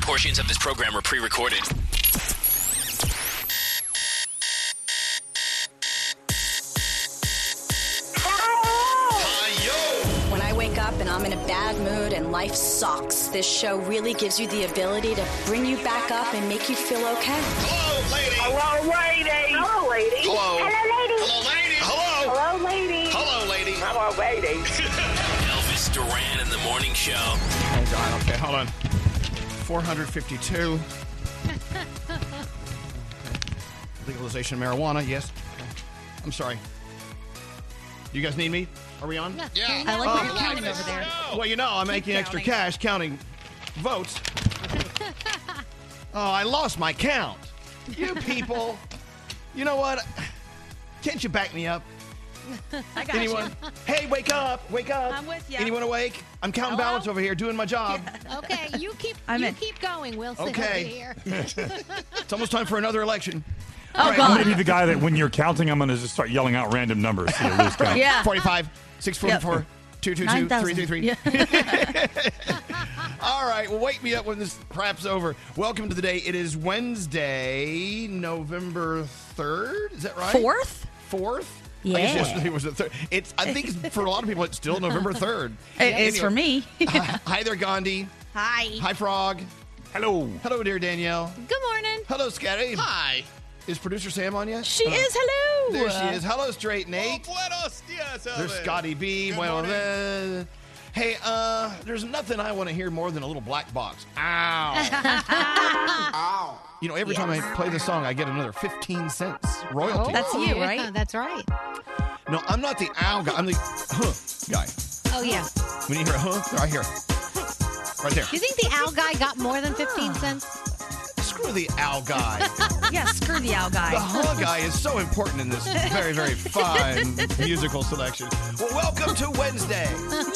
Portions of this program are pre-recorded. When I wake up and I'm in a bad mood and life sucks, this show really gives you the ability to bring you back up and make you feel okay. Hello, lady. Hello, lady. Hello, lady. Hello. Hello, lady. Hello, lady. Hello. Hello, lady. Hello, lady. Hello, lady. Elvis Duran in the morning show. Oh, God. Okay, hold on. 452. Legalization of marijuana, yes. I'm sorry. You guys need me? Are we on? Yeah. I like what you're counting over there. Well, you know, I'm making extra cash counting votes. Oh, I lost my count. You people. You know what? Can't you back me up? I got Anyone? Hey, wake up. Wake up. I'm with ya. Anyone awake? I'm counting Hello? ballots over here doing my job. Okay, you keep going. We'll sit Okay. over here. It's almost time for another election. Oh, All right, God. I'm going to be the guy that when you're counting, I'm going to just start yelling out random numbers. So you lose count. Yeah. 45, 644, 222, 333. All right, well, wake me up when this crap's over. Welcome to the day. It is Wednesday, November 3rd. Is that right? 4th? I guess Yeah. yesterday was the 3rd. I think for a lot of people, it's still November 3rd. It is for me. Hi there, Gandhi. Hi. Hi, Frog. Hello. Hello, dear Danielle. Good morning. Hello, Scary. Hi. Is producer Sam on yet? She is. Hello. There she is. Hello, Straight Nate. Buenos dias, There's Scotty B. Well, hey, there's nothing I want to hear more than a little black box. Ow. Ow. You know, every time I play this song, I get another 15 cents royalty. That's you, Yeah, right? That's right. No, I'm not the ow guy. I'm the huh guy. Oh, yeah. When you hear a huh, I hear it. Right there. Do you think the owl guy got more than 15 cents? Screw the owl guy. Yeah, screw the owl The guy. huh guy is so important in this very, very fine musical selection. Well, welcome to Wednesday.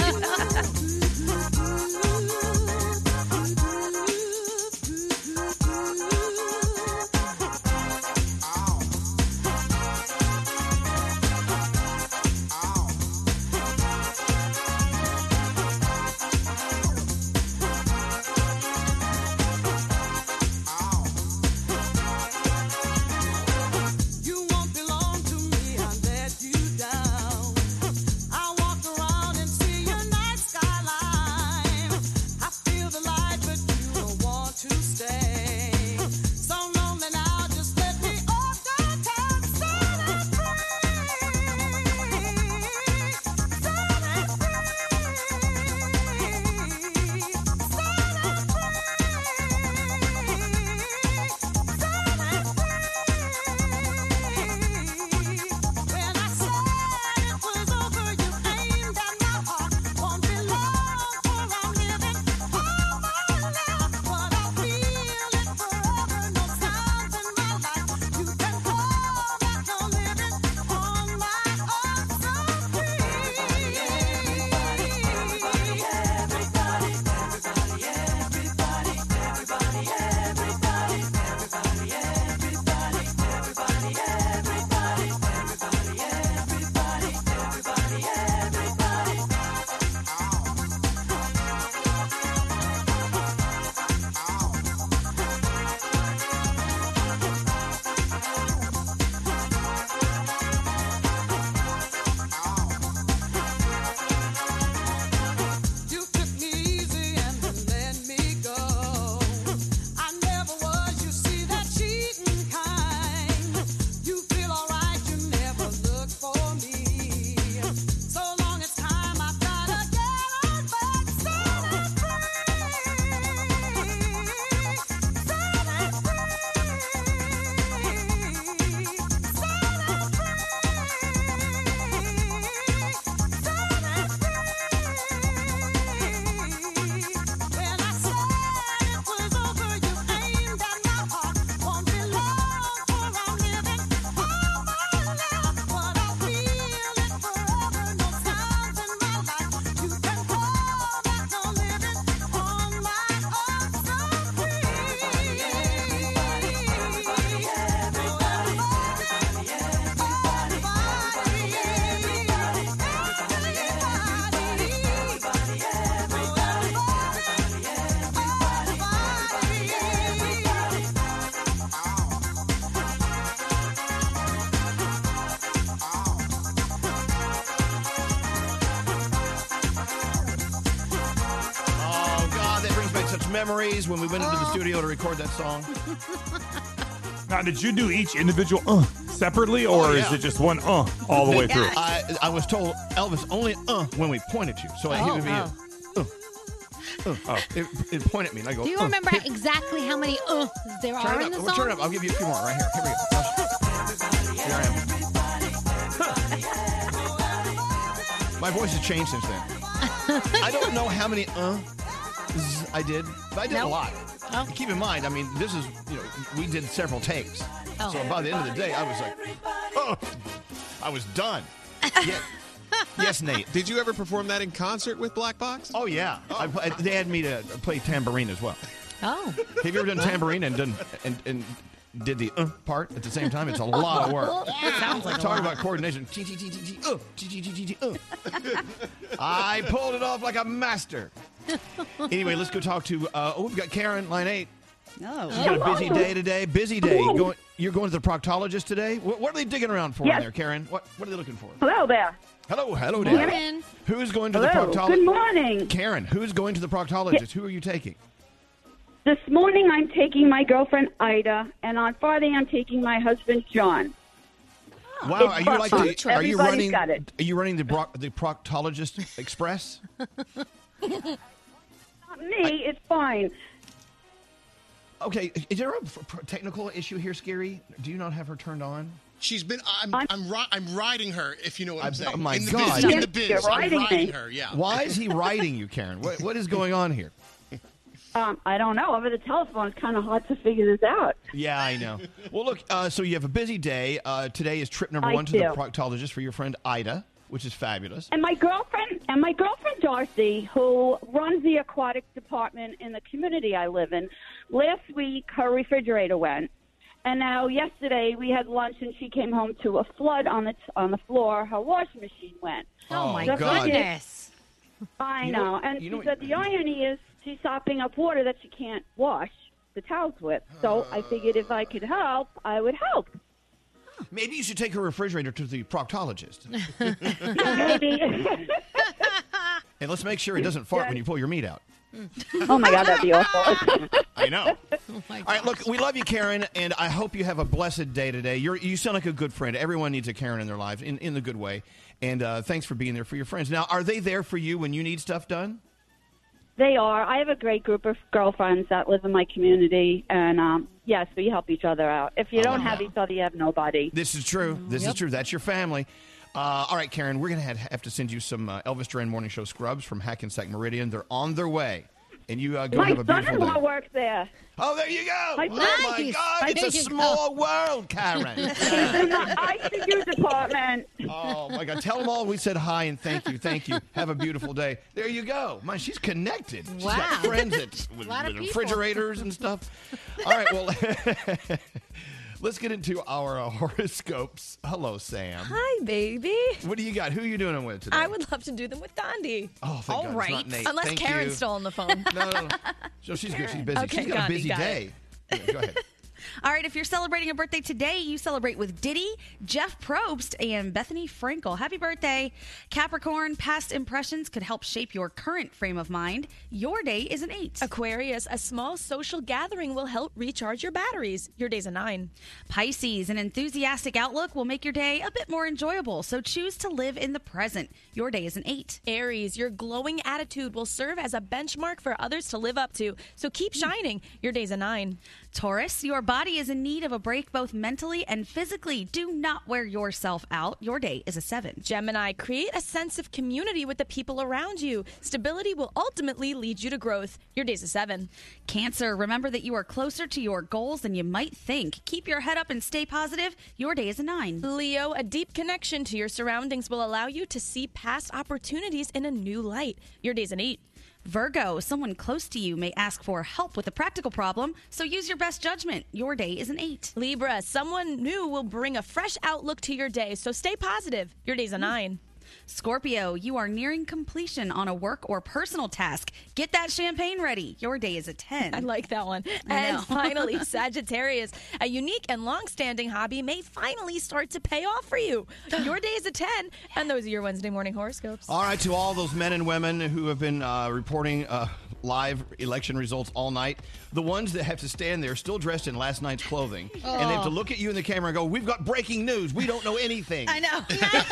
You won't belong to me, I let you down. I walk around and see your night skyline. memories when we went into the studio to record that song. Now, did you do each individual separately, or is it just one all the way through? I was told, Elvis, only when we point at you. So he would be it point at me, and I go, Do you remember exactly how many there are in the song? Turn it up. I'll give you a few more right here. Here we go. Here I am. My voice has changed since then. I don't know how many I did, but I did a lot. Oh. Keep in mind, I mean, this is, we did several takes. Oh. So by the end of the day, I was like, I was done. Yes, Nate. Did you ever perform that in concert with Black Box? Oh, yeah. They had me to play tambourine as well. Oh. Have you ever done tambourine and did the part at the same time? It's a lot of work. Sounds like Talking about coordination. I pulled it off like a master. Anyway, let's go talk to, we've got Karen, line 8. No. She's got a busy day today. Busy day. You're going to the proctologist today? What are they digging around for in there, Karen? What are they looking for? Hello there. Hello there. Morning. Who's going to the proctologist? Good morning. Karen, who's going to the proctologist? Who are you taking? This morning I'm taking my girlfriend Ida, and on Friday I'm taking my husband John. Wow, are you like are you running? Got it. Are you running the proctologist express? Me, it's fine. Okay, is there a technical issue here, Scary? Do you not have her turned on? She's been. I'm riding her. If you know what I'm saying. Oh my in the God! Biz, in the biz, You're I'm riding me. her. Yeah. Why is he riding you, Karen? What is going on here? I don't know. Over the telephone, it's kind of hard to figure this out. Yeah, I know. Well, look. So you have a busy day. Today is trip number 1 to the proctologist for your friend Ida, which is fabulous. And my girlfriend Darcy, who runs the aquatic department in the community I live in, last week her refrigerator went, and now yesterday we had lunch and she came home to a flood on the floor. Her washing machine went. Oh my God. goodness! I know. And she said the irony is she's sopping up water that she can't wash the towels with. So I figured if I could help, I would help. Maybe you should take her refrigerator to the proctologist. Maybe. And let's make sure it doesn't fart when you pull your meat out. Oh, my God, that'd be awful. I know. All right, look, we love you, Karen, and I hope you have a blessed day today. You sound like a good friend. Everyone needs a Karen in their lives, in the good way. And thanks for being there for your friends. Now, are they there for you when you need stuff done? They are. I have a great group of girlfriends that live in my community, and yes, we help each other out. If you don't have each other, you have nobody. This is true. This is true. That's your family. All right, Karen, we're going to have to send you some Elvis Duran Morning Show scrubs from Hackensack Meridian. They're on their way. And you go have a beautiful day. My son-in-law works there. Oh, there you go. Oh, my God. It's a small world, Karen. He's in the ICU department. Oh, my God. Tell them all we said hi and thank you. Thank you. Have a beautiful day. There you go. Man, she's connected. She's got friends with refrigerators and stuff. All right, well, let's get into our horoscopes. Hello, Sam. Hi, baby. What do you got? Who are you doing them with today? I would love to do them with Gandhi. Oh, thank God. It's not Nate. Unless Thank Karen's you. still on the phone. No. So she's good. She's busy. Okay, She's got a busy day. Yeah, go ahead. All right, if you're celebrating a birthday today, you celebrate with Diddy, Jeff Probst, and Bethany Frankel. Happy birthday. Capricorn, past impressions could help shape your current frame of mind. Your day is an 8. Aquarius, a small social gathering will help recharge your batteries. Your day's a 9. Pisces, an enthusiastic outlook will make your day a bit more enjoyable, so choose to live in the present. Your day is an 8. Aries, your glowing attitude will serve as a benchmark for others to live up to, so keep shining. Your day's a 9. Taurus, your body is in need of a break both mentally and physically. Do not wear yourself out. Your day is a 7. Gemini, create a sense of community with the people around you. Stability will ultimately lead you to growth. Your day's a 7. Cancer, remember that you are closer to your goals than you might think. Keep your head up and stay positive. Your day is a 9. Leo, a deep connection to your surroundings will allow you to see past opportunities in a new light. Your day's an 8. Virgo, someone close to you may ask for help with a practical problem, so use your best judgment. Your day is an 8. Libra, someone new will bring a fresh outlook to your day, so stay positive. Your day's a 9. Scorpio, you are nearing completion on a work or personal task. Get that champagne ready. Your day is a 10. I like that one. I know. And finally, Sagittarius, a unique and long-standing hobby may finally start to pay off for you. Your day is a 10, and those are your Wednesday morning horoscopes. All right, to all those men and women who have been reporting live election results all night. The ones that have to stand there still dressed in last night's clothing. Oh. And they have to look at you in the camera and go, we've got breaking news. We don't know anything. I know.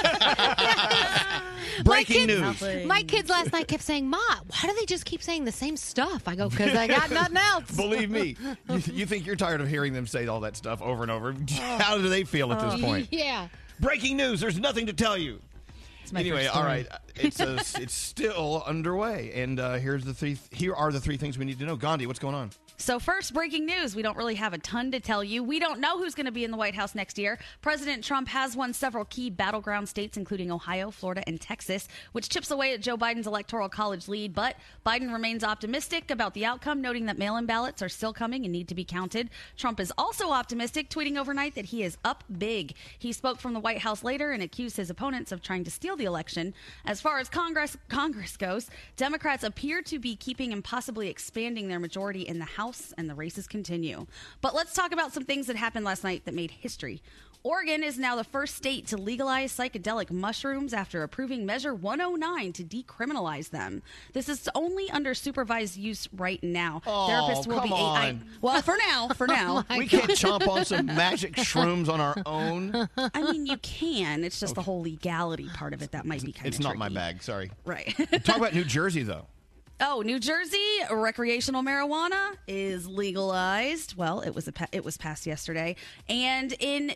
Breaking news. My kids last night kept saying, Ma, why do they just keep saying the same stuff? I go, because I got nothing else. Believe me, you think you're tired of hearing them say all that stuff over and over. How do they feel at this point? Yeah. Breaking news. There's nothing to tell you. Anyway, all right. It's still underway. And here are the three things we need to know. Gandhi, what's going on? So first, breaking news. We don't really have a ton to tell you. We don't know who's going to be in the White House next year. President Trump has won several key battleground states, including Ohio, Florida, and Texas, which chips away at Joe Biden's Electoral College lead. But Biden remains optimistic about the outcome, noting that mail-in ballots are still coming and need to be counted. Trump is also optimistic, tweeting overnight that he is up big. He spoke from the White House later and accused his opponents of trying to steal the election. As far as Congress goes, Democrats appear to be keeping and possibly expanding their majority in the House, and the races continue. But let's talk about some things that happened last night that made history. Oregon is now the first state to legalize psychedelic mushrooms after approving Measure 109 to decriminalize them. This is only under supervised use right now. Therapists will come be on. well, for now. We can't chomp on some magic shrooms on our own. I mean, you can. It's just the whole legality part of it that might be kind of It's not my bag. Sorry. Right. Talk about New Jersey, though. Oh, New Jersey, recreational marijuana is legalized. Well, it was passed yesterday. And in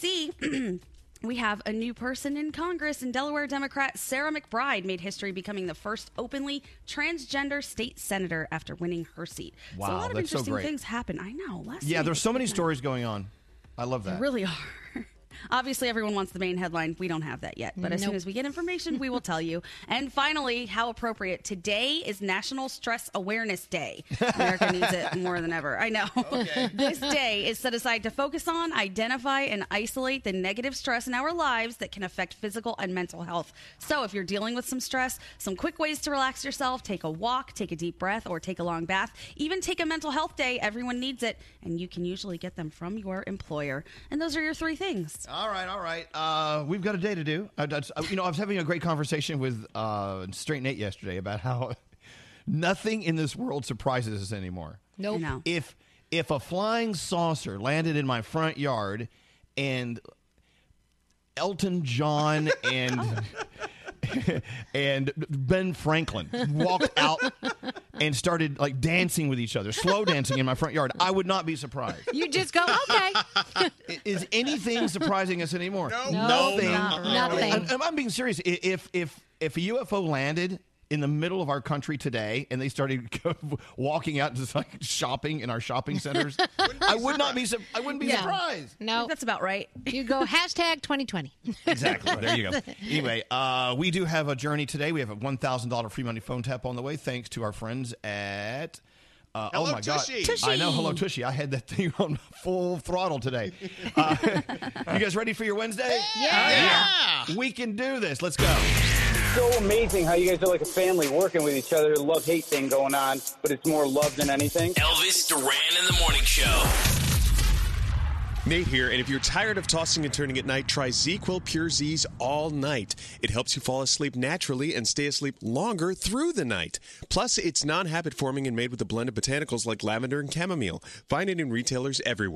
D.C., we have a new person in Congress, and Delaware Democrat Sarah McBride made history becoming the first openly transgender state senator after winning her seat. Wow, so a lot of that's so interesting great. things happen. I know. Yeah, there's so many stories going on. I love that. There really are. Obviously, everyone wants the main headline. We don't have that yet. But as soon Nope. as we get information, we will tell you. And finally, how appropriate. Today is National Stress Awareness Day. America needs it more than ever. I know. Okay. This day is set aside to focus on, identify, and isolate the negative stress in our lives that can affect physical and mental health. So if you're dealing with some stress, some quick ways to relax yourself: take a walk, take a deep breath, or take a long bath. Even take a mental health day. Everyone needs it. And you can usually get them from your employer. And those are your three things. All right. We've got a day to do. I was having a great conversation with Straight Nate yesterday about how nothing in this world surprises us anymore. Nope. No. If a flying saucer landed in my front yard and Elton John and and Ben Franklin walked out and started like dancing with each other, slow dancing in my front yard, I would not be surprised. You just go, okay. Is anything surprising us anymore? No, Nothing. nothing. I'm being serious. If a UFO landed in the middle of our country today and they started walking out just like shopping in our shopping centers, I wouldn't be surprised. No. That's about right. You go hashtag 2020. Exactly. There you go. Anyway, we do have a journey today. We have a $1,000 free money phone tap on the way, thanks to our friends at Hello, oh my Tushy. God! Tushy. I know. Hello, Tushy. I had that thing on full throttle today. You guys ready for your Wednesday? Yeah. We can do this. Let's go. So amazing how you guys are like a family working with each other. Love-hate thing going on, but it's more love than anything. Elvis Duran in the Morning Show. Nate here, and if you're tired of tossing and turning at night, try ZzzQuil Pure Z's all night. It helps you fall asleep naturally and stay asleep longer through the night. Plus, it's non-habit forming and made with a blend of botanicals like lavender and chamomile. Find it in retailers everywhere.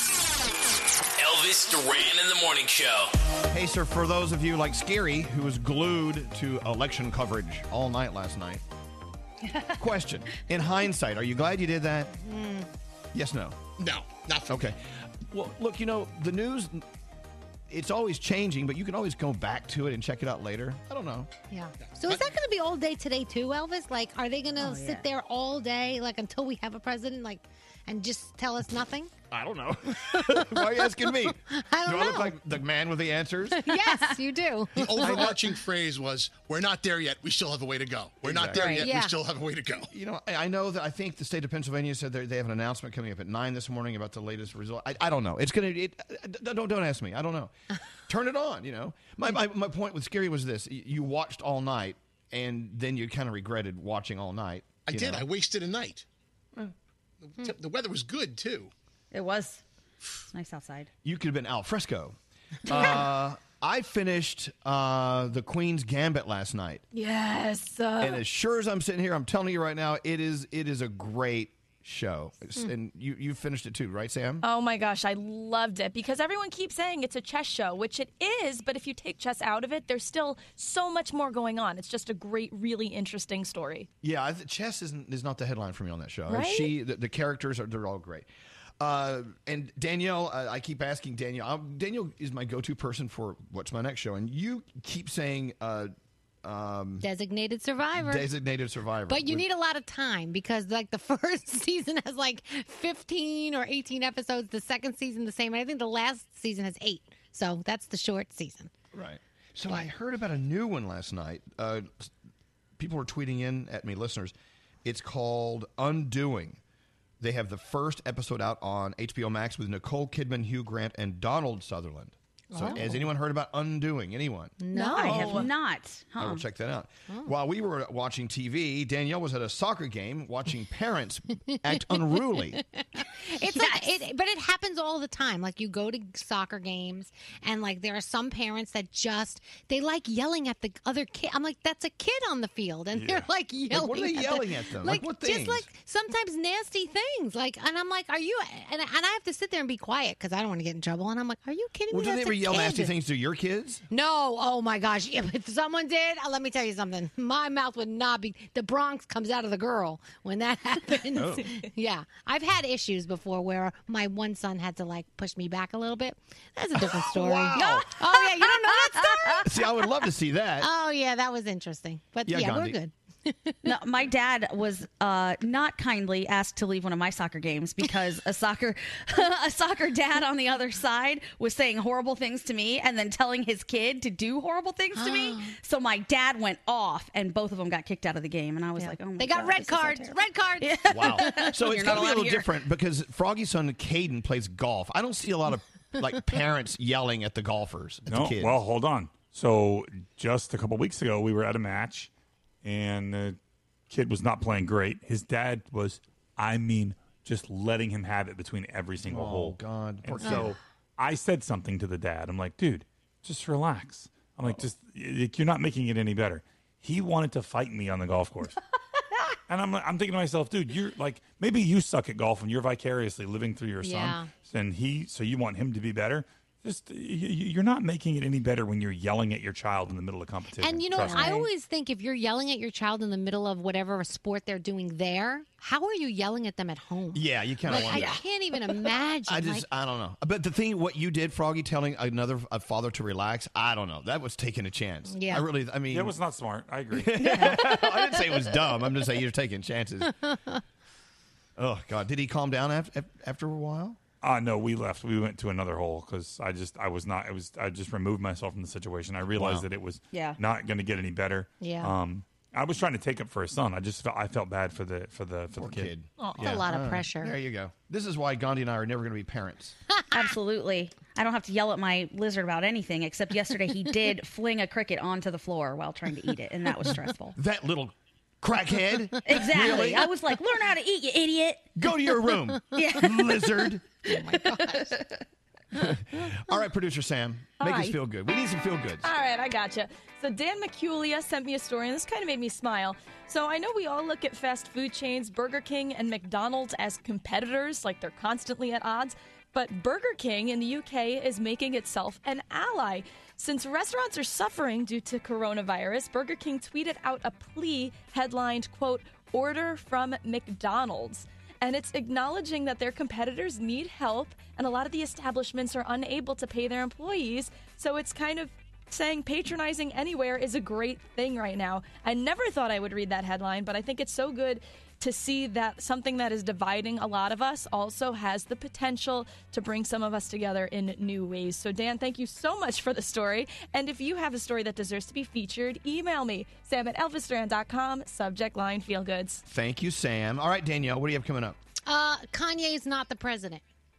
Elvis Duran in the Morning Show. Hey, sir, for those of you like Scary, who was glued to election coverage all night last night, question. In hindsight, are you glad you did that? Yes, no? No, not for me. Okay. Well, look, the news, it's always changing, but you can always go back to it and check it out later. I don't know. Yeah. So is that going to be all day today too, Elvis? Like, are they going to sit there all day, like, until we have a president, like, and just tell us nothing? I don't know. Why are you asking me? I don't Do know. I look like the man with the answers? Yes, you do. The overarching phrase was, we're not there yet. We still have a way to go. We're not there yet. Yeah. We still have a way to go. I know that I think the state of Pennsylvania said they have an announcement coming up at 9 this morning about the latest result. I don't know. Don't ask me. I don't know. Turn it on, My point with Scary was this. You watched all night, and then you kind of regretted watching all night. I did. I wasted a night. The weather was good, too. It was nice outside. You could have been al fresco. I finished The Queen's Gambit last night. Yes. And as sure as I'm sitting here, I'm telling you right now, it is a great show. And you finished it too, right, Sam? Oh my gosh, I loved it because everyone keeps saying it's a chess show, which it is, but if you take chess out of it, there's still so much more going on. It's just a great, really interesting story. Yeah, chess is not the headline for me on that show. Right? The characters they're all great. And Danielle, I keep asking Danielle. Danielle is my go-to person for what's my next show, and you keep saying Designated Survivor. Designated Survivor. But you need a lot of time because like the first season has like 15 or 18 episodes. The second season the same. And I think the last season has 8. So that's the short season. Right. So I heard about a new one last night. People were tweeting in at me, listeners. It's called Undoing. They have the first episode out on HBO Max with Nicole Kidman, Hugh Grant, and Donald Sutherland. So has anyone heard about Undoing? Anyone? No, I have not. I will check that out. While we were watching TV, Danielle was at a soccer game watching parents act unruly. It's but it happens all the time. Like you go to soccer games and like there are some parents that they like yelling at the other kid. I'm like, that's a kid on the field, and they're like yelling. Like, what are they yelling at them? Like what things? Just like sometimes nasty things. Like, and I'm like, are you? And I have to sit there and be quiet because I don't want to get in trouble. And I'm like, are you kidding me? Do they ever yell nasty things to your kids? No. Oh my gosh. If someone did, let me tell you something. My mouth would not be. The Bronx comes out of the girl when that happens. Oh. Yeah. I've had issues before where my one son had to like push me back a little bit. That's a different story. Wow. Oh yeah, you don't know that story? See, I would love to see that. Oh yeah, that was interesting. But yeah, Gandhi. we're good. No, my dad was not kindly asked to leave one of my soccer games because a soccer dad on the other side was saying horrible things to me and then telling his kid to do horrible things to me. So my dad went off and both of them got kicked out of the game. And I was like, oh my God. They got red cards. Red cards. Yeah. Wow. So it's You're got not to be a allowed little here. different because Froggy's son Caden plays golf. I don't see a lot of like parents yelling at the golfers, at the kids. Well, hold on. So just a couple weeks ago, we were at a match, and the kid was not playing great. His dad was, just letting him have it between every single hole. Oh, God. Poor And so I said something to the dad. I'm like, dude, just relax. I'm like, you're not making it any better. He wanted to fight me on the golf course. And I'm thinking to myself, dude, you're like, maybe you suck at golf and you're vicariously living through your son. And so you want him to be better. You're not making it any better when you're yelling at your child in the middle of competition. And, you know, I always think if you're yelling at your child in the middle of whatever sport they're doing there, how are you yelling at them at home? Yeah, you kind of I can't even imagine. I don't know. But the thing, what you did, Froggy, telling a father to relax, I don't know. That was taking a chance. Yeah. It was not smart. I agree. I didn't say it was dumb. I'm just saying you're taking chances. Oh, God. Did he calm down after a while? No, we left. We went to another hole because I just removed myself from the situation. I realized that it was not going to get any better. Yeah. I was trying to take up for his son. I felt bad for the kid. Oh, a lot of pressure. There you go. This is why Gandhi and I are never going to be parents. Absolutely. I don't have to yell at my lizard about anything, except yesterday he did fling a cricket onto the floor while trying to eat it, and that was stressful. That little crackhead. Exactly. Really? I was like, learn how to eat, you idiot. Go to your room, lizard. Oh, my gosh. All right, producer Sam, make us feel good. We need some feel goods. All right, I gotcha. So Dan McCulia sent me a story, and this kind of made me smile. So I know we all look at fast food chains, Burger King and McDonald's, as competitors, like they're constantly at odds. But Burger King in the UK is making itself an ally. Since restaurants are suffering due to coronavirus, Burger King tweeted out a plea headlined, quote, "Order from McDonald's." And it's acknowledging that their competitors need help, and a lot of the establishments are unable to pay their employees. So it's kind of saying patronizing anywhere is a great thing right now. I never thought I would read that headline, but I think it's so good to see that something that is dividing a lot of us also has the potential to bring some of us together in new ways. So, Dan, thank you so much for the story. And if you have a story that deserves to be featured, email me, sam@elvisduran.com, subject line feel goods. Thank you, Sam. All right, Danielle, what do you have coming up? Kanye's not the president.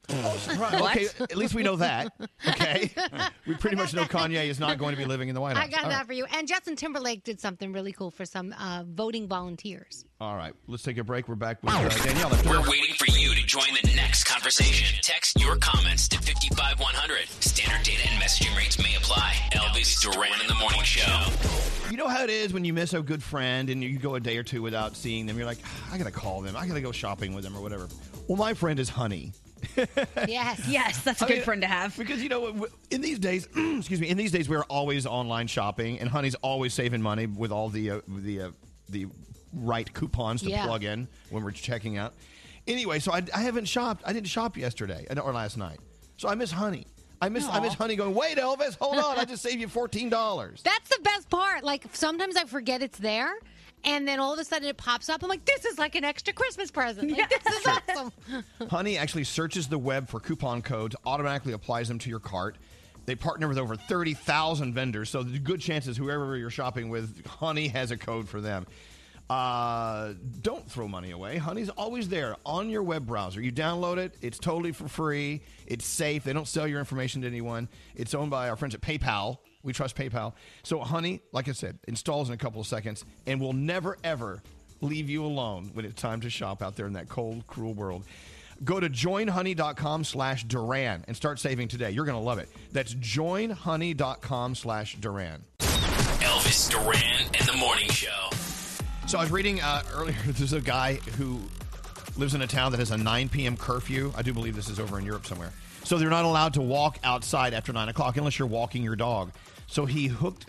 Okay, at least we know that. Okay. We pretty much know Kanye is not going to be living in the White House. I got All that right. for you. And Justin Timberlake did something really cool for some voting volunteers. All right. Let's take a break. We're back with Danielle. We're waiting for you to join the next conversation. Text your comments to 55100. Standard data and messaging rates may apply. Elvis Duran in the Morning Show. You know how it is when you miss a good friend and you go a day or two without seeing them. You're like, I got to call them. I got to go shopping with them or whatever. Well, my friend is Honey. Yes, that's a good friend to have. Because, you know, in these days, excuse me, in these days we're always online shopping, and Honey's always saving money with all the right coupons to plug in when we're checking out. Anyway, so I haven't shopped. I didn't shop yesterday or last night. So I miss Honey. I miss Honey going, wait, Elvis, hold on. I just saved you $14. That's the best part. Like, sometimes I forget it's there. And then all of a sudden it pops up. I'm like, this is like an extra Christmas present. Like, this is awesome. Honey actually searches the web for coupon codes, automatically applies them to your cart. They partner with over 30,000 vendors, so the good chances whoever you're shopping with, Honey has a code for them. Don't throw money away. Honey's always there on your web browser. You download it. It's totally for free. It's safe. They don't sell your information to anyone. It's owned by our friends at PayPal. We trust PayPal. So Honey, like I said, installs in a couple of seconds and will never, ever leave you alone when it's time to shop out there in that cold, cruel world. Go to joinhoney.com/Duran and start saving today. You're going to love it. That's joinhoney.com/Duran. Elvis Duran and the Morning Show. So I was reading earlier, there's a guy who lives in a town that has a 9 p.m. curfew. I do believe this is over in Europe somewhere. So they're not allowed to walk outside after 9 o'clock unless you're walking your dog. So he hooked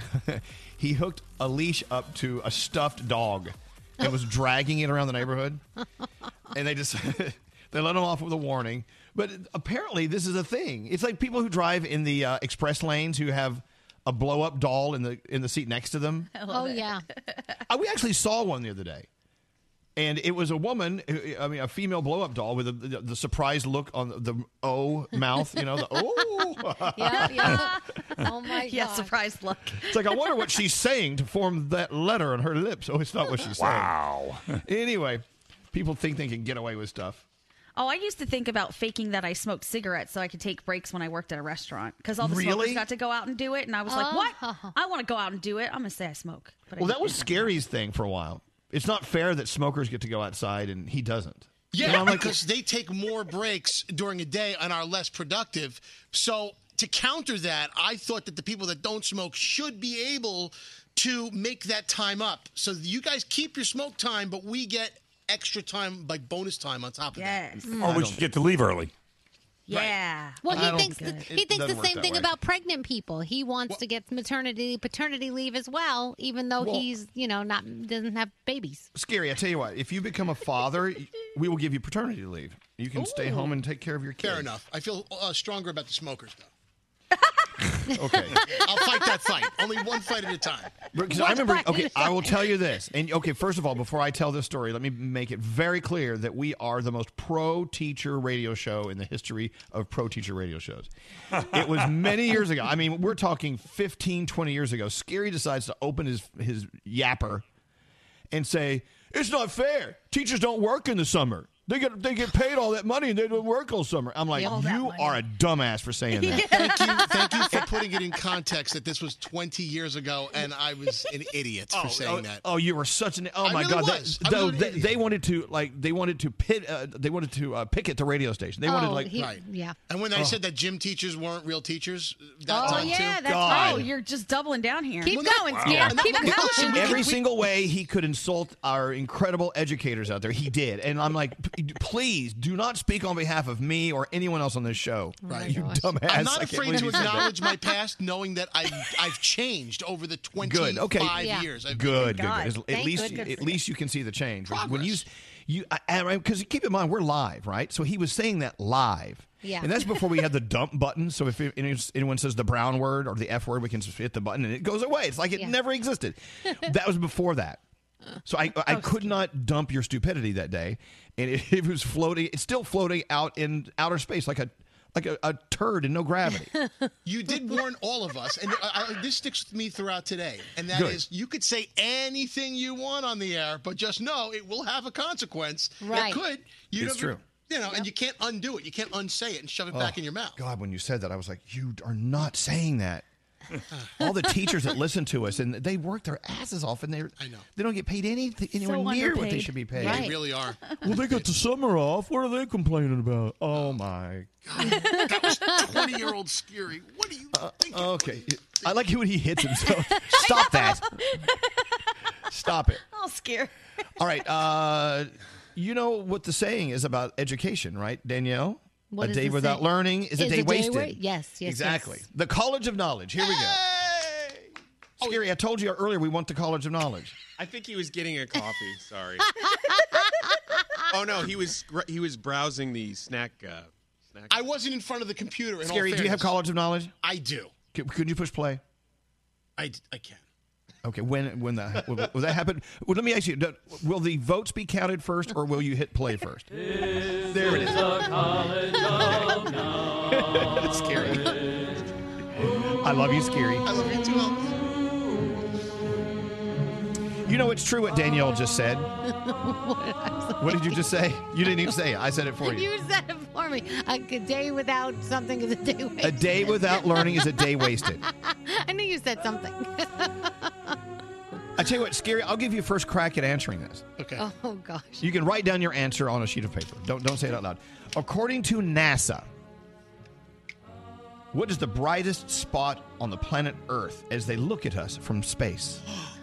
a leash up to a stuffed dog and was dragging it around the neighborhood. And they just they let him off with a warning. But apparently this is a thing. It's like people who drive in the express lanes who have a blow-up doll in the seat next to them. Oh, yeah. We actually saw one the other day. And it was a woman, a female blow-up doll with the surprised look on the O mouth, you know, the oh. Yeah. Oh, my God. Yeah, surprised look. It's like, I wonder what she's saying to form that letter on her lips. Oh, it's not what she's saying. Wow. Anyway, people think they can get away with stuff. Oh, I used to think about faking that I smoked cigarettes so I could take breaks when I worked at a restaurant because all the smokers got to go out and do it. And I was like, what? I want to go out and do it. I'm going to say I smoke. But Well, that was Scary's thing for a while. It's not fair that smokers get to go outside and he doesn't. Yeah, You know, I'm like, because they take more breaks during a day and are less productive. So to counter that, I thought that the people that don't smoke should be able to make that time up. So you guys keep your smoke time, but we get extra time, like bonus time on top of that. Or we should get to leave early. Yeah. Well, I he don't- thinks it the doesn't work same that thing way. about pregnant people. He wants to get paternity leave as well, even though he's doesn't have babies. Scary, I tell you what, if you become a father, we will give you paternity leave. You can stay home and take care of your kids. Fair enough. I feel stronger about the smokers, though. Okay. I'll fight that fight. Only one fight at a time. Because I remember, okay, I will tell you this. And, okay, first of all, before I tell this story, let me make it very clear that we are the most pro-teacher radio show in the history of pro-teacher radio shows. It was many years ago. I mean, we're talking 15, 20 years ago. Scary decides to open his yapper and say, it's not fair. Teachers don't work in the summer. They get paid all that money and they don't work all summer. I'm like, you are a dumbass for saying that. Thank you for putting it in context that this was 20 years ago and I was an idiot for saying that. Oh, you were such an. Oh I my really God! was. I was an idiot. They wanted to picket the radio station. They wanted yeah. And when I said that gym teachers weren't real teachers, that Oh, time yeah, too. that's right. Oh, you're just doubling down here. Keep going, Scare. Keep going. Listen, Every single way he could insult our incredible educators out there, he did. And I'm like, please do not speak on behalf of me or anyone else on this show. Right. You dumbass. I'm not I can't afraid believe to you said that. acknowledge my past, knowing that I've changed over the 25 Good. Okay. years. Good. God. At Thank least, goodness. at least you can see the change. When because keep in mind we're live, right? So he was saying that live. Yeah. And that's before we had the dump button. So if anyone says the brown word or the F word, we can just hit the button and it goes away. It's like it never existed. That was before that. So I could not dump your stupidity that day, and it was floating. It's still floating out in outer space like a turd in no gravity. You did warn all of us, and this sticks with me throughout today, and that Good. is you could say anything you want on the air, but just know it will have a consequence. Right. It could. It's true. And you can't undo it. You can't unsay it and shove it back in your mouth. God, when you said that, I was like, you are not saying that. All the teachers that listen to us, and they work their asses off, and they don't get paid anywhere near what they should be paid. They really are. Well, they got the summer off. What are they complaining about? Oh, my God. That was 20-year-old Scary. What are you thinking? Okay. I like it when he hits himself. Stop that. Stop it. I'll scare. All right. You know what the saying is about education, right, Danielle? What a is day the without saying? learning is a day wasted. Yes. Exactly. The College of Knowledge. Here we go. Scary, I told you earlier we want the College of Knowledge. I think he was getting a coffee. Sorry. Oh no, he was browsing the snack. I wasn't in front of the computer. Scary, do you have College of Knowledge? I do. Could you push play? I can. Okay, when will that happen? Well, let me ask you: will the votes be counted first, or will you hit play first? There it is. It's Scary. I love you, Scary. I love you too. You know, it's true what Danielle just said. What did you just say? You didn't even say it. I said it for you. You said it for me. A day without something is a day wasted. A day without learning is a day wasted. I knew you said something. I tell you what, Scary, I'll give you first crack at answering this. Okay. Oh, gosh. You can write down your answer on a sheet of paper. Don't say it out loud. According to NASA, what is the brightest spot on the planet Earth as they look at us from space?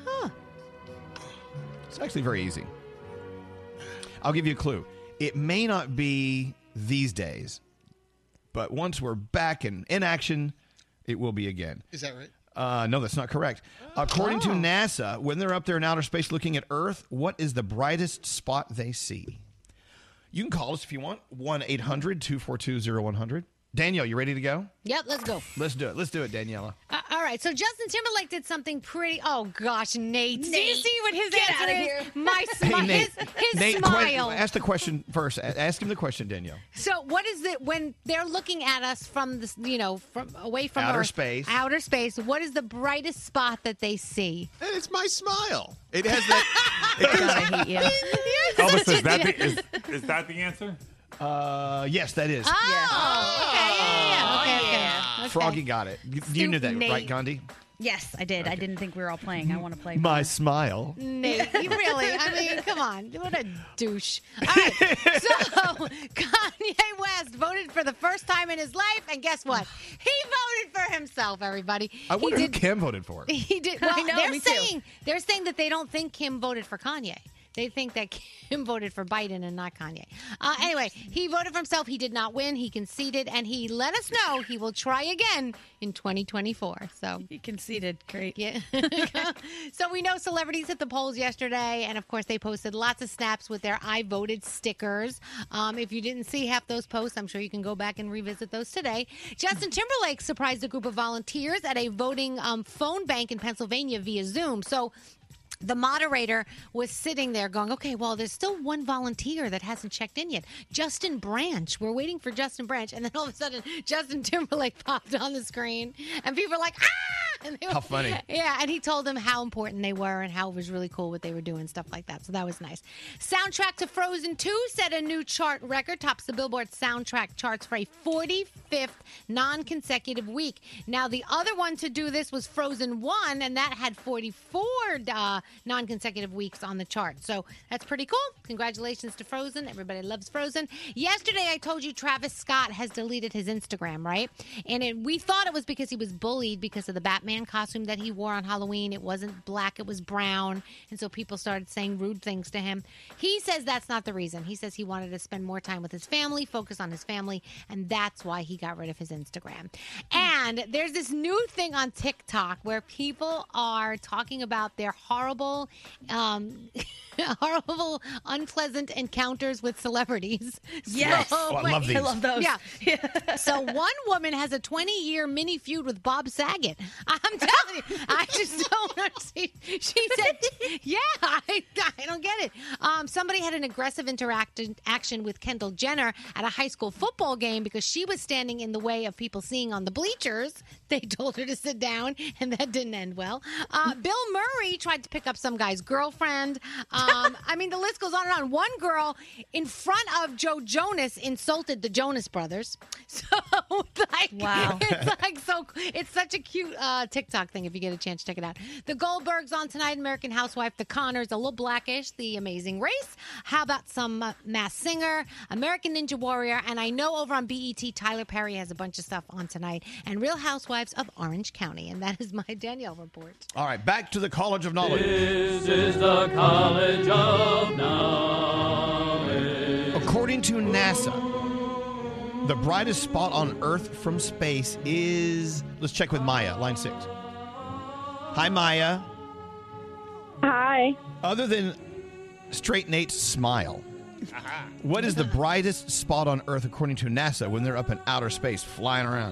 It's actually very easy. I'll give you a clue. It may not be these days, but once we're back in action, it will be again. Is that right? No, that's not correct. According to NASA, when they're up there in outer space looking at Earth, what is the brightest spot they see? You can call us if you want. 1-800-242-0100. Danielle, you ready to go? Yep, let's go. Let's do it. Let's do it, Daniela. All right, so Justin Timberlake did something pretty... Oh, gosh, Nate. Do you see what his get answer outta is? here. Nate, His Nate, smile. ask the question first. Ask him the question, Danielle. So what is it when they're looking at us from this, from away from Outer Earth, space. Outer space. What is the brightest spot that they see? And it's my smile. It has that. God, I hate you. Elvis, is that the answer? Yes, that is. Okay. Froggy got it. You knew that, Nate. right, Gandhi? Yes, I did. I didn't think we were all playing. I want to play. My smile. Nate, you really? I mean, come on. What a douche. All right. So, Kanye West voted for the first time in his life, and guess what? He voted for himself, everybody. I wonder who Kim voted for. He did. Well, I know, they're me too. saying that they don't think Kim voted for Kanye. They think that Kim voted for Biden and not Kanye. Anyway, he voted for himself. He did not win. He conceded, and he let us know he will try again in 2024. So He conceded. Great. yeah. So we know celebrities hit the polls yesterday, and of course they posted lots of snaps with their I voted stickers. If you didn't see half those posts, I'm sure you can go back and revisit those today. Justin Timberlake surprised a group of volunteers at a voting phone bank in Pennsylvania via Zoom. So the moderator was sitting there going, okay, well, there's still one volunteer that hasn't checked in yet. Justin Branch. We're waiting for Justin Branch. And then all of a sudden, Justin Timberlake popped on the screen. And people were like, ah! And they How funny. Yeah, and he told them how important they were and how it was really cool what they were doing, stuff like that. So that was nice. Soundtrack to Frozen 2 set a new chart record, tops the Billboard soundtrack charts for a 45th non-consecutive week. Now, the other one to do this was Frozen 1, and that had 44 non-consecutive weeks on the chart. So that's pretty cool. Congratulations to Frozen. Everybody loves Frozen. Yesterday, I told you Travis Scott has deleted his Instagram, right? And we thought it was because he was bullied because of the Batman costume that he wore on Halloween. It wasn't black, it was brown. And so people started saying rude things to him. He says that's not the reason. He says he wanted to spend more time with his family, focus on his family, and that's why he got rid of his Instagram. And there's this new thing on TikTok where people are talking about their horrible, unpleasant encounters with celebrities. Yes. So, Oh, I love these. I love those. yeah. So one woman has a 20-year mini feud with Bob Saget. I'm telling you, I just don't understand. She said, yeah, I don't get it. Somebody had an aggressive action with Kendall Jenner at a high school football game because she was standing in the way of people seeing on the bleachers They told her to sit down, and that didn't end well. Bill Murray tried to pick up some guy's girlfriend. I mean, the list goes on and on. One girl in front of Joe Jonas insulted the Jonas Brothers. So, like, Wow. it's such a cute TikTok thing. If you get a chance, check it out. The Goldbergs on tonight. American Housewife, The Connors, A Little Blackish, The Amazing Race. How about some Masked Singer, American Ninja Warrior, and I know over on BET, Tyler Perry has a bunch of stuff on tonight, and Real Housewives of Orange County. And that is my Danielle report. All right, back to the College of Knowledge. This is the College of Knowledge. According to NASA, the brightest spot on Earth from space is... Let's check with Maya, line 6. Hi, Maya. Hi. Other than Straight Nate's smile, what is the brightest spot on Earth according to NASA when they're up in outer space flying around?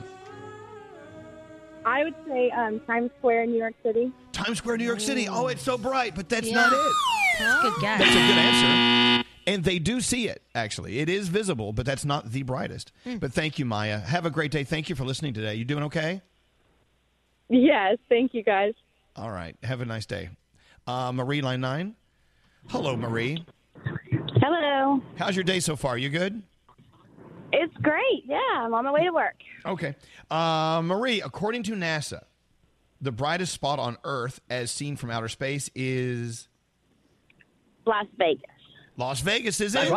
I would say Times Square, New York City. Times Square, New York City. Oh, it's so bright, but that's not it. That's a good guess. That's a good answer. And they do see it, actually. It is visible, but that's not the brightest. But thank you, Maya. Have a great day. Thank you for listening today. You doing okay? Yes, thank you, guys. All right. Have a nice day. Marie, line 9. Hello, Marie. Hello. How's your day so far? You good? It's great. Yeah, I'm on my way to work. Okay. Marie, according to NASA, the brightest spot on Earth as seen from outer space is... Las Vegas. Las Vegas is it. Yeah!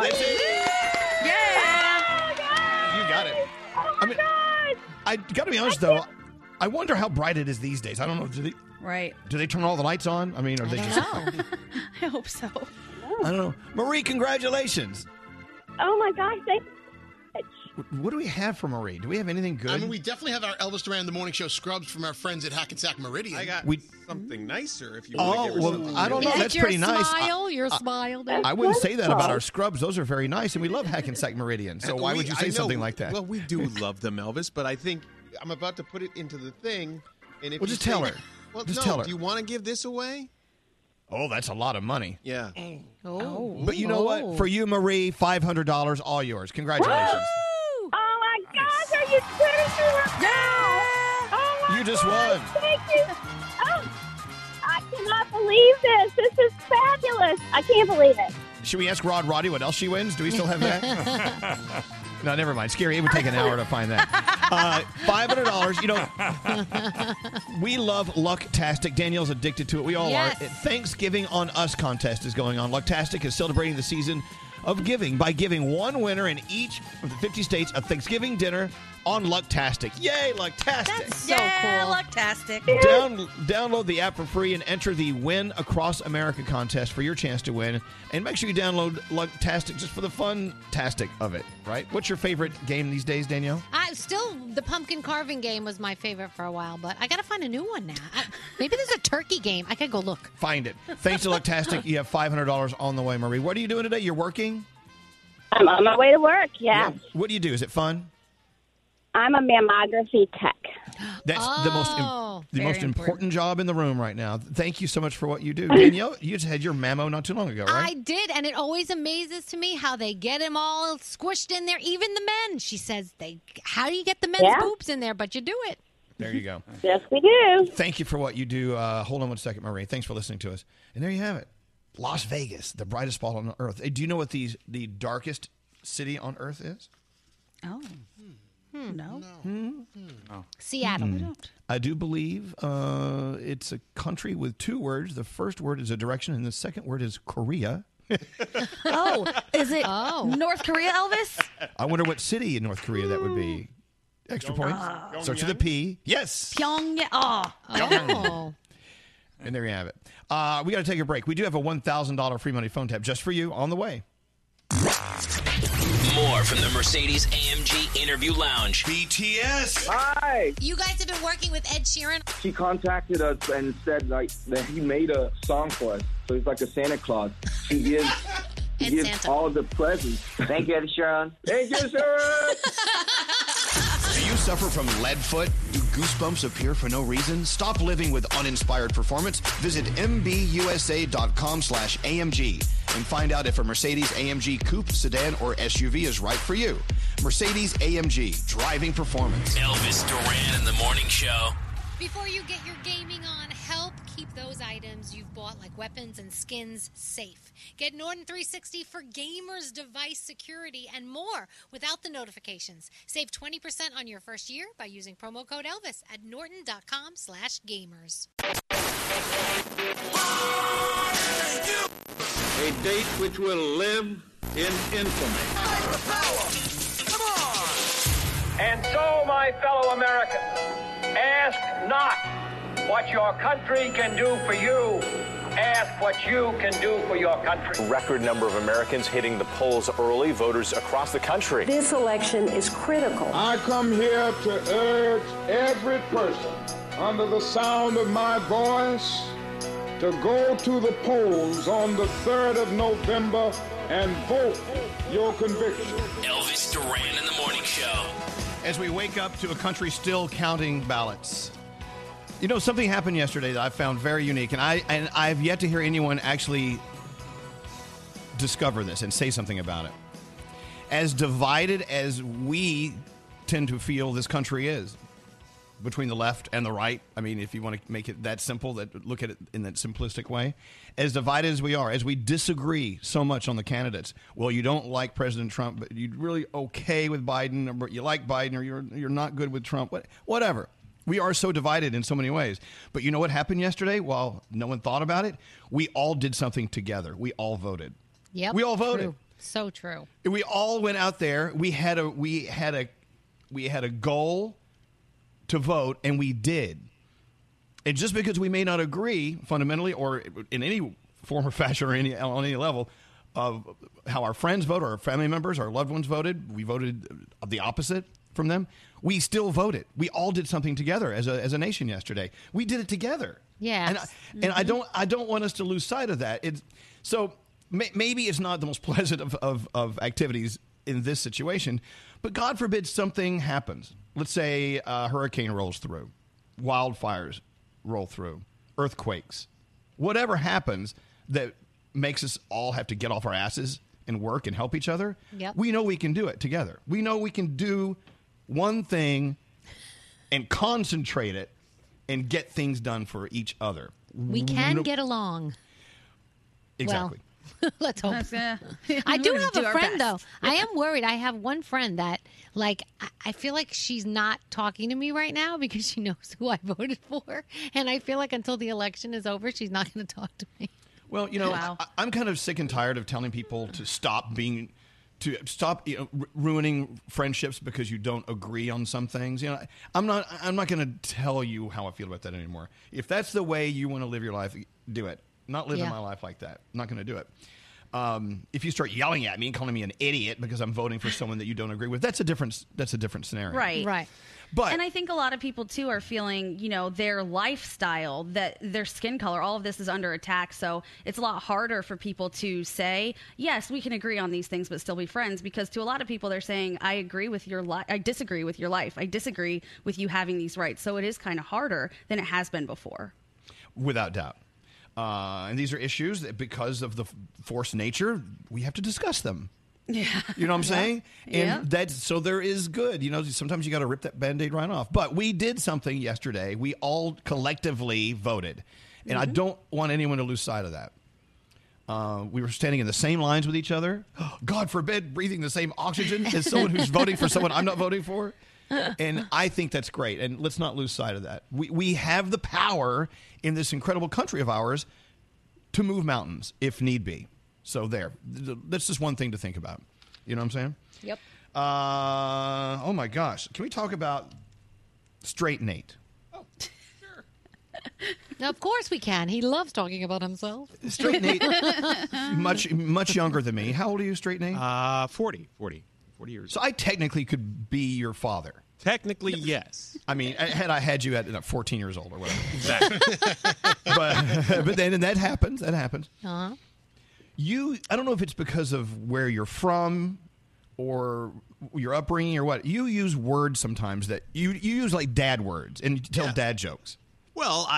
You got it. I mean, I got to be honest, though. I wonder how bright it is these days. I don't know. Right. Do they turn all the lights on? I mean, or they just... I hope so. I don't know. Marie, congratulations. Oh, my gosh. Thank you. What do we have for Marie? Do we have anything good? I mean, we definitely have our Elvis Duran in the Morning Show scrubs from our friends at Hackensack Meridian. I got something nicer if you Oh, want to give her well, something. I don't know. Is That's it your pretty nice. smile? Your smile. There. I wouldn't say that about our scrubs. Those are very nice, and we love Hackensack Meridian. So why would you I say know, something like that? Well, we do love them, Elvis, but I think I'm about to put it into the thing. And if Well, you just tell say- her. Well, Just no, tell her. Do you want to give this away? Oh, that's a lot of money. Yeah. Oh. But you know what? For you, Marie, $500, all yours. Congratulations. Oh, my gosh. Are you kidding me right now? Oh, my You just gosh, won. Thank you. Oh, I cannot believe this. This is fabulous. I can't believe it. Should we ask Roddy what else she wins? Do we still have that? No, never mind. Scary. It would take an hour to find that. $500. You know, we love Lucktastic. Danielle's addicted to it. We all Yes. are. Thanksgiving on Us contest is going on. Lucktastic is celebrating the season of giving by giving one winner in each of the 50 states a Thanksgiving dinner on Lucktastic. Yay, Lucktastic. So cool. Lucktastic. Download the app for free and enter the Win Across America contest for your chance to win. And make sure you download Lucktastic just for the fun-tastic of it, right? What's your favorite game these days, Danielle? Still, the pumpkin carving game was my favorite for a while, but I got to find a new one now. Maybe there's a turkey game. I could go look. Find it. Thanks to Lucktastic, you have $500 on the way, Marie. What are you doing today? You're working? I'm on my way to work, yeah. What do you do? Is it fun? I'm a mammography tech. That's the most very important job in the room right now. Thank you so much for what you do. Danielle, you just had your mammo not too long ago, right? I did, and it always amazes to me how they get them all squished in there, even the men. She says, how do you get the men's boobs in there? But you do it. There you go. Yes, we do. Thank you for what you do. Hold on one second, Marie. Thanks for listening to us. And there you have it. Las Vegas, the brightest spot on Earth. Hey, do you know what the darkest city on Earth is? Oh. No. Seattle. I do believe it's a country with two words. The first word is a direction, and the second word is Korea. Oh, is it North Korea, Elvis? I wonder what city in North Korea that would be. Extra points. Starts with a P. Yes. Pyongyang. Oh. And there you have it. We got to take a break. We do have a $1,000 free money phone tap just for you on the way. More from the Mercedes-AMG Interview Lounge. BTS. Hi. You guys have been working with Ed Sheeran. She contacted us and said that he made a song for us. So he's like a Santa Claus. He gives Santa. all the presents. Thank you, Ed Sheeran. Thank you, Sheeran. Do you suffer from lead foot? Do goosebumps appear for no reason? Stop living with uninspired performance. Visit mbusa.com/AMG and find out if a Mercedes-AMG Coupe, sedan, or SUV is right for you. Mercedes-AMG, driving performance. Elvis Duran in the Morning Show. Before you get your gaming on, help keep those items you've bought, like weapons and skins, safe. Get Norton 360 for gamers, device security, and more without the notifications. Save 20% on your first year by using promo code Elvis at norton.com/gamers. A date which will live in infamy. Come on! And so, my fellow Americans, ask not what your country can do for you. Ask what you can do for your country. Record number of Americans hitting the polls early, voters across the country. This election is critical. I come here to urge every person under the sound of my voice to go to the polls on the 3rd of November and vote your conviction. Elvis Duran in the Morning Show. As we wake up to a country still counting ballots. You know, something happened yesterday that I found very unique, and I've yet to hear anyone actually discover this and say something about it. As divided as we tend to feel this country is, between the left and the right, I mean, if you want to make it that simple, that look at it in that simplistic way, as divided as we are, as we disagree so much on the candidates. Well, you don't like President Trump, but you're really okay with Biden, or you like Biden, or you're not good with Trump, whatever. We are so divided in so many ways. But you know what happened yesterday? While no one thought about it, we all did something together. We all voted. Yep. We all voted. True. So true. We all went out there. We had a goal to vote, and we did. And just because we may not agree fundamentally or in any form or fashion or on any level of how our friends vote, or our family members, our loved ones voted, we voted the opposite from them, we still voted. We all did something together as a nation yesterday. We did it together. Yeah. And I don't want us to lose sight of that. Maybe it's not the most pleasant of activities in this situation, but God forbid something happens. Let's say a hurricane rolls through, wildfires roll through, earthquakes, whatever happens that makes us all have to get off our asses and work and help each other. Yep. We know we can do it together. We know we can do one thing and concentrate it and get things done for each other. We can get along. Exactly. Well, let's hope. I do have a friend, though. I am worried. I have one friend that, like, I feel like she's not talking to me right now because she knows who I voted for. And I feel like until the election is over, she's not going to talk to me. Well, you know, I'm kind of sick and tired of telling people to stop ruining friendships because you don't agree on some things. You know, I'm not going to tell you how I feel about that anymore. If that's the way you want to live your life, do it. Not living my life like that. I'm not going to do it. If you start yelling at me and calling me an idiot because I'm voting for someone that you don't agree with, that's a different scenario. Right. And I think a lot of people, too, are feeling, you know, their lifestyle, that their skin color, all of this is under attack. So it's a lot harder for people to say, yes, we can agree on these things, but still be friends. Because to a lot of people, they're saying, I agree with your life. I disagree with your life. I disagree with you having these rights. So it is kind of harder than it has been before. Without doubt. And these are issues that, because of the forced nature, we have to discuss them. Yeah. You know what I'm saying? And so there is good. You know, sometimes you got to rip that Band-Aid right off. But we did something yesterday. We all collectively voted. And I don't want anyone to lose sight of that. We were standing in the same lines with each other. God forbid, breathing the same oxygen as someone who's voting for someone I'm not voting for. And I think that's great. And let's not lose sight of that. We have the power in this incredible country of ours to move mountains if need be. So that's just one thing to think about. You know what I'm saying? Yep. Oh, my gosh. Can we talk about Straight Nate? Oh, sure. Now, of course we can. He loves talking about himself. Straight Nate, much younger than me. How old are you, Straight Nate? 40 years. So I technically could be your father. Technically, yes. I mean, had I had you at 14 years old or whatever. Exactly. but then that happens. That happens. Uh-huh. I don't know if it's because of where you're from or your upbringing or what. You use words sometimes that you use like dad words and you tell dad jokes. Well, I don't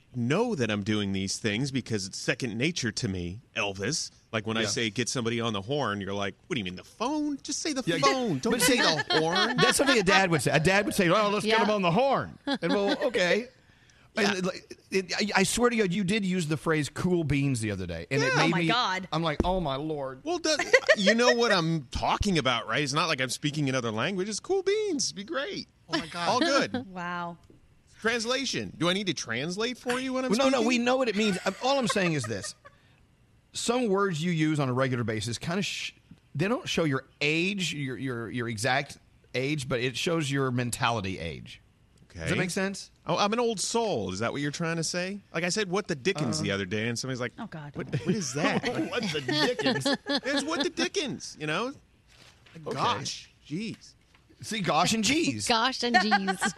know that I'm doing these things because it's second nature to me, Elvis. Like when I say get somebody on the horn, you're like, what do you mean, the phone? Just say the phone. Don't say the horn. That's something a dad would say. A dad would say, oh, let's get him on the horn. And well, okay. Yeah. I swear to God, you did use the phrase "cool beans" the other day, and it made me. God! I'm like, oh my Lord. Well, you know what I'm talking about, right? It's not like I'm speaking another language. It's cool beans. It'd be great. Oh my God! All good. Wow. Translation. Do I need to translate for you when I'm speaking? No, we know what it means. All I'm saying is this: some words you use on a regular basis kind of they don't show your age, your exact age, but it shows your mentality age. Okay. Does that make sense? Oh, I'm an old soul. Is that what you're trying to say? Like I said, what the Dickens the other day, and somebody's like, "Oh God, what is that?" Like, what the Dickens? It's what the Dickens. You know? Like, gosh, jeez. See, gosh and geez. Gosh and geez.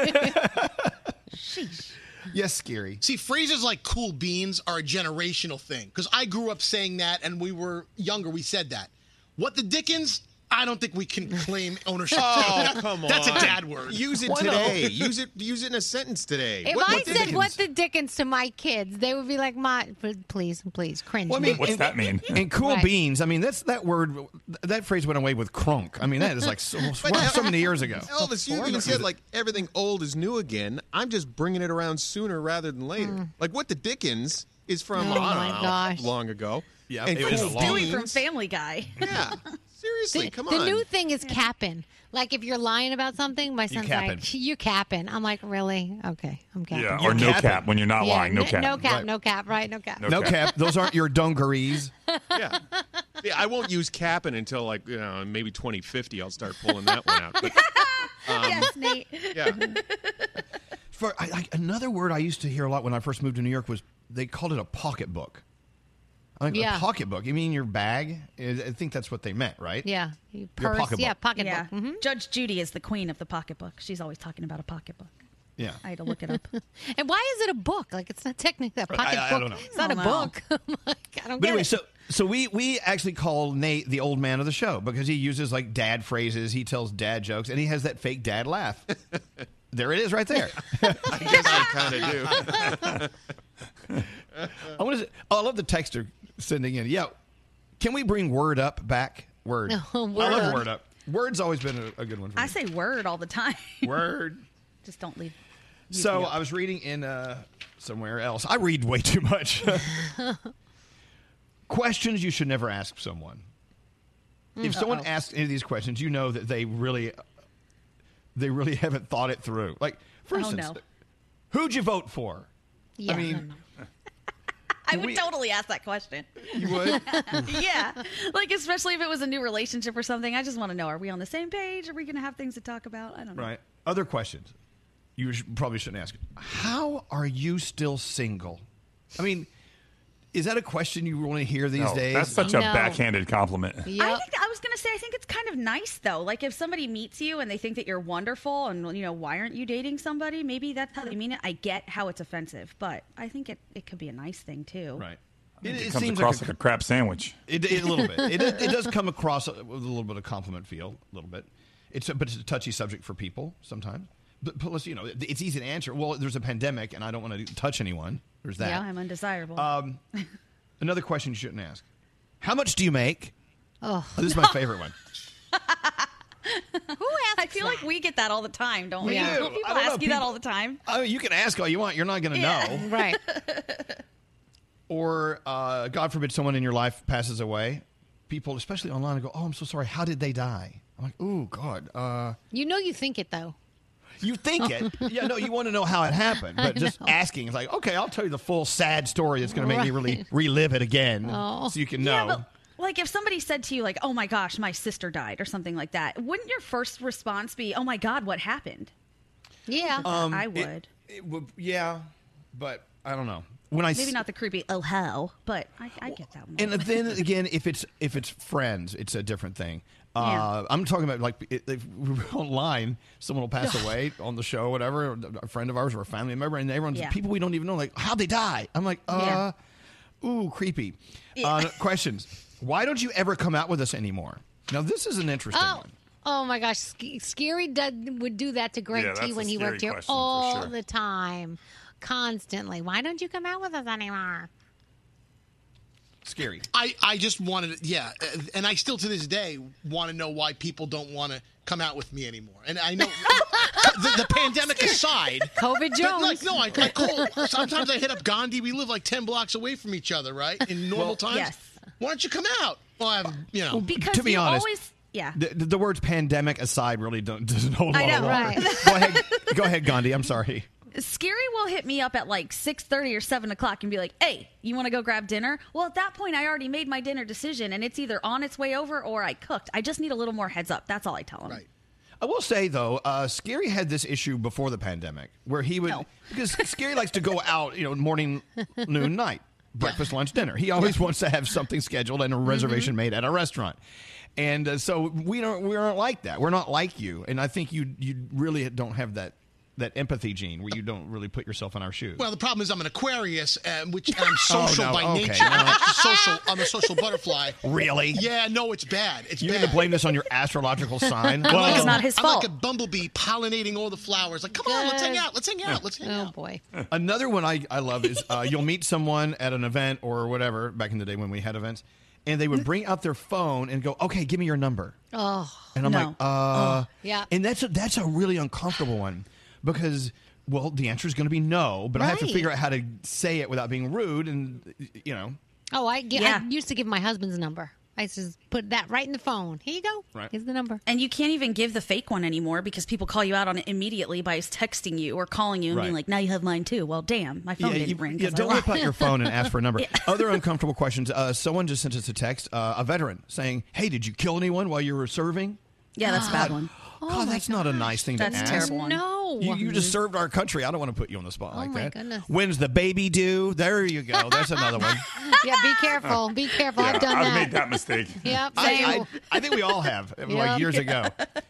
Sheesh. Yes, Scary. See, phrases like cool beans are a generational thing because I grew up saying that, and we were younger. We said that. What the Dickens? I don't think we can claim ownership. Oh, come on. That's a dad word. Use it today. Use it in a sentence today. If I said "what the Dickens" to my kids, they would be like, please, cringe. Well, I mean, what's that mean? And cool beans. I mean, that word, that phrase went away with crunk. I mean, that is like so many years ago. Elvis, you said like everything old is new again. I'm just bringing it around sooner rather than later. Like what the Dickens is from long ago. Yeah, and it was cool Stewie from Family Guy. Yeah. Seriously, come on. The new thing is capping. Like if you're lying about something, my son's like, "You capping?" I'm like, "Really? Okay, I'm capping." Yeah, or no cap when you're not lying. No cap. No cap. Right. No cap. Right? No cap. No cap. Those aren't your dungarees. Yeah, I won't use capping until like maybe 2050. I'll start pulling that one out. But, yes, Nate. Yeah. Another word I used to hear a lot when I first moved to New York was they called it a pocketbook. A pocketbook. You mean your bag? I think that's what they meant, right? Yeah. Your Purse. pocketbook. Yeah, pocketbook. Yeah. Mm-hmm. Judge Judy is the queen of the pocketbook. She's always talking about a pocketbook. Yeah. I had to look it up. And why is it a book? Like it's not technically a pocketbook. I don't know. It's not a book. I don't But get anyway, it. so we actually call Nate the old man of the show because he uses like dad phrases. He tells dad jokes, and he has that fake dad laugh. There it is, right there. I guess I kind of do. I love the texter sending in. Yeah, can we bring Word Up back? Word. No, Word I love Up. Word Up. Word's always been a good one for me. I say word all the time. Word. Just don't leave. So I was reading in somewhere else. I read way too much. Questions you should never ask someone. If someone asks any of these questions, you know that they really haven't thought it through. Like, for instance, who'd you vote for? Yeah. I mean, I would totally ask that question. You would? Yeah. Like, especially if it was a new relationship or something. I just want to know, are we on the same page? Are we going to have things to talk about? I don't know. right. Other questions you probably shouldn't ask. How are you still single? I mean, is that a question you want to hear these days? That's such a backhanded compliment. Yep. I was going to say, I think it's kind of nice, though. Like, if somebody meets you and they think that you're wonderful and, why aren't you dating somebody? Maybe that's how they mean it. I get how it's offensive, but I think it could be a nice thing, too. Right. It comes across like a crap sandwich. A little bit. It does come across with a little bit of compliment feel, a little bit. But it's a touchy subject for people sometimes. But plus, it's easy to answer. Well, there's a pandemic, and I don't want to touch anyone. There's that. Yeah, I'm undesirable. Another question you shouldn't ask. How much do you make? Oh, this is my favorite one. Who asks I feel like we get that all the time, don't we? We do. Don't people ask you that all the time? I mean, you can ask all you want. You're not going to know. Right. Or, God forbid, someone in your life passes away. People, especially online, go, "Oh, I'm so sorry. How did they die?" I'm like, "Oh, God." You think it, though. You think it. Yeah, no, you want to know how it happened. But just asking is like, okay, I'll tell you the full sad story that's going to make me really relive it again so you can know. Yeah, but, like, if somebody said to you, like, "Oh, my gosh, my sister died," or something like that, wouldn't your first response be, "Oh, my God, what happened?" Yeah. I would. It would. Yeah, but I don't know. Maybe not the creepy, "Oh, how," but I get that one. And then again, if it's friends, it's a different thing. I'm talking about like if online, someone will pass away on the show, whatever, a friend of ours or a family member, and everyone's people we don't even know, like, how'd they die? I'm like, ooh, creepy. Questions. Why don't you ever come out with us anymore? Now, this is an interesting one. Oh my gosh, Scary would do that to Greg T when he worked here all the time. constantly. Why don't you come out with us anymore? Scary. I just wanted, and I still to this day want to know why people don't want to come out with me anymore. And I know the pandemic aside, COVID Jones. I call. Sometimes I hit up Gandhi. We live like 10 blocks away from each other, right? In normal times. Yes. Why don't you come out? Well, because to be honest, always. Yeah. The words pandemic aside really doesn't hold a lot of water. Right. Go ahead, Gandhi. I'm sorry. Scary will hit me up at like 6:30 or 7 o'clock and be like, hey, you want to go grab dinner? Well, at that point, I already made my dinner decision, and it's either on its way over or I cooked. I just need a little more heads up. That's all I tell him. Right. I will say, though, Scary had this issue before the pandemic where he would, because Scary likes to go out, morning, noon, night, breakfast, lunch, dinner. He always wants to have something scheduled and a reservation made at a restaurant. And so we aren't like that. We're not like you. And I think you really don't have that empathy gene where you don't really put yourself in our shoes. Well, the problem is I'm an Aquarius, which I'm social by nature. I'm a social butterfly. Really? Yeah, no, it's bad. You're going to blame this on your astrological sign? It's not his fault. I'm like a bumblebee pollinating all the flowers. Like, come on, let's hang out. Let's hang out. Oh, boy. Another one I love is you'll meet someone at an event or whatever, back in the day when we had events, and they would bring out their phone and go, okay, give me your number. Oh, and I'm like, yeah. And that's a really uncomfortable one. Because, well, the answer is going to be no, but I have to figure out how to say it without being rude and, Oh, I used to give my husband's number. I used to put that right in the phone. Here you go. Right. Here's the number. And you can't even give the fake one anymore because people call you out on it immediately by texting you or calling you and being like, now you have mine too. Well, damn, my phone didn't ring. Yeah, don't whip out your phone and ask for a number. Other uncomfortable questions. Someone just sent us a text, a veteran, saying, hey, did you kill anyone while you were serving? Yeah, that's a bad one. Oh, that's not a nice thing to ask. That's a terrible one. No. You just served our country. I don't want to put you on the spot like that. Oh, my goodness. When's the baby due? There you go. That's another one. Yeah, be careful. Be careful. I've done that. I've made that mistake. Yep. I think we all have, like years ago.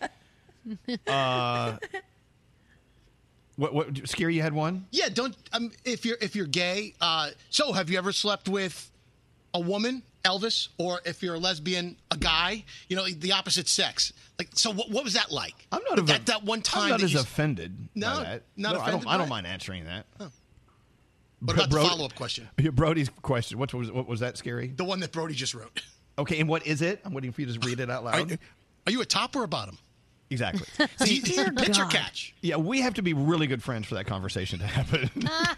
What Scary, you had one? Yeah, don't if you're gay, so have you ever slept with a woman, Elvis, or if you're a lesbian, a guy, the opposite sex? Like, so what was that like? I'm not that one time. I'm not as offended. No, by that. not offended. I don't mind answering that. Oh. What about the follow-up question? Brody's question. What was that, Scary? The one that Brody just wrote. Okay, and what is it? I'm waiting for you to read it out loud. Are you a top or a bottom? Exactly. See, pitch or catch? Yeah, we have to be really good friends for that conversation to happen.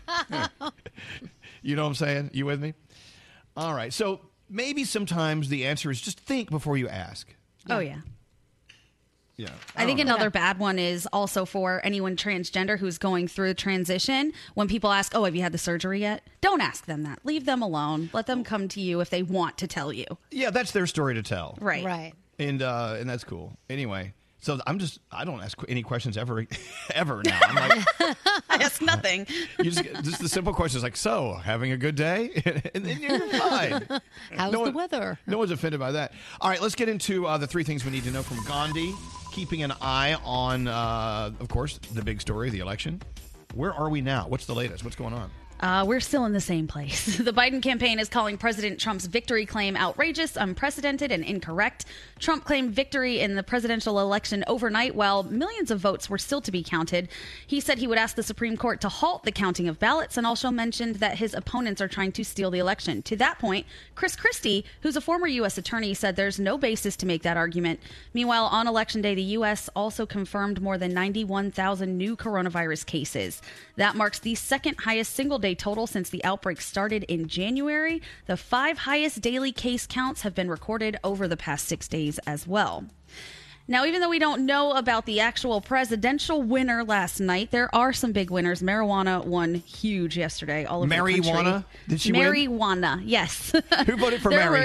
You know what I'm saying? You with me? All right. So maybe sometimes the answer is just think before you ask. Oh, yeah. Yeah. I think another bad one is also for anyone transgender who's going through the transition. When people ask, oh, have you had the surgery yet? Don't ask them that. Leave them alone. Let them come to you if they want to tell you. Yeah, that's their story to tell. Right. Right. And that's cool. Anyway, so I don't ask any questions ever now. I'm like, I ask nothing. You just the simple question is like, so having a good day? And then you're fine. How's the weather? No one's offended by that. All right, let's get into the three things we need to know from Gandhi. Keeping an eye on, of course, the big story, the election. Where are we now? What's the latest? What's going on? We're still in the same place. The Biden campaign is calling President Trump's victory claim outrageous, unprecedented, and incorrect. Trump claimed victory in the presidential election overnight while millions of votes were still to be counted. He said he would ask the Supreme Court to halt the counting of ballots and also mentioned that his opponents are trying to steal the election. To that point, Chris Christie, who's a former U.S. attorney, said there's no basis to make that argument. Meanwhile, on Election Day, the U.S. also confirmed more than 91,000 new coronavirus cases. That marks the second highest single-day total since the outbreak started in January. The 5 highest daily case counts have been recorded over the past 6 days as well. Now, even though we don't know about the actual presidential winner last night, there are some big winners. Marijuana won huge yesterday all over the country. Marijuana? Did she win? Marijuana, yes. Who voted for Mary?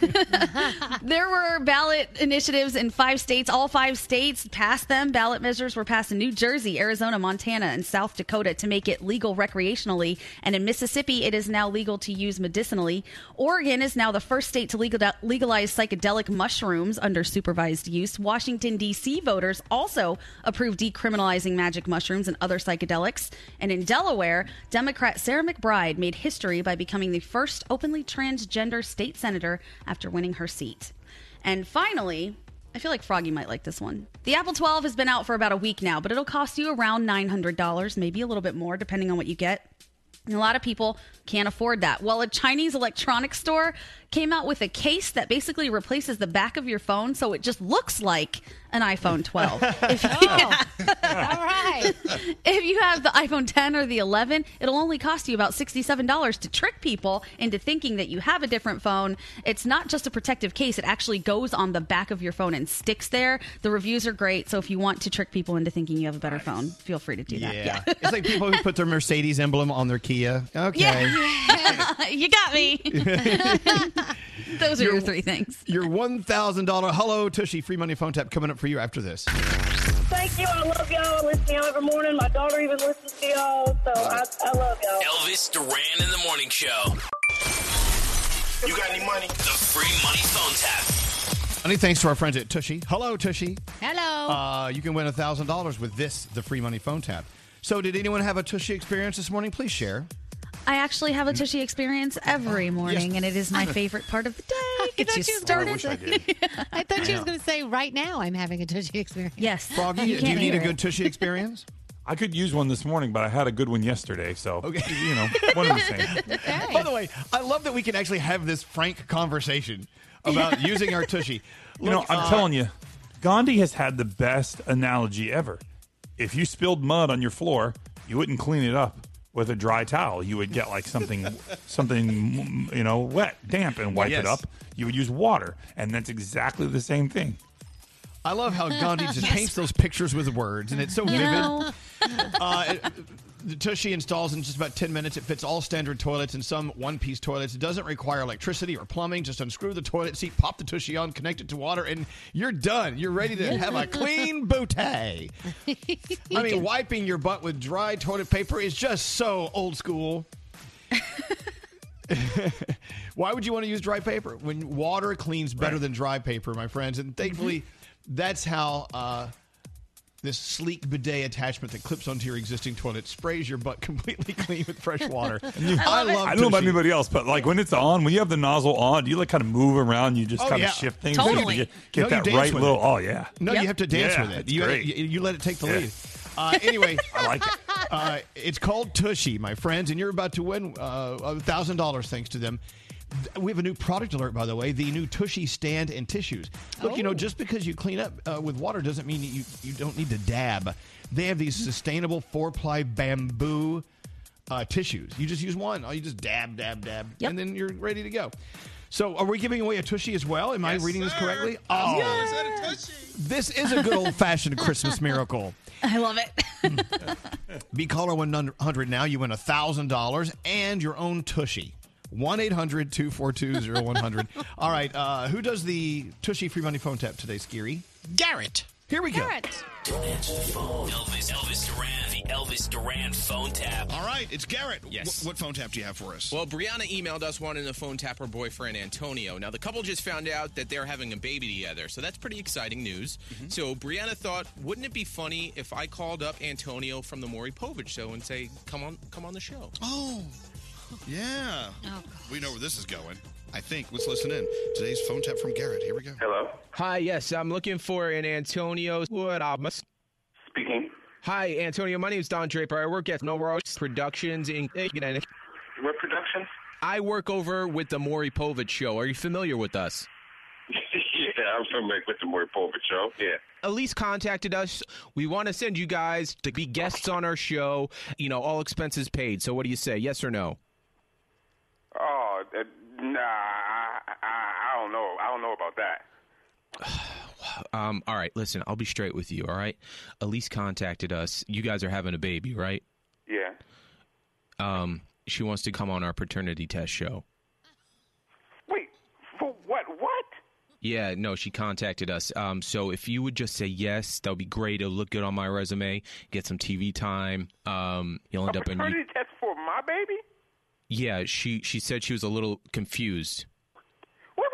There were ballot initiatives in 5 states. All 5 states passed them. Ballot measures were passed in New Jersey, Arizona, Montana, and South Dakota to make it legal recreationally. And in Mississippi, it is now legal to use medicinally. Oregon is now the first state to legalize psychedelic mushrooms under supervised use. Washington, D.C. voters also approved decriminalizing magic mushrooms and other psychedelics. And in Delaware, Democrat Sarah McBride made history by becoming the first openly transgender state senator after winning her seat. And finally, I feel like Froggy might like this one. The Apple 12 has been out for about a week now, but it'll cost you around $900, maybe a little bit more, depending on what you get. And a lot of people can't afford that. Well, a Chinese electronics store came out with a case that basically replaces the back of your phone, so it just looks like an iPhone 12. All right. If you have the iPhone 10 or the 11, it'll only cost you about $67 to trick people into thinking that you have a different phone. It's not just a protective case. It actually goes on the back of your phone and sticks there. The reviews are great, so if you want to trick people into thinking you have a better phone, feel free to do that. Yeah. It's like people who put their Mercedes emblem on their Kia. Okay. Yeah. You got me. Those are your three things. Your $1,000 Hello Tushy free money phone tap coming up for you after this. Thank you. I love y'all. I listen to y'all every morning. My daughter even listens to y'all, so I love y'all. Elvis Duran in the Morning Show. You got any money? The free money phone tap. Many thanks to our friends at Tushy. Hello, Tushy. Hello. You can win $1,000 with the free money phone tap. So did anyone have a Tushy experience this morning? Please share. I actually have a Tushy experience every morning, and it is my favorite part of the day. Gets you started. I thought she was going to say right now I'm having a Tushy experience. Yes. Froggy, do you need a good Tushy experience? I could use one this morning, but I had a good one yesterday, so, you know, one of the same. Okay. By the way, I love that we can actually have this frank conversation about using our Tushy. You know, I'm telling you, Gandhi has had the best analogy ever. If you spilled mud on your floor, you wouldn't clean it up with a dry towel. You would get like something, you know, wet, damp, and wipe it up. You would use water, and that's exactly the same thing. I love how Gandhi just paints those pictures with words, and it's so vivid. The Tushy installs in just about 10 minutes. It fits all standard toilets and some one-piece toilets. It doesn't require electricity or plumbing. Just unscrew the toilet seat, pop the Tushy on, connect it to water, and you're done. You're ready to have a clean bootay. I mean, wiping your butt with dry toilet paper is just so old school. Why would you want to use dry paper? When water cleans better than dry paper, my friends. And thankfully, that's how this sleek bidet attachment that clips onto your existing toilet sprays your butt completely clean with fresh water. I don't know about anybody else, but like when it's on, when you have the nozzle on, do you like kind of move around? You just kind of shift things to get that right little. Oh yeah. No, you have to dance with it. You let it take the lead. Anyway, I like it. It's called Tushy, my friends, and you're about to win $1,000 thanks to them. We have a new product alert, by the way, the new Tushy stand and tissues. Look, you know, just because you clean up with water doesn't mean you don't need to dab. They have these sustainable 4-ply bamboo tissues. You just use one. You just dab, and then you're ready to go. So are we giving away a Tushy as well? Am I reading this correctly? Oh, Yes. this is a good old-fashioned Christmas miracle. I love it. Be caller 100 now. You win $1,000 and your own Tushy. 1-800-242-0100. All right, who does the Tushy free money phone tap today, Scary? Garrett. Here we go. Don't answer the phone. Elvis Duran, the Elvis Duran phone tap. All right, it's Garrett. Yes. What phone tap do you have for us? Well, Brianna emailed us wanting to phone tap her boyfriend, Antonio. Now, the couple just found out that they're having a baby together, so that's pretty exciting news. So Brianna thought, wouldn't it be funny if I called up Antonio from the Maury Povich show and say, come on the show? Oh, yeah. We know where this is going, I think. Let's listen in. Today's phone tap from Garrett. Here we go. Hello? Hi, yes, I'm looking for an Antonio. Speaking. Hi, Antonio. My name is Don Draper. I work at Novaro Productions in... What production? I work over with the Maury Povich show. Are you familiar with us? Yeah, I'm familiar with the Maury Povich show. Yeah. Elise contacted us. We want to send you guys to be guests on our show. You know, all expenses paid. So what do you say, yes or no? Oh, nah, I don't know. I don't know about that. All right, listen, I'll be straight with you, all right? Elise contacted us. You guys are having a baby, right? Yeah. She wants to come on our paternity test show. Wait, for what? What? Yeah, no, she contacted us. So if you would just say yes, that would be great. It'll look good on my resume. Get some TV time. You'll end up in... paternity test for my baby? Yeah, she said she was a little confused. What?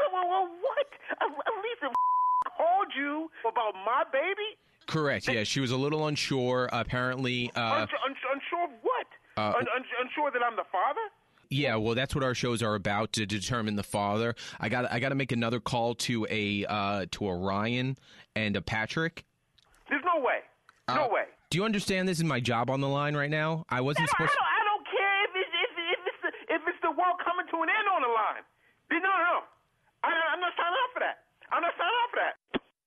Elise called you about my baby? Correct, yeah. She was a little unsure, apparently. Unsure of what? Unsure that I'm the father? Yeah, well, that's what our shows are about, to determine the father. I got to make another call to a Ryan and a Patrick. There's no way. No way. Do you understand this is my job on the line right now? I wasn't supposed to. I don't care if it's the world coming to an end on the line. No. I'm not signing up for that. I'm not signing up for that.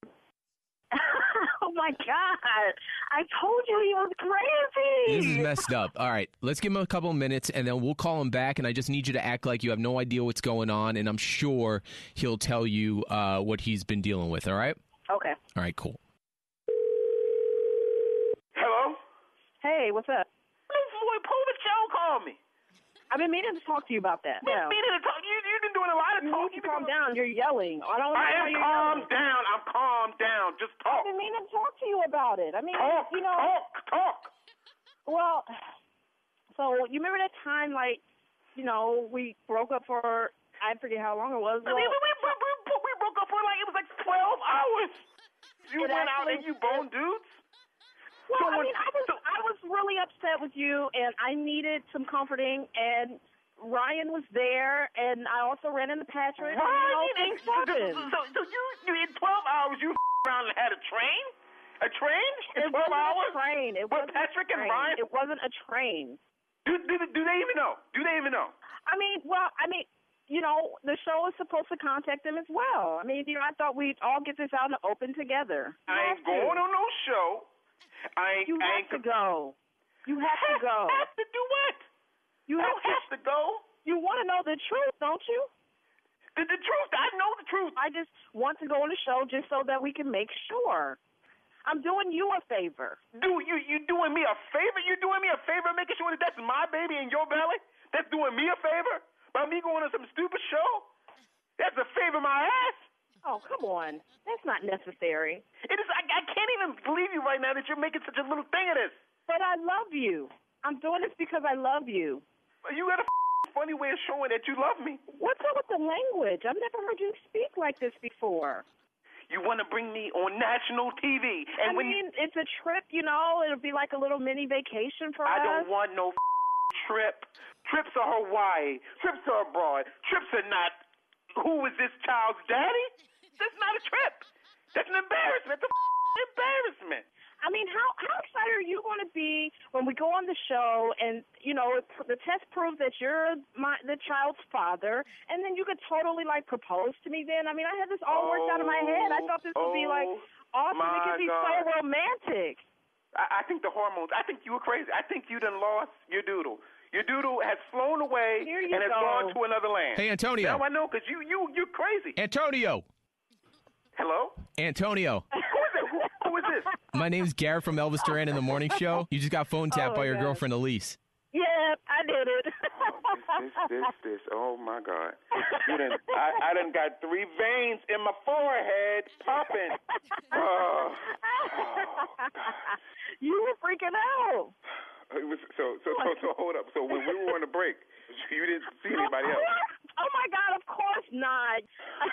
Oh, my God. I told you he was crazy. This is messed up. All right, let's give him a couple of minutes, and then we'll call him back, and I just need you to act like you have no idea what's going on, and I'm sure he'll tell you what he's been dealing with, all right? Okay. All right, cool. Hello? Hey, what's up? Pull the show, call me. I've been meaning to talk to you about that. You've been doing a lot of talking. You need to calm down. You're yelling. I don't know I how am you're calmed yelling. down. I'm calmed down. Just talk. I've been meaning to talk to you about it. I mean, Talk. Well, so you remember that time, like, we broke up for, I forget how long it was. We broke up for it was like 12 hours. You went out and you boned dudes? Well, I was really upset with you, and I needed some comforting, and Ryan was there, and I also ran into Patrick. Ryan? So you in 12 hours, you around and had a train? A train? In 12 hours? A train. It with Patrick and Ryan? It wasn't a train. Do they even know? I mean, the show is supposed to contact them as well. I mean, I thought we'd all get this out in the open together. I ain't going on no show. You have to go. You have to go. Have to do what? You have to go. You want to know the truth, don't you? The truth. I know the truth. I just want to go on the show just so that we can make sure. I'm doing you a favor. You doing me a favor? You doing me a favor making sure that that's my baby in your belly? That's doing me a favor? By me going on some stupid show? That's a favor my ass? Oh, come on. That's not necessary. It is. I can't even believe you right now that you're making such a little thing of this. But I love you. I'm doing this because I love you. You got a funny way of showing that you love me. What's up with the language? I've never heard you speak like this before. You want to bring me on national TV. And it's a trip, It'll be like a little mini vacation for us. I don't want no trip. Trips are Hawaii. Trips are abroad. Trips are not, who is this child's daddy? That's not a trip. That's an embarrassment. It's an embarrassment. I mean, how excited are you going to be when we go on the show and, the test proves that you're the child's father, and then you could totally, propose to me then? I mean, I had this all worked out in my head. I thought this would be, awesome. It could be so romantic. I think the hormones, I think you were crazy. I think you done lost your doodle. Your doodle has flown away and has gone to another land. Hey, Antonio. Now I know, because you're crazy. Antonio. Hello? Antonio. Who is this? My name's Garrett from Elvis Duran in the Morning Show. You just got phone tapped by your girlfriend, Elise. Yeah, I did it. This. Oh, my God. I done got 3 veins in my forehead popping. Oh. You were freaking out. So hold up. So when we were on the break, you didn't see anybody else? Oh, my God, of course not.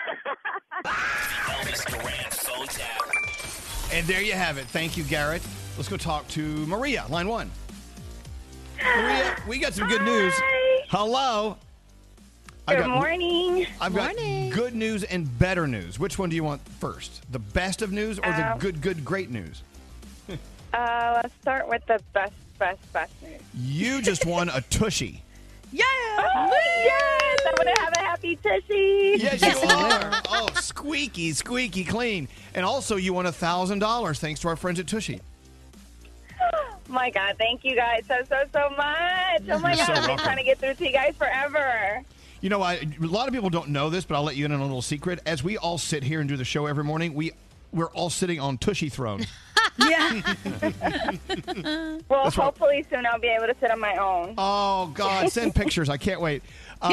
Elvis Duran phone tap. And there you have it. Thank you, Garrett. Let's go talk to Maria, line 1. Maria, we got some good news. Hello. Good morning. I've got good news and better news. Which one do you want first? The best of news or the good, great news? Let's start with the best news. You just won a Tushy. Yeah! Oh, yes! I'm going to have a happy Tushy. Yes, you are. Oh, squeaky clean. And also, you won $1,000 thanks to our friends at Tushy. My God, thank you guys so much. Oh, my God, I've been trying to get through to you guys forever. You know, a lot of people don't know this, but I'll let you in on a little secret. As we all sit here and do the show every morning, we're all sitting on Tushy thrones. Yeah. Well, hopefully soon I'll be able to sit on my own. Oh, God. Send pictures. I can't wait.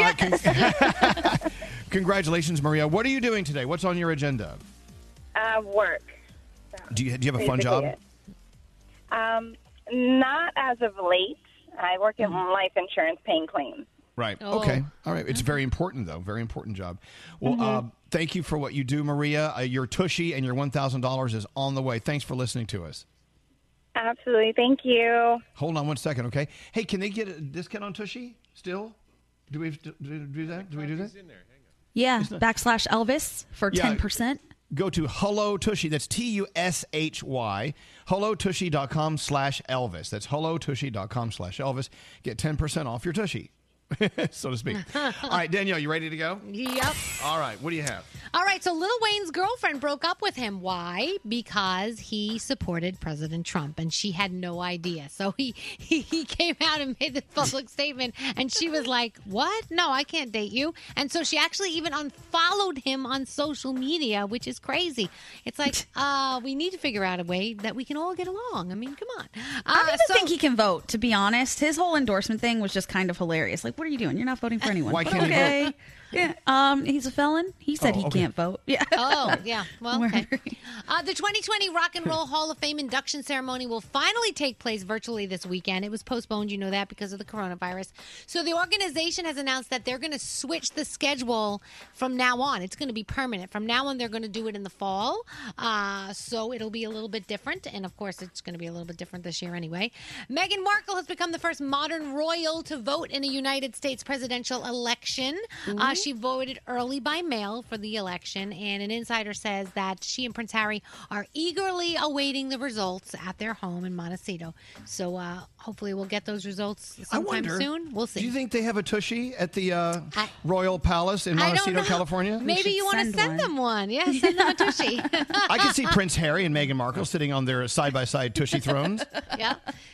Congratulations, Maria. What are you doing today? What's on your agenda? Work. So Do you have a fun job? Not as of late. I work in life insurance paying claims. Right. Oh. Okay. All right. It's very important, though. Very important job. Well, thank you for what you do, Maria. Your Tushy and your $1,000 is on the way. Thanks for listening to us. Absolutely. Thank you. Hold on one second, okay? Hey, can they get a discount on Tushy still? Do we do that? Do we do that? Yeah, /Elvis for 10%. Go to Hello Tushy. That's TUSHY. HelloTushy.com/Elvis. That's HelloTushy.com/Elvis. Get 10% off your Tushy, so to speak. All right, Danielle, you ready to go? Yep. All right, what do you have? All right, so Lil Wayne's girlfriend broke up with him. Why? Because he supported President Trump, and she had no idea. So he came out and made this public statement, and she was like, what? No, I can't date you. And so she actually even unfollowed him on social media, which is crazy. It's like, we need to figure out a way that we can all get along. I mean, come on. I don't even think he can vote, to be honest. His whole endorsement thing was just kind of hilarious. Like, what are you doing? You're not voting for anyone. Why can't he vote? Yeah, he's a felon. He said he can't vote. Yeah. Oh, yeah. Well, okay. The 2020 Rock and Roll Hall of Fame induction ceremony will finally take place virtually this weekend. It was postponed, you know that, because of the coronavirus. So the organization has announced that they're going to switch the schedule from now on. It's going to be permanent. From now on, they're going to do it in the fall. So it'll be a little bit different. And, of course, it's going to be a little bit different this year anyway. Meghan Markle has become the first modern royal to vote in a United States presidential election. She voted early by mail for the election, and an insider says that she and Prince Harry are eagerly awaiting the results at their home in Montecito. So hopefully we'll get those results sometime soon. We'll see. Do you think they have a Tushy at the Royal Palace in Montecito, California? Maybe you want to send them one. Yeah, send them a Tushy. I can see Prince Harry and Meghan Markle sitting on their side-by-side Tushy thrones. Yeah.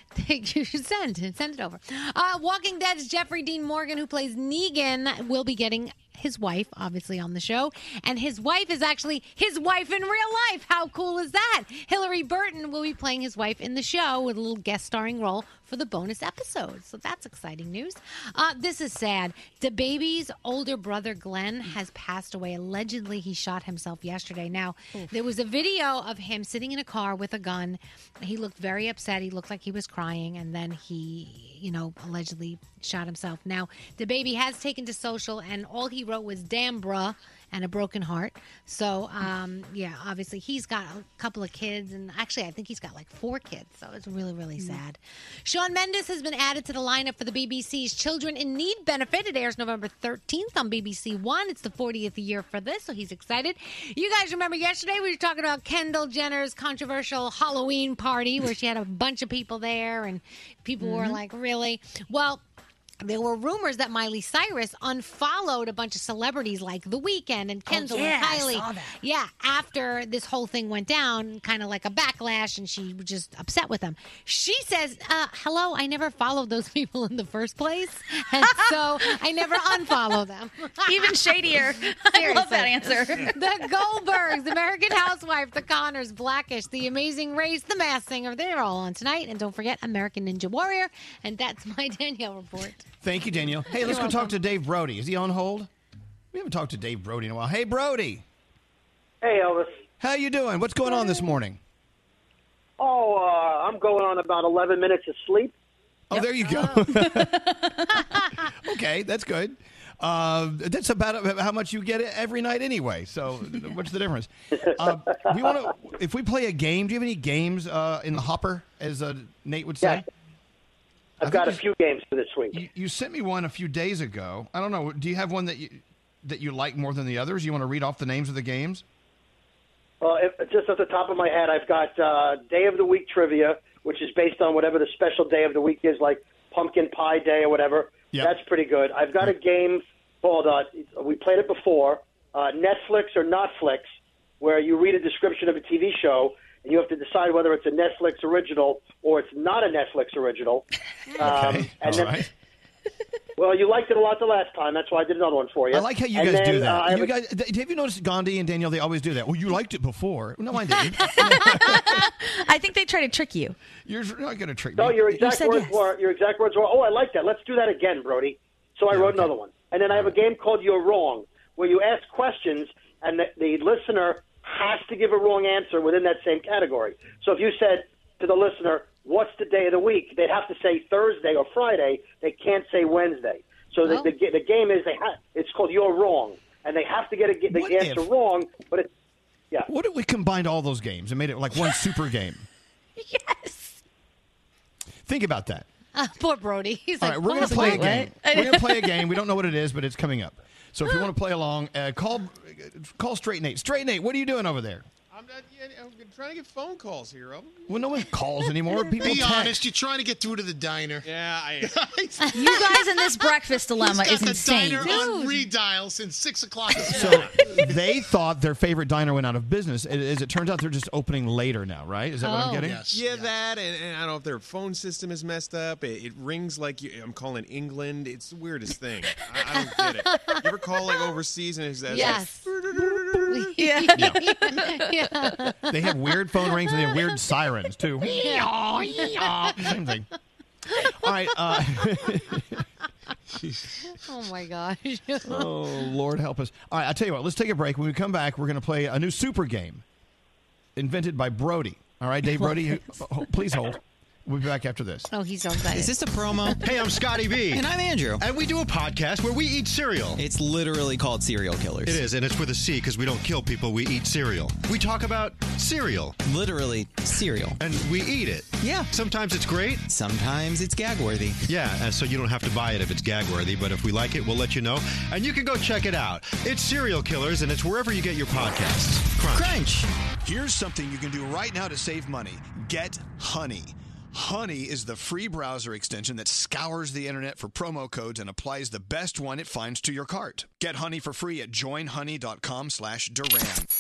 You should send it over. Walking Dead's Jeffrey Dean Morgan, who plays Negan, will be getting his wife, obviously, on the show. And his wife is actually his wife in real life. How cool is that? Hillary Burton will be playing his wife in the show with a little guest starring role for the bonus episode. So that's exciting news. This is sad. DaBaby's older brother, Glenn, has passed away. Allegedly, he shot himself yesterday. Now, there was a video of him sitting in a car with a gun. He looked very upset. He looked like he was crying. And then he, allegedly shot himself. Now, DaBaby has taken to social, and all he wrote was, "Damn, bruh," and a broken heart. So, obviously he's got a couple of kids, and actually I think he's got like 4 kids, so it's really, really sad. Shawn Mendes has been added to the lineup for the BBC's Children in Need benefit. It airs November 13th on BBC One. It's the 40th year for this, so he's excited. You guys remember yesterday we were talking about Kendall Jenner's controversial Halloween party where she had a bunch of people there, and people were like, really? Well, there were rumors that Miley Cyrus unfollowed a bunch of celebrities like The Weeknd and Kendall and Kylie. I saw that. Yeah, after this whole thing went down, kind of like a backlash, and she was just upset with them. She says, hello, I never followed those people in the first place, and so I never unfollow them. Even shadier. I love that answer. The Goldbergs, American Housewife, The Connors, Blackish, The Amazing Race, The Masked Singer, they're all on tonight. And don't forget American Ninja Warrior. And that's my Danielle report. Thank you, Danielle. Hey, let's go talk to Dave Brody. Is he on hold? We haven't talked to Dave Brody in a while. Hey, Brody. Hey, Elvis. How you doing? What's going on this morning? I'm going on about 11 minutes of sleep. Oh, there you go. Okay, that's good. That's about how much you get every night anyway. So what's the difference? If we play a game, do you have any games in the hopper, as Nate would say? Yeah. I've got a few games for this week. You sent me one a few days ago. I don't know. Do you have one that you like more than the others? You want to read off the names of the games? Well, just off the top of my head, I've got Day of the Week trivia, which is based on whatever the special day of the week is, like Pumpkin Pie Day or whatever. Yep. That's pretty good. I've got a game called, we played it before, Netflix or Notflix, where you read a description of a TV show, and you have to decide whether it's a Netflix original or it's not a Netflix original. Okay, right. Well, you liked it a lot the last time. That's why I did another one for you. I like how you guys do that. Have you noticed Gandhi and Danielle, they always do that? Well, you liked it before. No, I didn't. I think they try to trick you. You're not going to trick me. No, your exact words were, oh, I like that. Let's do that again, Brody. So I wrote another one. And then I have a game called You're Wrong, where you ask questions, and the listener has to give a wrong answer within that same category. So if you said to the listener, what's the day of the week? They'd have to say Thursday or Friday. They can't say Wednesday. So the game is it's called You're Wrong, and they have to get the answer wrong. But what if we combined all those games and made it like one super game? Yes. Think about that. Poor Brody. He's All like, right, we're going to play a game. We're going to play a game. We don't know what it is, but it's coming up. So if you want to play along, call Straight Nate. Straight Nate, what are you doing over there? I'm trying to get phone calls here. Well, no one calls anymore. People Be text. honest, you're trying to get through to the diner. Yeah, I am. You guys in this breakfast dilemma He's is got insane. the diner on redial since 6 o'clock this So morning. they thought their favorite diner went out of business. As it turns out, they're just opening later now, right? Is that what I'm getting? Yeah, that, and I don't know if their phone system is messed up. It rings like I'm calling England. It's the weirdest thing. I don't get it. You ever call like overseas and it's Yes. Yeah. They have weird phone rings and they have weird sirens, too. Same thing. All right. Oh, my gosh. Oh, Lord help us. All right, I'll tell you what. Let's take a break. When we come back, we're going to play a new super game invented by Brody. All right, Dave Brody, please hold. We'll be back after this. Oh, he's so excited. Is this a promo? Hey, I'm Scotty B. And I'm Andrew. And we do a podcast where we eat cereal. It's literally called Serial Killers. It is, and it's with a C because we don't kill people, we eat cereal. We talk about cereal. Literally, cereal. And we eat it. Yeah. Sometimes it's great. Sometimes it's gag-worthy. Yeah, so you don't have to buy it if it's gag-worthy, but if we like it, we'll let you know. And you can go check it out. It's Serial Killers, and it's wherever you get your podcasts. Crunch. Here's something you can do right now to save money. Get Honey. Honey is the free browser extension that scours the internet for promo codes and applies the best one it finds to your cart. Get Honey for free at joinhoney.com/Duran.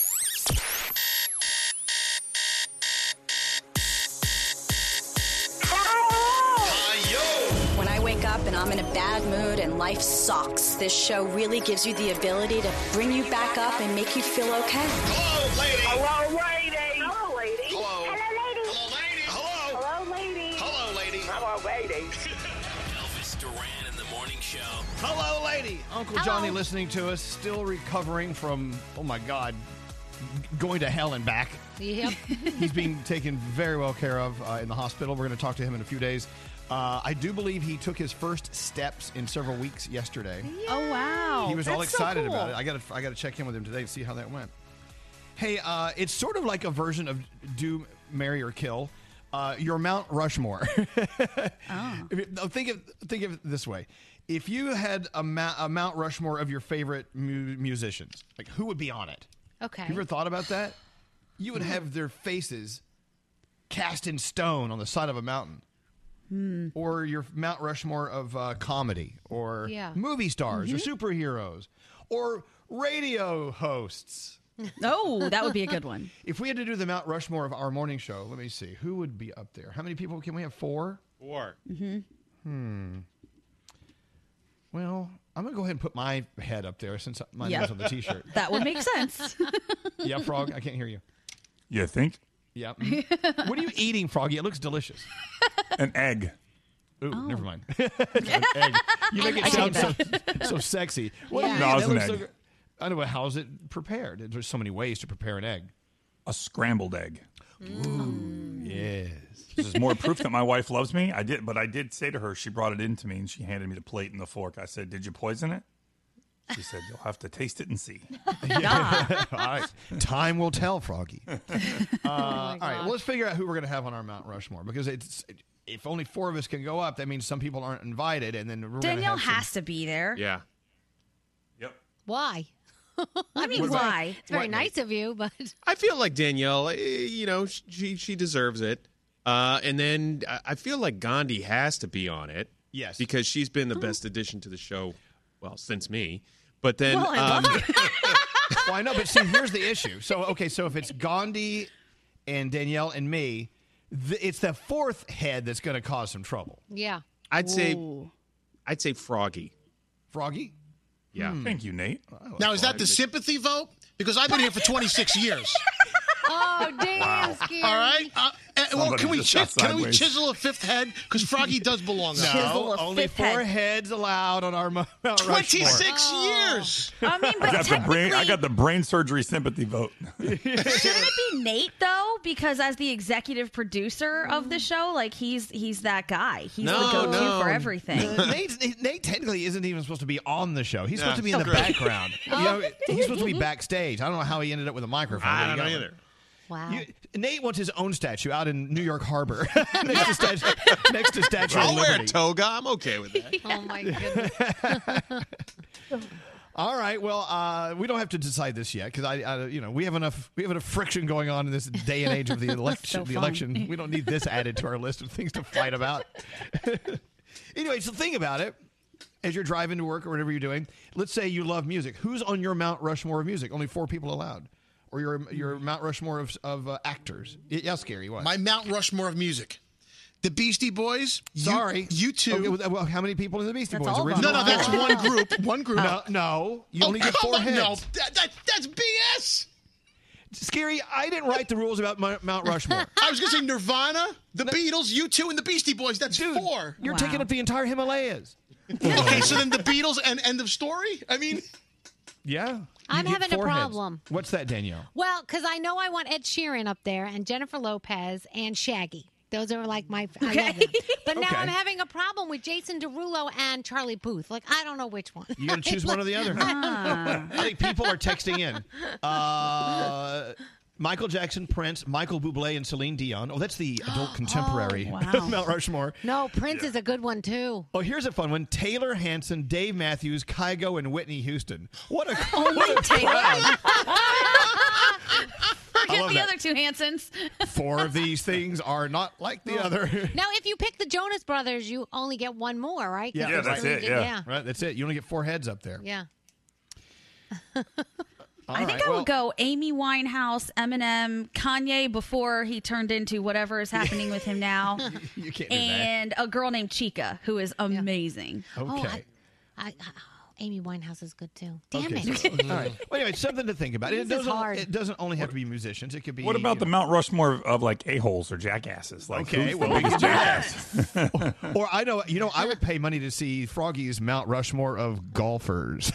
When I wake up and I'm in a bad mood and life sucks, this show really gives you the ability to bring you back up and make you feel okay. Hello, lady. Hello, lady. Hello, lady. Hello. Hello, lady. Hello, lady. Hello, lady. Elvis Duran in the morning show. Hello, lady. Uncle Johnny listening to us, still recovering from, oh my God, going to hell and back. Yep. He's being taken very well care of in the hospital. We're going to talk to him in a few days. I do believe he took his first steps in several weeks yesterday. Oh, wow. He was all That's so excited cool. about it. I got to check in with him today to see how that went. Hey, it's sort of like a version of Do, Marry, or Kill. Your Mount Rushmore. Think of it this way. If you had a Mount Rushmore of your favorite musicians, like who would be on it? Okay. You ever thought about that? You would have their faces cast in stone on the side of a mountain. Or your Mount Rushmore of comedy, or movie stars, or superheroes, or radio hosts. Oh, that would be a good one. If we had to do the Mount Rushmore of our morning show, let me see. Who would be up there? How many people can we have? 4? 4. Well, I'm going to go ahead and put my head up there since mine is on the T-shirt. That would make sense. Yeah, Frog, I can't hear you. You think? Yeah. What are you eating, Froggy? It looks delicious. An egg. Ooh, never mind. An egg. You make it sound so sexy. What Yeah. No, it's an egg. I know, but how's it prepared? There's so many ways to prepare an egg. A scrambled egg. Ooh, yes. This is more proof that my wife loves me. I did say to her, she brought it in to me and she handed me the plate and the fork. I said, "Did you poison it?" She said, "You'll have to taste it and see." All right. Time will tell, Froggy. All right. Well, let's figure out who we're going to have on our Mount Rushmore, because if only 4 of us can go up, that means some people aren't invited, and then we're Danielle gonna have has to be there. Yeah. Why? I mean, why? It's very nice of you, but I feel like Danielle, she deserves it. And then I feel like Gandhi has to be on it. Yes. Because she's been the best addition to the show, well, since me. But then... Well, I love it. Well, I know, but see, here's the issue. So if it's Gandhi and Danielle and me, it's the 4th head that's going to cause some trouble. yeah. I'd say Froggy. Froggy? Yeah. Thank you, Nate. Now, is that the sympathy vote? Because I've been here for 26 years. Oh, damn, Scary. All right. Well, can we sideways. chisel a 5th head? Because Froggy does belong there. No, only 4 heads allowed on our Mount Rushmore. 26 years. I mean, but I got the brain surgery sympathy vote. Shouldn't it be Nate though? Because as the executive producer of the show, like he's that guy. He's the go-to for everything. Nate technically isn't even supposed to be on the show. He's supposed to be in the background. He's supposed to be backstage. I don't know how he ended up with a microphone. I don't know either. Wow. Nate wants his own statue out in New York Harbor next to Statue of I'll wear a Liberty. toga. I'm okay with that. Oh, my goodness. All right. Well, we don't have to decide this yet because we have enough friction going on in this day and age of the election. So fun. We don't need this added to our list of things to fight about. Anyway, so think about it. As you're driving to work or whatever you're doing, let's say you love music. Who's on your Mount Rushmore of music? Only 4 people allowed. Or your Mount Rushmore of actors. Yeah, Scary. What? My Mount Rushmore of music. The Beastie Boys. Sorry. You two. Okay, well, how many people in the Beastie That's Boys? all of them. No, that's one group. One group. No. You only get 4 heads. No, that's BS. Scary, I didn't write the rules about Mount Rushmore. I was going to say Nirvana, the Beatles, U2, and the Beastie Boys. That's 4. You're taking up the entire Himalayas. Okay, so then the Beatles and end of story? I mean... Yeah. I'm You get having a 4 heads. problem. What's that, Danielle? Well, because I know I want Ed Sheeran up there and Jennifer Lopez and Shaggy. Those are like my... I love them. But now Okay. I'm having a problem with Jason Derulo and Charlie Puth. Like, I don't know which one. You got to choose one or the other. I think people are texting in. Michael Jackson, Prince, Michael Bublé, and Celine Dion. Oh, that's the adult contemporary Mount Rushmore. No, Prince is a good one, too. Oh, here's a fun one. Taylor Hanson, Dave Matthews, Kygo, and Whitney Houston. What a Only Taylor. I Forget love the that. other 2 Hansons. 4 of these things are not like the other. Now, if you pick the Jonas Brothers, you only get 1 more, right? 'Cause Yeah, there's that's 3 it. Yeah. Right, that's it. You only get 4 heads up there. Yeah. I think I would go Amy Winehouse, Eminem, Kanye before he turned into whatever is happening with him now. You can't do that. And a girl named Chica, who is amazing. Okay. Amy Winehouse is good, too. Damn Okay, it. so- all right. Well, anyway, something to think about. This is hard. It doesn't only have to be musicians. It could be. What about the Mount Rushmore of like a-holes or jackasses? Like, Okay, who's well, the we biggest can do jackass? Or I know, I would pay money to see Froggy's Mount Rushmore of golfers.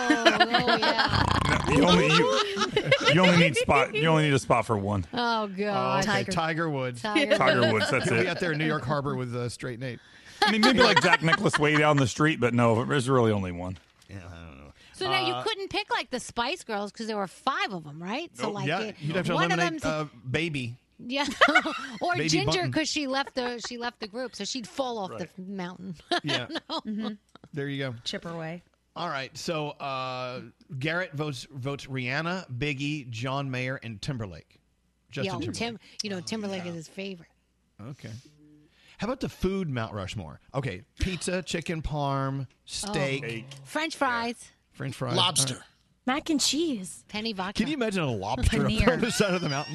You only need a spot for one. Oh, God. Okay, Tiger Woods. Tiger Woods, that's He'll be it. out there in New York Harbor with Straight Nate. I mean, maybe like Jack Nicklaus way down the street, but no, there's really only one. Yeah, I don't know. So now you couldn't pick like the Spice Girls because there were 5 of them, right? So like you'd have to one of eliminate them's Baby. yeah, or Baby Ginger Button. because she left the group, so she'd fall off the mountain. Yeah. No. There you go. Chip her away. All right, so Garrett votes Rihanna, Biggie, John Mayer, and Timberlake. Justin Timberlake. Timberlake is his favorite. Okay. How about the food Mount Rushmore? Okay, pizza, chicken parm, steak, French fries, French fries, lobster, mac and cheese, penny vodka. Can you imagine a lobster up Paneer. on the side of the mountain?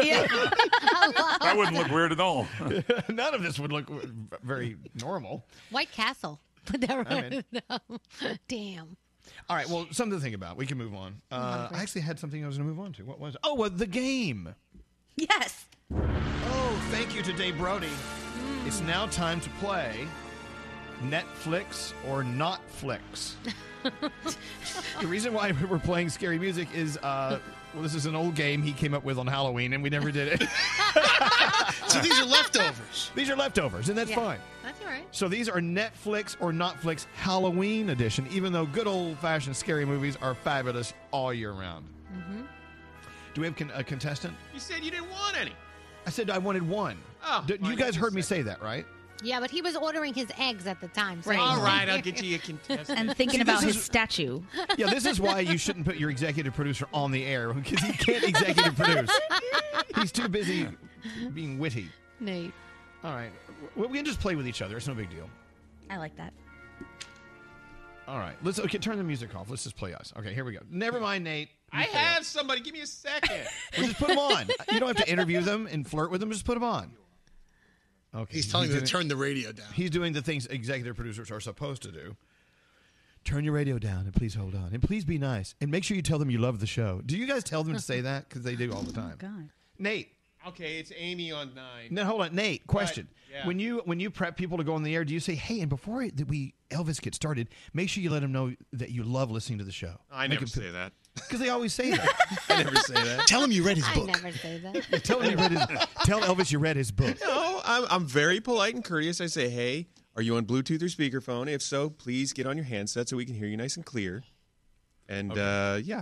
That wouldn't look weird at all. None of this would look very normal. White Castle. Put that I'm right. Damn. All right, well, something to think about. We can move on. I actually had something I was going to move on to. What was it? Oh, the game. Yes. Oh, thank you to Dave Brody. It's now time to play Netflix or Not Flix. The reason why we're playing scary music is, this is an old game he came up with on Halloween, and we never did it. So these are leftovers. These are leftovers, and that's fine. That's all right. So these are Netflix or Not Flix Halloween edition, even though good old-fashioned scary movies are fabulous all year round. Mm-hmm. Do we have a contestant? You said you didn't want any. I said I wanted one. Oh, You guys heard me say that, right? Yeah, but he was ordering his eggs at the time. So All right, I'll get you a contestant. And thinking about his statue. Yeah, this is why you shouldn't put your executive producer on the air, because he can't executive produce. He's too busy being witty. Nate. All right. We can just play with each other. It's no big deal. I like that. All right. Turn the music off. Let's just play us. Okay, here we go. Never mind, Nate. I have somebody. Give me a second. Well, just put them on. You don't have to interview them and flirt with them. Just put them on. Okay. He's telling me to turn the radio down. He's doing the things executive producers are supposed to do. Turn your radio down and please hold on. And please be nice. And make sure you tell them you love the show. Do you guys tell them to say that? Because they do all the time. God. Nate. Okay, it's Amy on 9. No, hold on. Nate, question. Yeah. When you prep people to go on the air, do you say, hey, and before Elvis gets started, make sure you let them know that you love listening to the show? I never say that. Because they always say that. I never say that. Tell him you read his book. I never say that. Tell Elvis you read his book. No, I'm very polite and courteous. I say, hey, are you on Bluetooth or speakerphone? If so, please get on your handset so we can hear you nice and clear. And, yeah.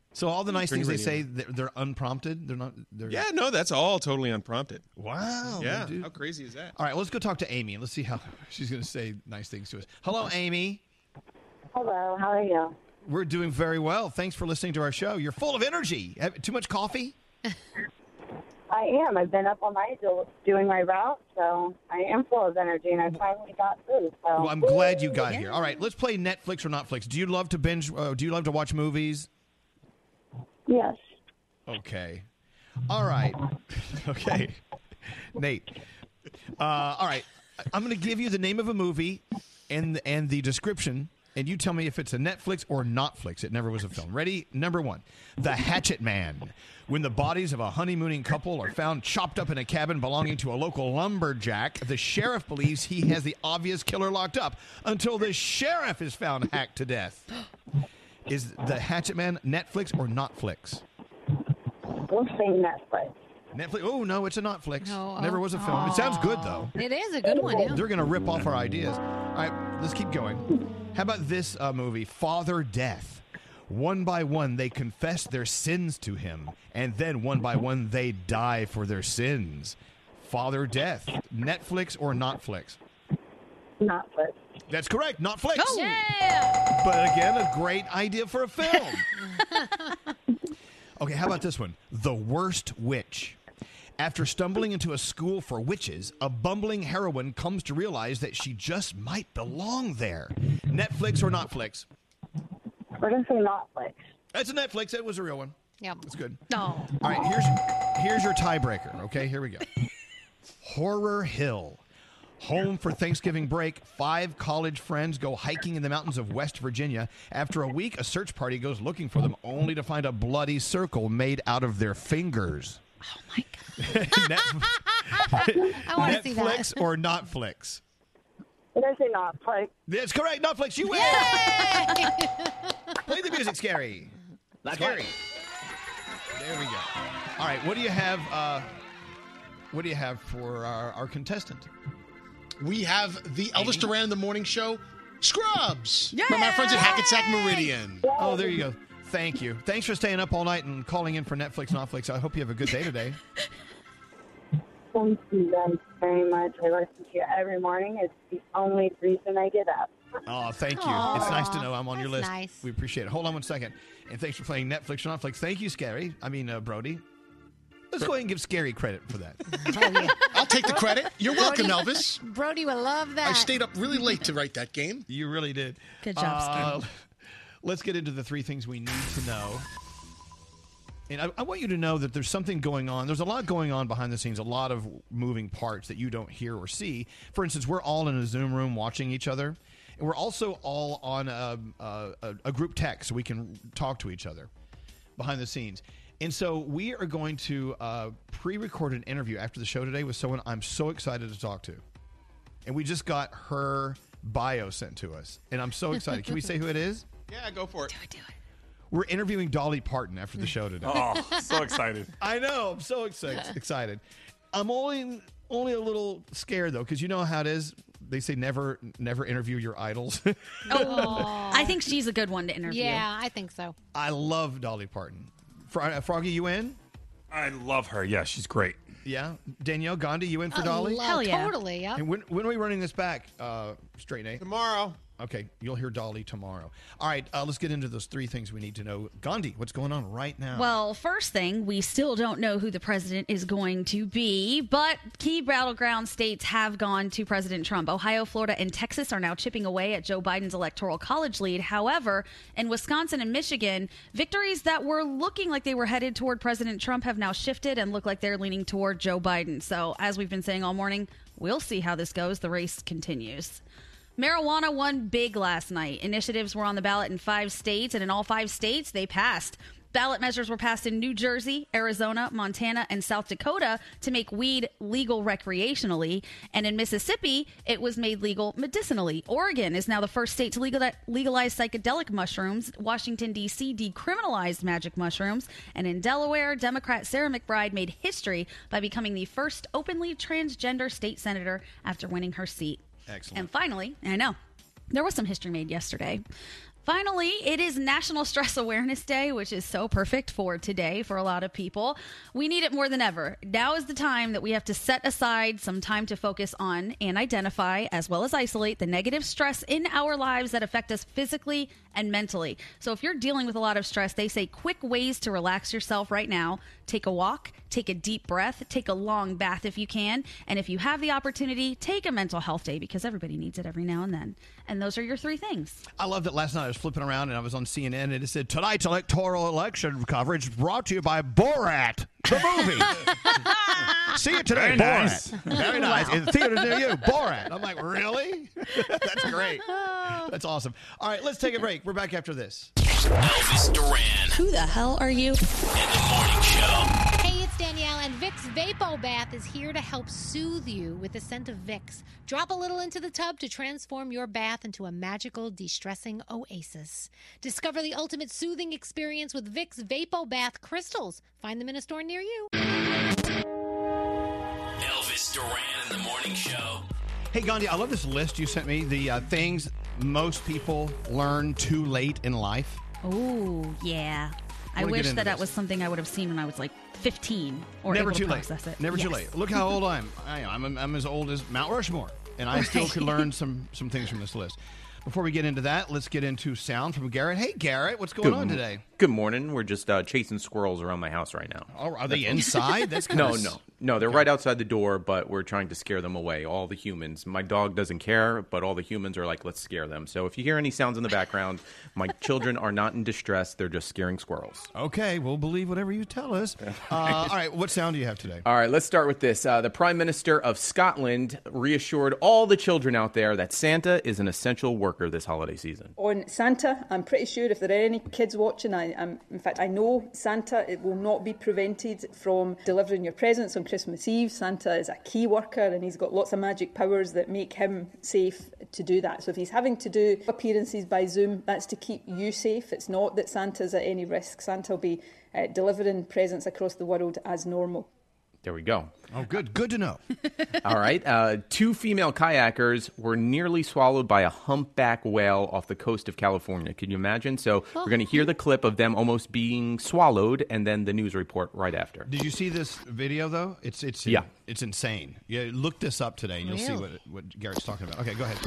So all the nice things they Radio. say, they're unprompted. They're not. Yeah, no, that's all totally unprompted. Wow. Yeah. dude. How crazy is that? All right, let's go talk to Amy and let's see how she's going to say nice things to us. Hello, Amy. Hello, how are you? We're doing very well. Thanks for listening to our show. You're full of energy. Too much coffee? I am. I've been up all night doing my route, so I am full of energy, and I finally got through. So. Well, I'm glad you got here. All right, let's play Netflix or not Flix. Do you love to binge? Do you love to watch movies? Yes. Okay. All right. Okay. Nate. All right. I'm going to give you the name of a movie and the description, and you tell me if it's a Netflix or not Flix. It never was a film. Ready? Number 1, The Hatchet Man. When the bodies of a honeymooning couple are found chopped up in a cabin belonging to a local lumberjack, the sheriff believes he has the obvious killer locked up until the sheriff is found hacked to death. Is The Hatchet Man Netflix or not Flix? We'll say Netflix. Netflix? Oh, no, it's a not Flix. No, Never was a film. It sounds good, though. It is a good one, yeah. They're going to rip off our ideas. All right, let's keep going. How about this movie, Father Death? One by one, they confess their sins to him, and then one by one, they die for their sins. Father Death, Netflix or not Flix? Not Flix. That's correct, not Flix. Oh. Yeah. But again, a great idea for a film. Okay, how about this one? The Worst Witch. After stumbling into a school for witches, a bumbling heroine comes to realize that she just might belong there. Netflix or not Flix? We're going to say not Flix. That's a Netflix. That was a real one. Yep. That's good. No. All right, here's your tiebreaker, okay? Here we go. Horror Hill. Home for Thanksgiving break, 5 college friends go hiking in the mountains of West Virginia. After a week, a search party goes looking for them, only to find a bloody circle made out of their fingers. Oh, my God. I want to see that. Netflix or not Flix? We're going to say not Flix. That's correct, not Flix. You win. Play the music, Scary. Scary. There we go. All right, what do you have? What do you have for our contestant? We have the Elvis Duran in the Morning Show, Scrubs, from our friends at Hackensack Meridian. Oh, there you go. Thank you. Thanks for staying up all night and calling in for Netflix, not Flix. I hope you have a good day today. Thank you guys very much. I listen to you every morning. It's the only reason I get up. Oh, thank you. Aww. It's nice to know I'm on your That's list. nice. We appreciate it. Hold on one second. And thanks for playing Netflix or not Flix. Thank you, Scary. Brody. Let's go ahead and give Scary credit for that. I'll take the credit. You're welcome, Elvis. Brody will love that. I stayed up really late to write that game. You really did. Good job, Scary. Let's get into the 3 things we need to know. And I want you to know that there's something going on. There's a lot going on behind the scenes, a lot of moving parts that you don't hear or see. For instance, we're all in a Zoom room watching each other. And we're also all on a group text so we can talk to each other behind the scenes. And so we are going to pre-record an interview after the show today with someone I'm so excited to talk to. And we just got her bio sent to us. And I'm so excited. Can we say who it is? Yeah, go for it. Do it. We're interviewing Dolly Parton after the show today. Oh, so excited. I know. I'm so excited. I'm only a little scared, though, because you know how it is. They say never interview your idols. I think she's a good one to interview. Yeah, I think so. I love Dolly Parton. Froggy, you in? I love her. Yeah, she's great. Yeah. Danielle, Gandhi, you in for Dolly? Hell yeah. Totally, yeah. And when are we running this back, Straight Nate? Tomorrow. Okay, you'll hear Dolly tomorrow. All right, let's get into those 3 things we need to know. Gandhi, what's going on right now? Well, first thing, we still don't know who the president is going to be, but key battleground states have gone to President Trump. Ohio, Florida, and Texas are now chipping away at Joe Biden's electoral college lead. However, in Wisconsin and Michigan, victories that were looking like they were headed toward President Trump have now shifted and look like they're leaning toward Joe Biden. So, as we've been saying all morning, we'll see how this goes. The race continues. Marijuana won big last night. Initiatives were on the ballot in 5 states, and in all 5 states, they passed. Ballot measures were passed in New Jersey, Arizona, Montana, and South Dakota to make weed legal recreationally. And in Mississippi, it was made legal medicinally. Oregon is now the first state to legalize psychedelic mushrooms. Washington, D.C. decriminalized magic mushrooms. And in Delaware, Democrat Sarah McBride made history by becoming the first openly transgender state senator after winning her seat. Excellent. And finally, I know, there was some history made yesterday. Finally, it is National Stress Awareness Day, which is so perfect for today for a lot of people. We need it more than ever. Now is the time that we have to set aside some time to focus on and identify, as well as isolate, the negative stress in our lives that affect us physically and mentally. So if you're dealing with a lot of stress, they say quick ways to relax yourself right now. Take a walk, take a deep breath, take a long bath if you can. And if you have the opportunity, take a mental health day because everybody needs it every now and then. And those are your 3 things. I love that last night I was flipping around and I was on CNN and it said, tonight's electoral election coverage brought to you by Borat, the movie. See it today, Very Borat. nice. Very nice. Wow. In theaters near you, Borat. I'm like, really? That's great. That's awesome. All right, let's take a break. We're back after this. Elvis Duran Who the hell are you? in the morning show. Hey, it's Danielle, and Vicks Vapo Bath is here to help soothe you with the scent of Vicks. Drop a little into the tub to transform your bath into a magical, de-stressing oasis. Discover the ultimate soothing experience with Vicks Vapo Bath crystals. Find them in a store near you. Elvis Duran in the morning show. Hey, Gandhi, I love this list you sent me. The things most people learn too late in life. Oh, yeah. I Wanna get wish into that this. was something I would have seen when I was like 15 or Never able too to late. process it. Never too Yes. late. Look how old I am. I'm as old as Mount Rushmore, and I still could learn some things from this list. Before we get into that, let's get into sound from Garrett. Hey, Garrett, what's going on today? Good morning. We're just chasing squirrels around my house right now. Oh, are they inside? That's No, they're right outside the door, but we're trying to scare them away. All the humans. My dog doesn't care, but all the humans are like, let's scare them. So if you hear any sounds in the background, my children are not in distress. They're just scaring squirrels. Okay, we'll believe whatever you tell us. All right, what sound do you have today? All right, let's start with this. The Prime Minister of Scotland reassured all the children out there that Santa is an essential worker this holiday season. On Santa, I'm pretty sure if there are any kids watching, in fact, I know Santa, it will not be prevented from delivering your presents on Christmas Eve. Santa is a key worker and he's got lots of magic powers that make him safe to do that. So if he's having to do appearances by Zoom, that's to keep you safe. It's not that Santa's at any risk. Santa will be delivering presents across the world as normal. There we go. Oh, good. Good to know. All right. 2 female kayakers were nearly swallowed by a humpback whale off the coast of California. Can you imagine? So we're going to hear the clip of them almost being swallowed and then the news report right after. Did you see this video, though? It's insane. Yeah, look this up today, and you'll see what Garrett's talking about. Okay, go ahead.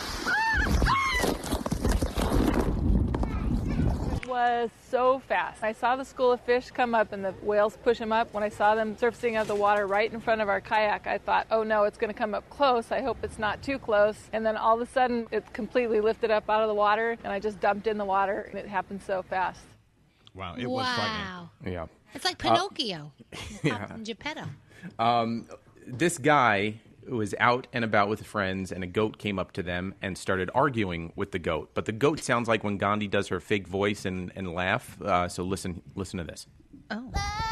Was so fast. I saw the school of fish come up and the whales push them up. When I saw them surfacing out of the water right in front of our kayak, I thought, oh no, it's going to come up close. I hope it's not too close. And then all of a sudden, it completely lifted up out of the water, and I just dumped in the water, and it happened so fast. Wow, it was frightening. Yeah. It's like Pinocchio. Yeah. And Geppetto. This guy was out and about with friends, and a goat came up to them and started arguing with the goat. But the goat sounds like when Gandhi does her fake voice and laugh. So listen to this. Oh.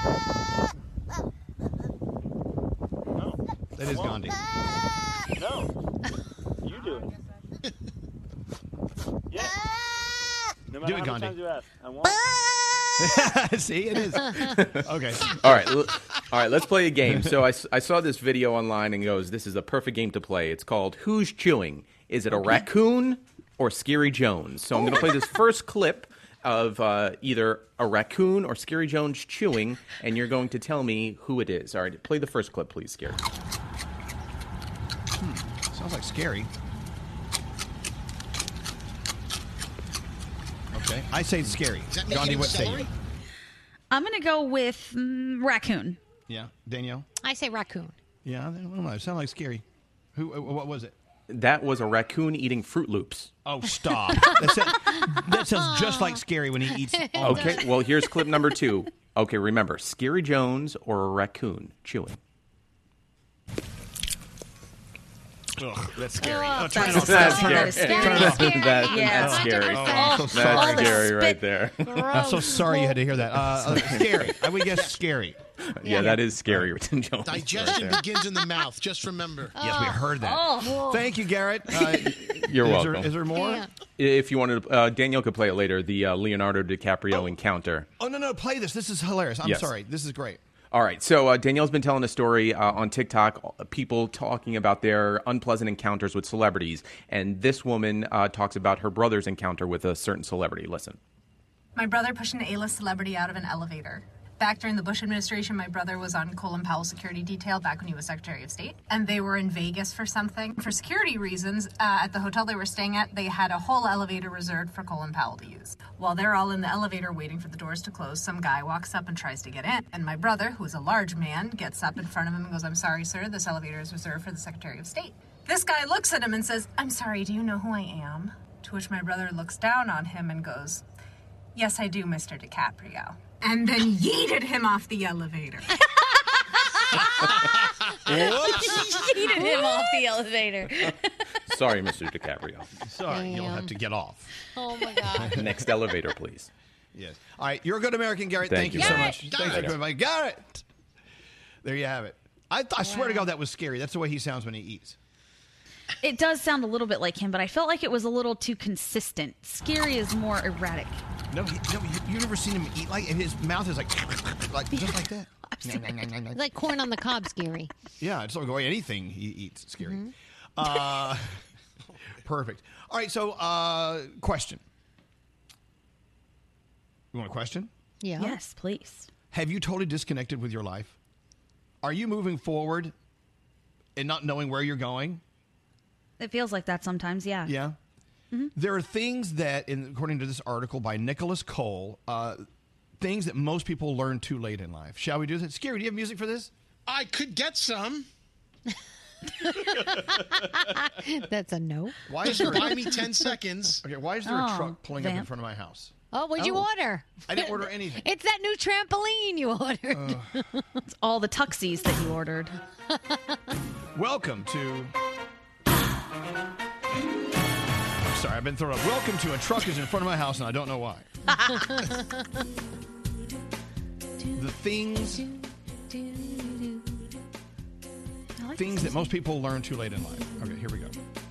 That is Gandhi. No. You do it. Yeah. No matter Do it, how many Gandhi. times you ask. I want See, it is. Okay. All right. Let's play a game. So I saw this video online and goes, this is a perfect game to play. It's called Who's Chewing? Is it a raccoon or Scary Jones? So I'm going to play this first clip of either a raccoon or Scary Jones chewing, and you're going to tell me who it is. All right, play the first clip, please, Scary. Sounds like Scary. Okay, I say Scary. Gandhi, what say you? I'm going to go with raccoon. Yeah, Danielle? I say raccoon. Yeah, I don't know. It sounded like Scary. What was it? That was a raccoon eating Fruit Loops. Oh, stop. That sounds just like Scary when he eats all Okay, well, here's clip number 2. Okay, remember, Scary Jones or a raccoon chewing? Ugh, that's scary. Oh, turn it that's off. scary. Turn it off. That's scary. Yeah. That's scary. Oh, I'm so sorry. That's scary right there. I'm so sorry you had to hear that. Scary. I would guess Scary. Yeah, that is scary. Jones. Digestion right begins in the mouth. Just remember. Yes, we heard that. Oh. Thank you, Garrett. You're welcome. Is there more? Yeah. If you wanted to, Danielle could play it later, the Leonardo DiCaprio encounter. Oh, no, play this. This is hilarious. I'm Yes. sorry. This is great. All right. So Danielle's been telling a story on TikTok, people talking about their unpleasant encounters with celebrities. And this woman talks about her brother's encounter with a certain celebrity. Listen. My brother pushed an A-list celebrity out of an elevator. Back during the Bush administration, my brother was on Colin Powell's security detail back when he was Secretary of State. And they were in Vegas for something. For security reasons, at the hotel they were staying at, they had a whole elevator reserved for Colin Powell to use. While they're all in the elevator waiting for the doors to close, some guy walks up and tries to get in. And my brother, who is a large man, gets up in front of him and goes, "I'm sorry, sir, this elevator is reserved for the Secretary of State." This guy looks at him and says, "I'm sorry, do you know who I am?" To which my brother looks down on him and goes, "Yes, I do, Mr. DiCaprio." And then yeeted him off the elevator. Yeeted him off the elevator. Sorry, Mr. DiCaprio. Sorry, you'll have to get off. Oh, my God. Next elevator, please. Yes. All right, you're a good American, Garrett. Thank you so much. Thanks for coming by. Garrett! There you have it. I swear to God, that was scary. That's the way he sounds when he eats. It does sound a little bit like him, but I felt like it was a little too consistent. Scary is more erratic. No, you never seen him eat like his mouth is like just like that. Like corn on the cob, scary. Yeah, it's like anything he eats, scary. Perfect. All right, so question. You want a question? Yeah. Yes, please. Have you totally disconnected with your life? Are you moving forward and not knowing where you're going? It feels like that sometimes, yeah. Yeah. Mm-hmm. There are things that, according to this article by Nicholas Cole, things that most people learn too late in life. Shall we do this? Scary, do you have music for this? I could get some. That's a no. Why is there Buy me 10 seconds. Okay, why is there a truck pulling up in front of my house? Oh, what'd you order? I didn't order anything. It's that new trampoline you ordered. It's all the tuxies that you ordered. Welcome to... Sorry, I've been thrown up. Welcome to a truck is in front of my house, and I don't know why. The things that most people learn too late in life. Okay, here we go.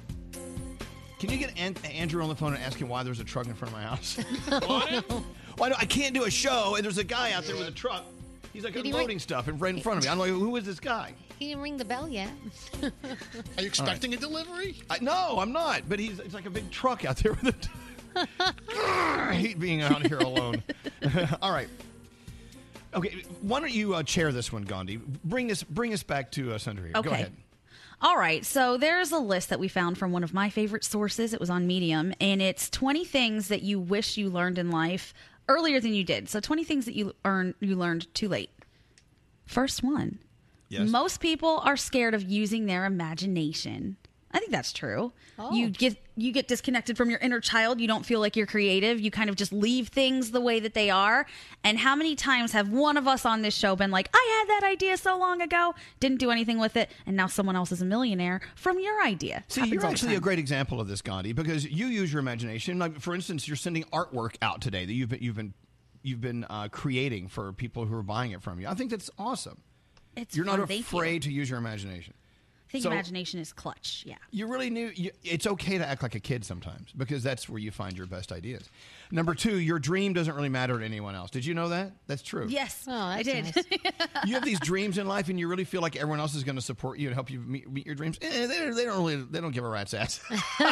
Can you get Andrew on the phone and ask him why there's a truck in front of my house? Why no, I can't do a show, and there's a guy out there with a truck. He's like unloading stuff right in front of me. I'm like, who is this guy? He didn't ring the bell yet. Are you expecting a delivery? No, I'm not. But it's like a big truck out there with a... I hate being out here alone. All right. Okay, why don't you chair this one, Gandhi? Bring us back to Senator here. Okay. Go ahead. All right, so there's a list that we found from one of my favorite sources. It was on Medium, and it's 20 things that you wish you learned in life earlier than you did. So 20 things that you learned too late. First one. Yes. Most people are scared of using their imagination. I think that's true. Oh. You get disconnected from your inner child. You don't feel like you're creative. You kind of just leave things the way that they are. And how many times have one of us on this show been like, I had that idea so long ago, didn't do anything with it, and now someone else is a millionaire from your idea. See, you're actually a great example of this, Gandhi, because you use your imagination. Like, for instance, you're sending artwork out today that you've been creating for people who are buying it from you. I think that's awesome. You're not afraid to use your imagination. I think imagination is clutch, yeah. You really it's okay to act like a kid sometimes because that's where you find your best ideas. Number 2, your dream doesn't really matter to anyone else. Did you know that? That's true. Yes, I did. Nice. You have these dreams in life and you really feel like everyone else is going to support you and help you meet your dreams. They don't give a rat's ass.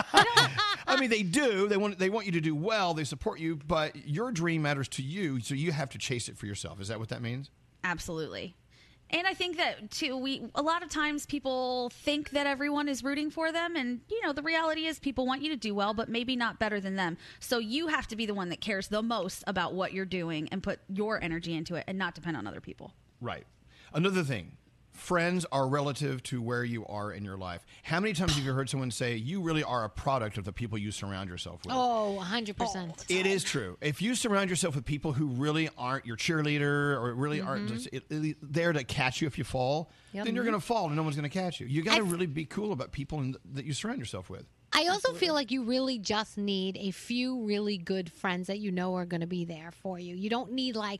I mean, they do. They want you to do well. They support you, but your dream matters to you, so you have to chase it for yourself. Is that what that means? Absolutely. And I think that, too, a lot of times people think that everyone is rooting for them. And, the reality is people want you to do well, but maybe not better than them. So you have to be the one that cares the most about what you're doing and put your energy into it and not depend on other people. Right. Another thing. Friends are relative to where you are in your life. How many times have you heard someone say you really are a product of the people you surround yourself with? Oh, 100%. It is true. If you surround yourself with people who really aren't your cheerleader or really aren't just there to catch you if you fall, then you're going to fall and no one's going to catch you. You got to really be cool about people that you surround yourself with. I also feel like you really just need a few really good friends that you know are going to be there for you. You don't need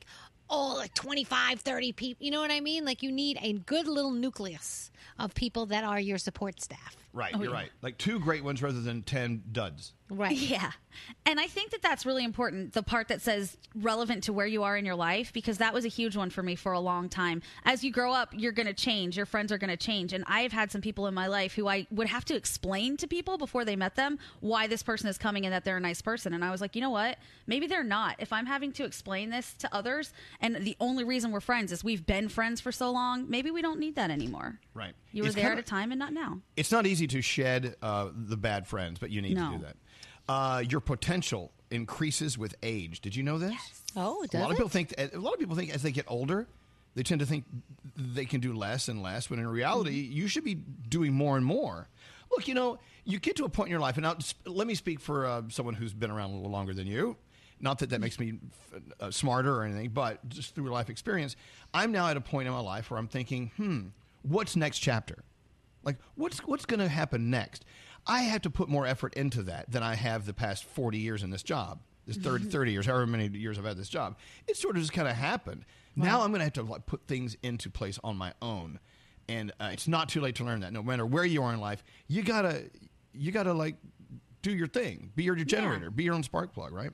all like 25, 30 people. You know what I mean? Like you need a good little nucleus of people that are your support staff. Right, you're right. Like 2 great ones rather than 10 duds. Right. Yeah. And I think that that's really important, the part that says relevant to where you are in your life, because that was a huge one for me for a long time. As you grow up, you're going to change. Your friends are going to change. And I've had some people in my life who I would have to explain to people before they met them why this person is coming and that they're a nice person. And I was like, you know what? Maybe they're not. If I'm having to explain this to others and the only reason we're friends is we've been friends for so long, maybe we don't need that anymore. Right. You were there at a time and not now. It's not easy to shed the bad friends, but you need to do that. Your potential increases with age. Did you know this? Yes. Oh, does a lot of people think as they get older, they tend to think they can do less and less. When in reality, you should be doing more and more. Look, you get to a point in your life, and now let me speak for someone who's been around a little longer than you. Not that makes me smarter or anything, but just through life experience, I'm now at a point in my life where I'm thinking, what's next chapter? Like, what's going to happen next? I have to put more effort into that than I have the past 40 years in this job, this 30 years, however many years I've had this job. It sort of just kind of happened. Wow. Now I'm going to have to put things into place on my own. And it's not too late to learn that. No matter where you are in life, you gotta like do your thing. Be your generator. Be your own spark plug, right?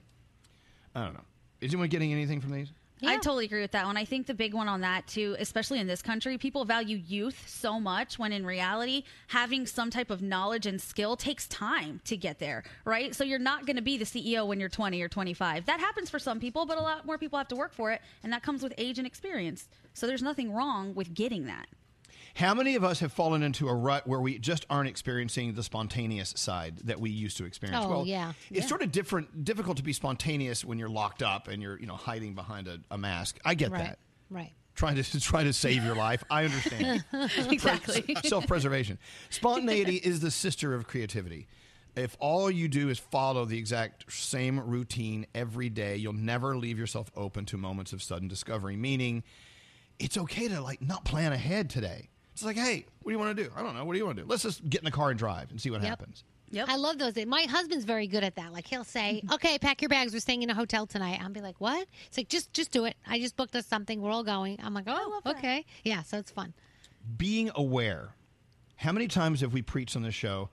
I don't know. Is anyone getting anything from these? Yeah. I totally agree with that one. I think the big one on that, too, especially in this country, people value youth so much when in reality, having some type of knowledge and skill takes time to get there, right? So you're not going to be the CEO when you're 20 or 25. That happens for some people, but a lot more people have to work for it, and that comes with age and experience. So there's nothing wrong with getting that. How many of us have fallen into a rut where we just aren't experiencing the spontaneous side that we used to experience? Oh, well, yeah. It's sort of difficult to be spontaneous when you're locked up and you're hiding behind a mask. I get that. Right. Trying to save your life. I understand. Exactly. Self-preservation. Spontaneity is the sister of creativity. If all you do is follow the exact same routine every day, you'll never leave yourself open to moments of sudden discovery. Meaning, it's okay to not plan ahead today. It's like, hey, what do you want to do? I don't know. What do you want to do? Let's just get in the car and drive and see what happens. Yep. I love those. My husband's very good at that. Like he'll say, okay, pack your bags. We're staying in a hotel tonight. I'll be like, what? It's like, just do it. I just booked us something. We're all going. I'm like, oh, okay. Yeah, so it's fun. Being aware. How many times have we preached on this show?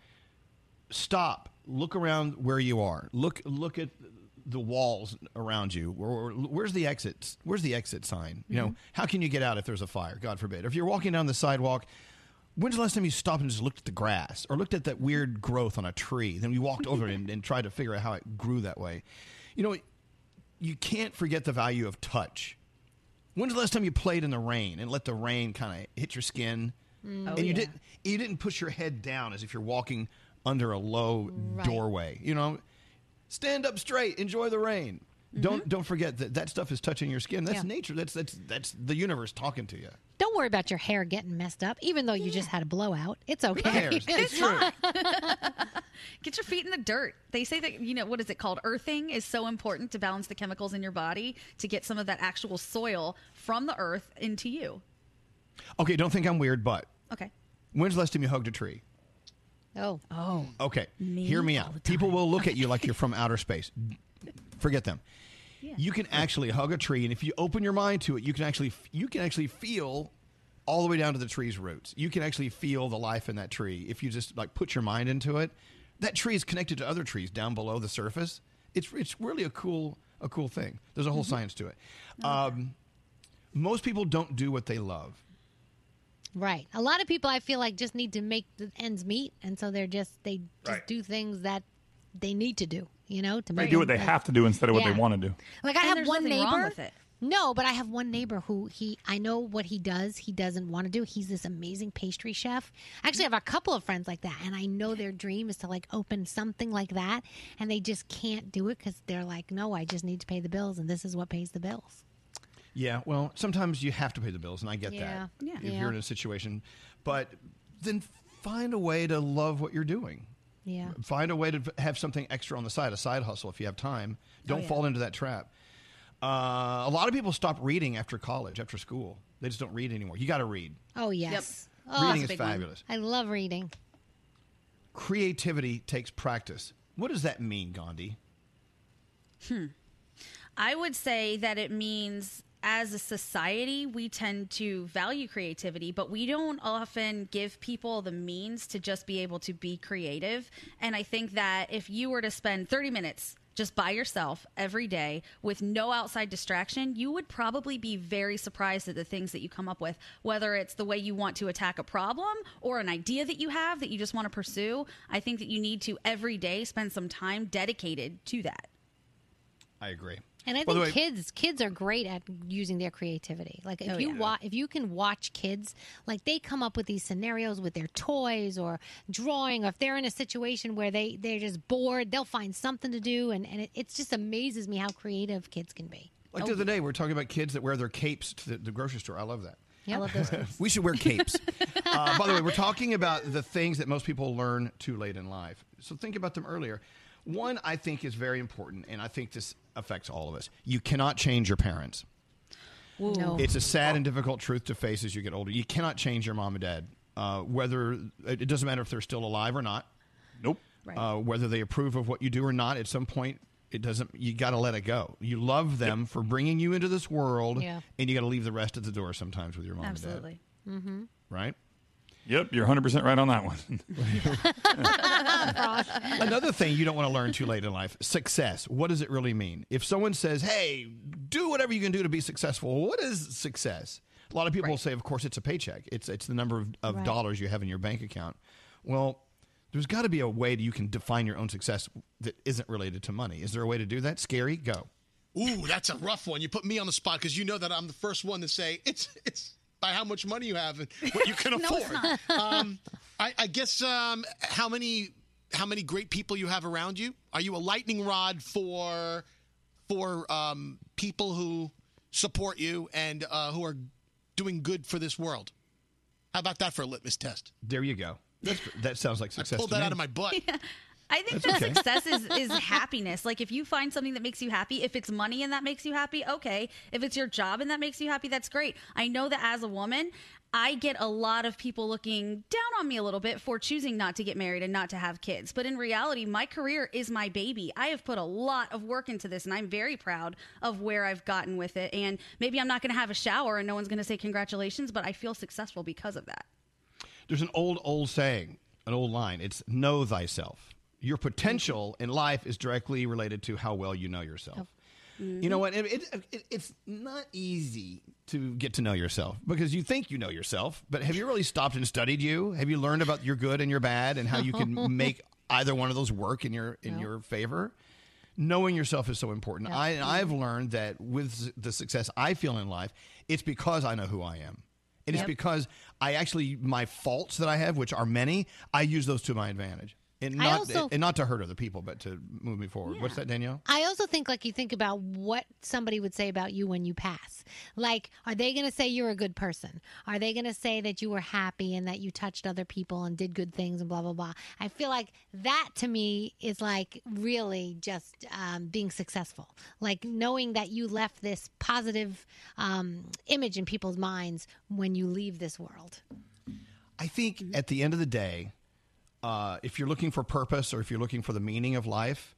Stop. Look around where you are. Look at the walls around you. Where's the exit? Where's the exit sign? How can you get out if there's a fire? God forbid. If you're walking down the sidewalk, when's the last time you stopped and just looked at the grass or looked at that weird growth on a tree? Then you walked over it and tried to figure out how it grew that way. You can't forget the value of touch. When's the last time you played in the rain and let the rain kind of hit your skin? You didn't push your head down as if you're walking under a low doorway. Stand up straight. Enjoy the rain. Don't forget that stuff is touching your skin. That's nature. That's the universe talking to you. Don't worry about your hair getting messed up, even though you just had a blowout. It's okay. It's true. Get your feet in the dirt. They say that, what is it called? Earthing is so important to balance the chemicals in your body to get some of that actual soil from the earth into you. Okay, don't think I'm weird, but okay. When's the last time you hugged a tree? Oh. Okay, hear me out. People will look at you like you're from outer space. Forget them. Yeah. You can actually hug a tree, and if you open your mind to it, you can actually feel all the way down to the tree's roots. You can actually feel the life in that tree if you just put your mind into it. That tree is connected to other trees down below the surface. It's really a cool thing. There's a whole science to it. Most people don't do what they love. Right. A lot of people, I feel like, just need to make the ends meet, and so they just do things that they need to do. To they do what they have to do instead of what they want to do. Like I have one neighbor. Wrong with it. No, but I have one neighbor who I know what he does. He doesn't want to do. He's this amazing pastry chef. Actually, I have a couple of friends like that, and I know their dream is to open something like that, and they just can't do it because they're like, no, I just need to pay the bills, and this is what pays the bills. Yeah, well, sometimes you have to pay the bills, and I get that. Yeah. If you're in a situation, but then find a way to love what you're doing. Yeah. Find a way to have something extra on the side, a side hustle if you have time. Don't fall into that trap. A lot of people stop reading after college, after school. They just don't read anymore. You got to read. Oh, yes. Yep. Reading is fabulous. I love reading. Creativity takes practice. What does that mean, Gandhi? I would say that it means as a society, we tend to value creativity, but we don't often give people the means to just be able to be creative. And I think that if you were to spend 30 minutes just by yourself every day with no outside distraction, you would probably be very surprised at the things that you come up with, whether it's the way you want to attack a problem or an idea that you have that you just want to pursue. I think that you need to every day spend some time dedicated to that. I agree. And I think kids are great at using their creativity. Like if you can watch kids, like they come up with these scenarios with their toys or drawing, or if they're in a situation where they're just bored, they'll find something to do, and it just amazes me how creative kids can be. Like the other day, we were talking about kids that wear their capes to the grocery store. I love that. Yep. I love those capes. We should wear capes. By the way, we're talking about the things that most people learn too late in life. So think about them earlier. One, I think, is very important, and I think this affects all of us. You cannot change your parents. No. It's a sad and difficult truth to face as you get older. You cannot change your mom and dad, whether it doesn't matter if they're still alive or not. Nope. Right. Whether they approve of what you do or not, at some point, it doesn't. You got to let it go. You love them for bringing you into this world, and you got to leave the rest at the door sometimes with your mom Absolutely. and dad. Mm-hmm. Right? Yep, you're 100% right on that one. Another thing you don't want to learn too late in life, success. What does it really mean? If someone says, hey, do whatever you can do to be successful, what is success? A lot of people will say, of course, it's a paycheck. It's the number of dollars you have in your bank account. Well, there's got to be a way that you can define your own success that isn't related to money. Is there a way to do that? Scary? Go. Ooh, that's a rough one. You put me on the spot because you know that I'm the first one to say it's by how much money you have and what you can afford. I guess how many great people you have around you. Are you a lightning rod for people who support you and who are doing good for this world? How about that for a litmus test? There you go. That sounds like success. I pulled to that me. out of my butt. I think that success is happiness. Like if you find something that makes you happy, if it's money and that makes you happy, okay. If it's your job and that makes you happy, that's great. I know that as a woman, I get a lot of people looking down on me a little bit for choosing not to get married and not to have kids. But in reality, my career is my baby. I have put a lot of work into this, and I'm very proud of where I've gotten with it. And maybe I'm not going to have a shower and no one's going to say congratulations, but I feel successful because of that. There's an old saying, an old line. It's know thyself. Your potential in life is directly related to how well you know yourself. Mm-hmm. You know what? It's not easy to get to know yourself because you think you know yourself, but have you really stopped and studied you? Have you learned about your good and your bad and how you can make either one of those work in your favor? Knowing yourself is so important. Yep. I've learned that with the success I feel in life, it's because I know who I am. And it's because my faults that I have, which are many, I use those to my advantage. And not to hurt other people, but to move me forward. Yeah. What's that, Danielle? I also think, you think about what somebody would say about you when you pass. Like, are they going to say you're a good person? Are they going to say that you were happy and that you touched other people and did good things and blah, blah, blah? I feel like that, to me, is really just being successful. Like, knowing that you left this positive image in people's minds when you leave this world. I think at the end of the day, if you're looking for purpose or if you're looking for the meaning of life,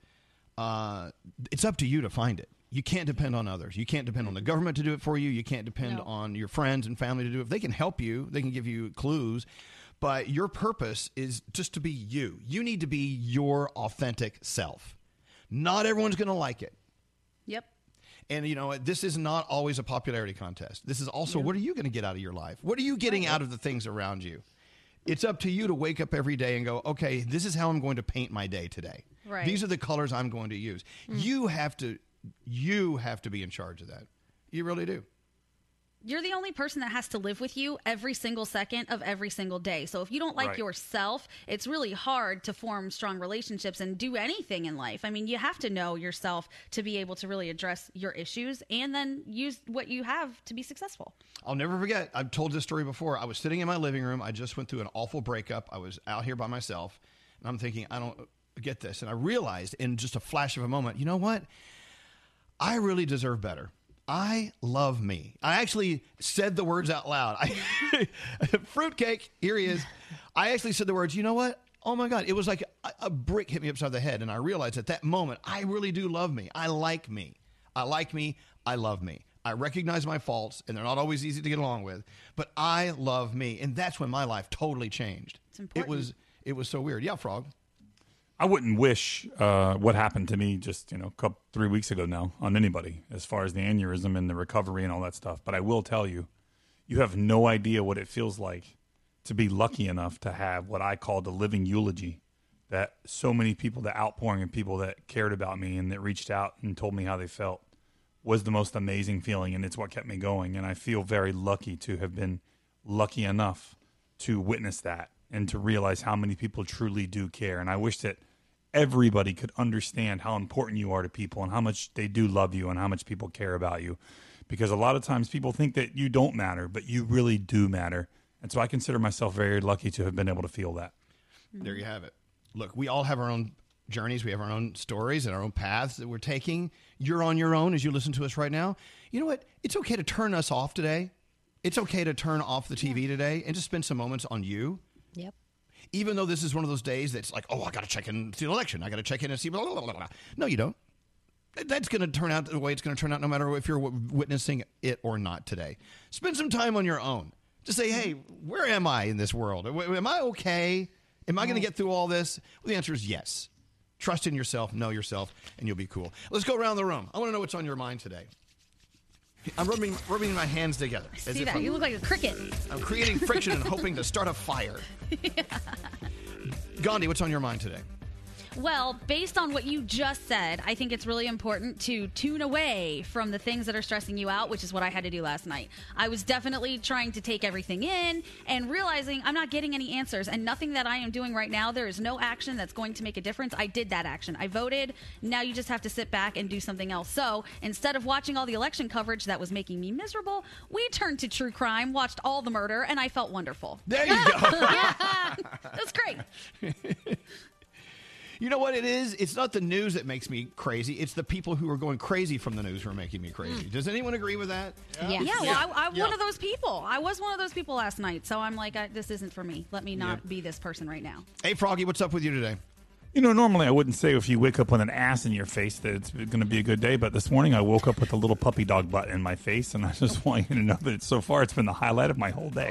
it's up to you to find it. You can't depend on others. You can't depend on the government to do it for you. You can't depend on your friends and family to do it. They can help you. They can give you clues. But your purpose is just to be you. You need to be your authentic self. Not everyone's going to like it. Yep. And, this is not always a popularity contest. This is also, what are you going to get out of your life? What are you getting out of the things around you? It's up to you to wake up every day and go, okay, this is how I'm going to paint my day today. Right. These are the colors I'm going to use. You have to be in charge of that. You really do. You're the only person that has to live with you every single second of every single day. So if you don't like yourself, it's really hard to form strong relationships and do anything in life. I mean, you have to know yourself to be able to really address your issues and then use what you have to be successful. I'll never forget. I've told this story before. I was sitting in my living room. I just went through an awful breakup. I was out here by myself, and I'm thinking, I don't get this. And I realized in just a flash of a moment, you know what? I really deserve better. I love me. I actually said the words out loud. Fruitcake, here he is. I actually said the words, you know what? Oh, my God. It was like a brick hit me upside the head, and I realized at that moment, I really do love me. I like me. I like me. I love me. I recognize my faults, and they're not always easy to get along with, but I love me. And that's when my life totally changed. It's important. It was so weird. Yeah, Frog. I wouldn't wish what happened to me just 3 weeks ago now on anybody as far as the aneurysm and the recovery and all that stuff. But I will tell you, you have no idea what it feels like to be lucky enough to have what I call the living eulogy, that so many people, the outpouring of people that cared about me and that reached out and told me how they felt was the most amazing feeling, and it's what kept me going. And I feel very lucky to have been lucky enough to witness that and to realize how many people truly do care. And I wish that everybody could understand how important you are to people and how much they do love you and how much people care about you. Because a lot of times people think that you don't matter, but you really do matter. And so I consider myself very lucky to have been able to feel that. There you have it. Look, we all have our own journeys. We have our own stories and our own paths that we're taking. You're on your own as you listen to us right now. You know what? It's okay to turn us off today. It's okay to turn off the TV today and just spend some moments on you. Yep. Even though this is one of those days that's like, I got to check in to the election. I got to check in and see blah, blah, blah, blah. No, you don't. That's going to turn out the way it's going to turn out no matter if you're witnessing it or not today. Spend some time on your own. Just say, hey, where am I in this world? Am I okay? Am I going to get through all this? Well, the answer is yes. Trust in yourself, know yourself, and you'll be cool. Let's go around the room. I want to know what's on your mind today. I'm rubbing my hands together. I see that. You look like a cricket. I'm creating friction and hoping to start a fire. Gandhi, what's on your mind today? Well, based on what you just said, I think it's really important to tune away from the things that are stressing you out, which is what I had to do last night. I was definitely trying to take everything in and realizing I'm not getting any answers, and nothing that I am doing right now, there is no action that's going to make a difference. I did that action. I voted. Now you just have to sit back and do something else. So instead of watching all the election coverage that was making me miserable, we turned to true crime, watched all the murder, and I felt wonderful. There you go. That's great. You know what it is? It's not the news that makes me crazy. It's the people who are going crazy from the news who are making me crazy. Does anyone agree with that? Yeah, well, I'm one of those people. I was one of those people last night. So I'm like, this isn't for me. Let me not be this person right now. Hey, Froggy, what's up with you today? Normally I wouldn't say if you wake up with an ass in your face that it's going to be a good day, but this morning I woke up with a little puppy dog butt in my face, and I just want you to know that so far it's been the highlight of my whole day.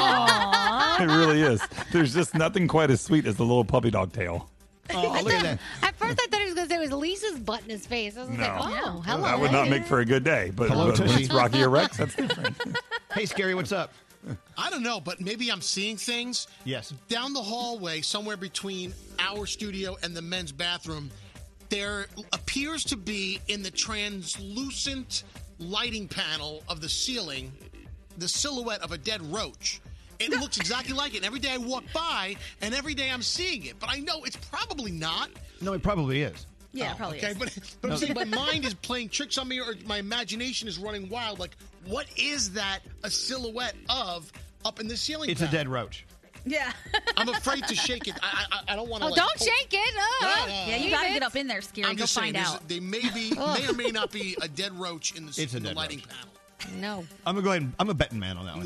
Aww. It really is. There's just nothing quite as sweet as the little puppy dog tail. Oh, look at that. At first, I thought he was going to say it was Lisa's butt in his face. I was like, oh, hello. That would not make for a good day. But when it's Rocky or Rex, that's different. Hey, Scary, what's up? I don't know, but maybe I'm seeing things. Yes. Down the hallway, somewhere between our studio and the men's bathroom, there appears to be in the translucent lighting panel of the ceiling the silhouette of a dead roach. It looks exactly like it. And every day I walk by, and every day I'm seeing it. But I know it's probably not. No, it probably is. Yeah, it probably is. But I'm saying my mind is playing tricks on me, or my imagination is running wild. Like, what is that a silhouette of up in the ceiling? It's a dead roach. Yeah. I'm afraid to shake it. I don't want to. Oh, don't shake it. Yeah, you got to get up in there, Scary. Go find out. They may or may not be a dead roach in the lighting panel. No. I'm going to go ahead. I'm a betting man on that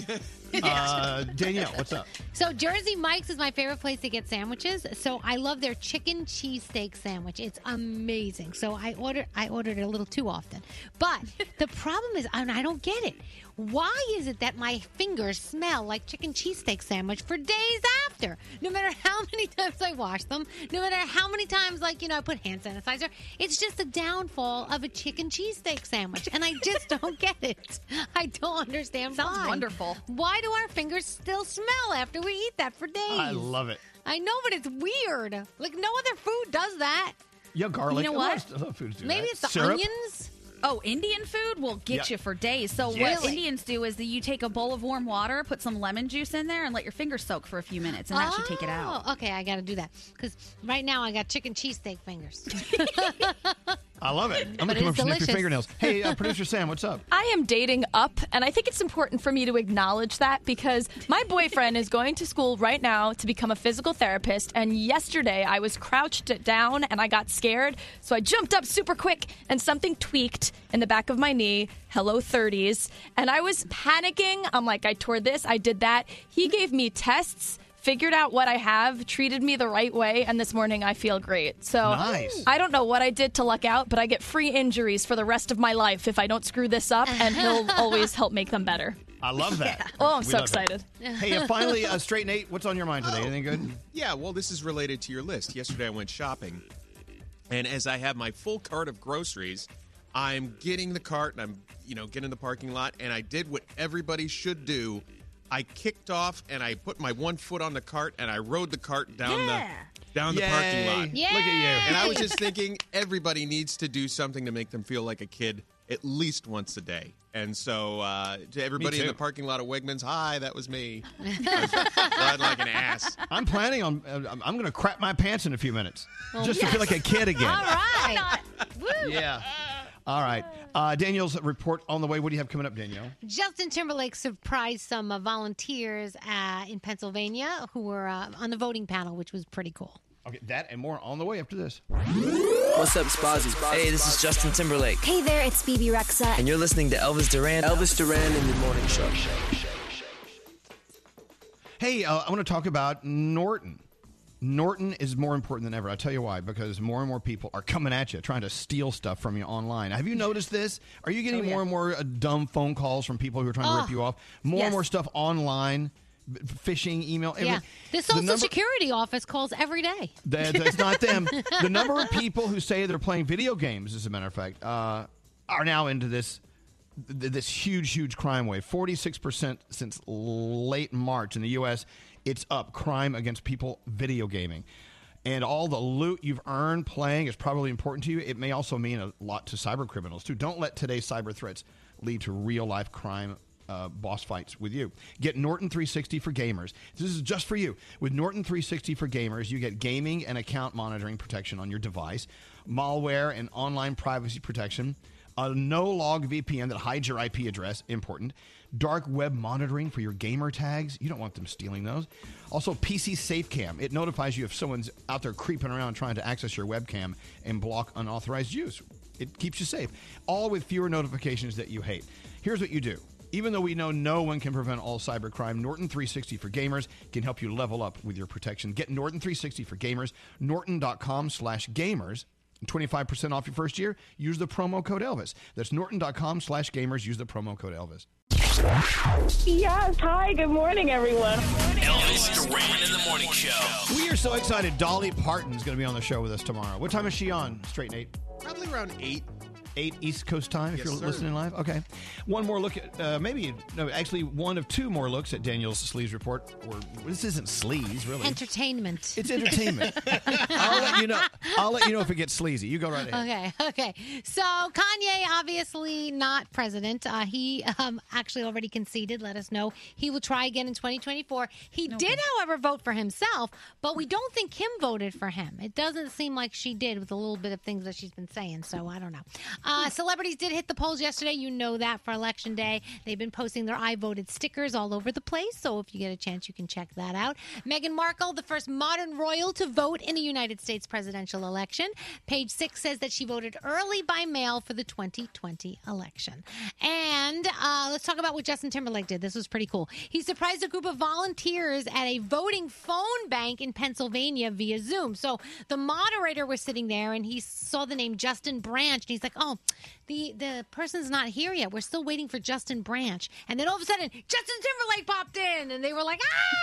one. Danielle, what's up? So Jersey Mike's is my favorite place to get sandwiches. So I love their chicken cheesesteak sandwich. It's amazing. So I ordered it a little too often. But the problem is, and I don't get it. Why is it that my fingers smell like chicken cheesesteak sandwich for days after? No matter how many times I wash them, no matter how many times, I put hand sanitizer, it's just a downfall of a chicken cheesesteak sandwich. And I just don't get it. I don't understand why. Sounds wonderful. Why do our fingers still smell after we eat that for days? I love it. I know, but it's weird. Like, no other food does that. Yeah, garlic. You know what? A lot of foods do Maybe that. it's the Syrup? onions. Oh, Indian food will get you for days. So what Indians do is that you take a bowl of warm water, put some lemon juice in there, and let your fingers soak for a few minutes, and that should take it out. Okay, I got to do that. Because right now I got chicken cheesesteak fingers. I love it. I'm going to come up and sniff your fingernails. Hey, Producer Sam, what's up? I am dating up, and I think it's important for me to acknowledge that because my boyfriend is going to school right now to become a physical therapist, and yesterday I was crouched down and I got scared, so I jumped up super quick and something tweaked in the back of my knee. Hello 30s. And I was panicking. I'm like, I tore this, I did that. He gave me tests, figured out what I have, treated me the right way, and this morning I feel great. So Nice. I don't know what I did to luck out, but I get free injuries for the rest of my life if I don't screw this up, and he'll always help make them better. I love that. Oh, I'm We so love that. excited. Hey, finally, Straight Nate, what's on your mind today? Anything good? Yeah, well, this is related to your list. Yesterday I went shopping, and as I have my full cart of groceries, I'm getting the cart and I'm, getting in the parking lot, and I did what everybody should do. I kicked off and I put my one foot on the cart and I rode the cart down the parking lot. Yay. Look at you. And I was just thinking everybody needs to do something to make them feel like a kid at least once a day. And so to everybody in too. the parking lot of Wegmans, hi, that was me. I was riding like an ass. I'm planning on, I'm going to crap my pants in a few minutes. Just to feel like a kid again. All right. Yeah. All right. Danielle's report on the way. What do you have coming up, Danielle? Justin Timberlake surprised some volunteers in Pennsylvania who were on the voting panel, which was pretty cool. Okay, that and more on the way after this. What's up, Spazzy? Hey, this is Justin Timberlake. Hey there, it's Bebe Rexha. And you're listening to Elvis Duran. Elvis Duran in the Morning Show. Hey, I want to talk about Norton. Norton is more important than ever. I'll tell you why. Because more and more people are coming at you, trying to steal stuff from you online. Have you noticed this? Are you getting more and more dumb phone calls from people who are trying to rip you off? More and more stuff online, phishing, email. Yeah. The Social Security office calls every day. That's not them. The number of people who say they're playing video games, as a matter of fact, are now into this huge crime wave. 46% since late March in the U.S. It's up. Crime against people video gaming. And all the loot you've earned playing is probably important to you. It may also mean a lot to cyber criminals, too. Don't let today's cyber threats lead to real-life crime boss fights with you. Get Norton 360 for gamers. This is just for you. With Norton 360 for gamers, you get gaming and account monitoring protection on your device, malware and online privacy protection, a no-log VPN that hides your IP address, important, dark web monitoring for your gamer tags. You don't want them stealing those. Also, PC SafeCam. It notifies you if someone's out there creeping around trying to access your webcam and block unauthorized use. It keeps you safe, all with fewer notifications that you hate. Here's what you do. Even though we know no one can prevent all cybercrime, Norton 360 for gamers can help you level up with your protection. Get Norton 360 for gamers, norton.com/gamers. 25% off your first year. Use the promo code Elvis. That's norton.com/gamers. Use the promo code Elvis. Yes. Hi. Good morning, everyone. Elvis Duran in the Morning Show. We are so excited. Dolly Parton's going to be on the show with us tomorrow. What time is she on, Straight Nate? Probably around 8. 8 East Coast time, if Yes, you're sir. listening live. Okay. One more look at, actually one of two more looks at Daniel's Sleaze report. Or this isn't Sleaze, really. Entertainment. It's entertainment. I'll let you know. I'll let you know if it gets sleazy. You go right ahead. Okay. So Kanye, obviously not president. He actually already conceded, let us know he will try again in 2024. He did, however, vote for himself, but we don't think Kim voted for him. It doesn't seem like she did with a little bit of things that she's been saying, so I don't know. Celebrities did hit the polls yesterday. You know that for Election Day. They've been posting their I voted stickers all over the place, so if you get a chance, you can check that out. Meghan Markle, the first modern royal to vote in the United States presidential election. Page 6 says that she voted early by mail for the 2020 election. And let's talk about what Justin Timberlake did. This was pretty cool. He surprised a group of volunteers at a voting phone bank in Pennsylvania via Zoom. So the moderator was sitting there, and he saw the name Justin Branch, and he's like, oh, the person's not here yet. We're still waiting for Justin Branch. And then all of a sudden, Justin Timberlake popped in, and they were like,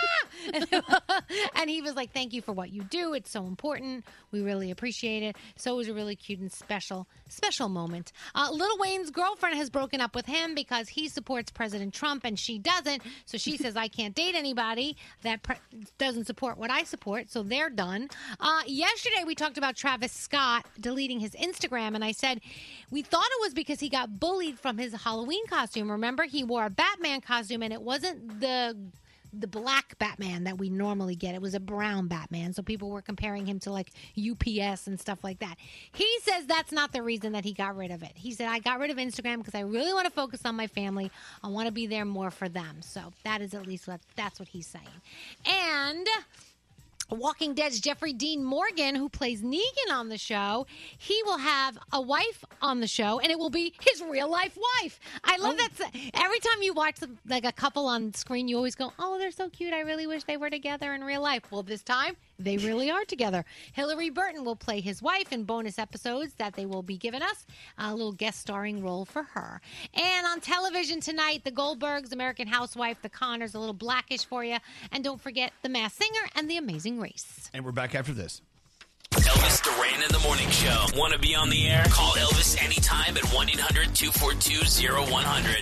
ah! And he was like, thank you for what you do. It's so important. We really appreciate it. So it was a really cute and special moment. Lil Wayne's girlfriend has broken up with him because he supports President Trump and she doesn't. So she says, I can't date anybody that doesn't support what I support. So they're done. Yesterday, we talked about Travis Scott deleting his Instagram, and I said, we thought it was because he got bullied from his Halloween costume. Remember, he wore a Batman costume, and it wasn't the black Batman that we normally get. It was a brown Batman, so people were comparing him to like UPS and stuff like that. He says that's not the reason that he got rid of it. He said, I got rid of Instagram because I really want to focus on my family. I want to be there more for them. So that is at least that's what he's saying. And Walking Dead's Jeffrey Dean Morgan, who plays Negan on the show, he will have a wife on the show, and it will be his real-life wife. I love that. Every time you watch like a couple on screen, you always go, oh, they're so cute. I really wish they were together in real life. Well, this time, they really are together. Hillary Burton will play his wife in bonus episodes that they will be giving us. A little guest starring role for her. And on television tonight, The Goldbergs, American Housewife, The Connors, a little Blackish for you. And don't forget The Masked Singer and The Amazing Race. And we're back after this. Elvis Duran in the Morning Show. Want to be on the air? Call Elvis anytime at 1-800-242-0100.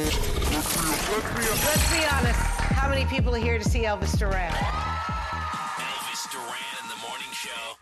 Let's be honest. How many people are here to see Elvis Duran? Elvis Duran in the Morning Show.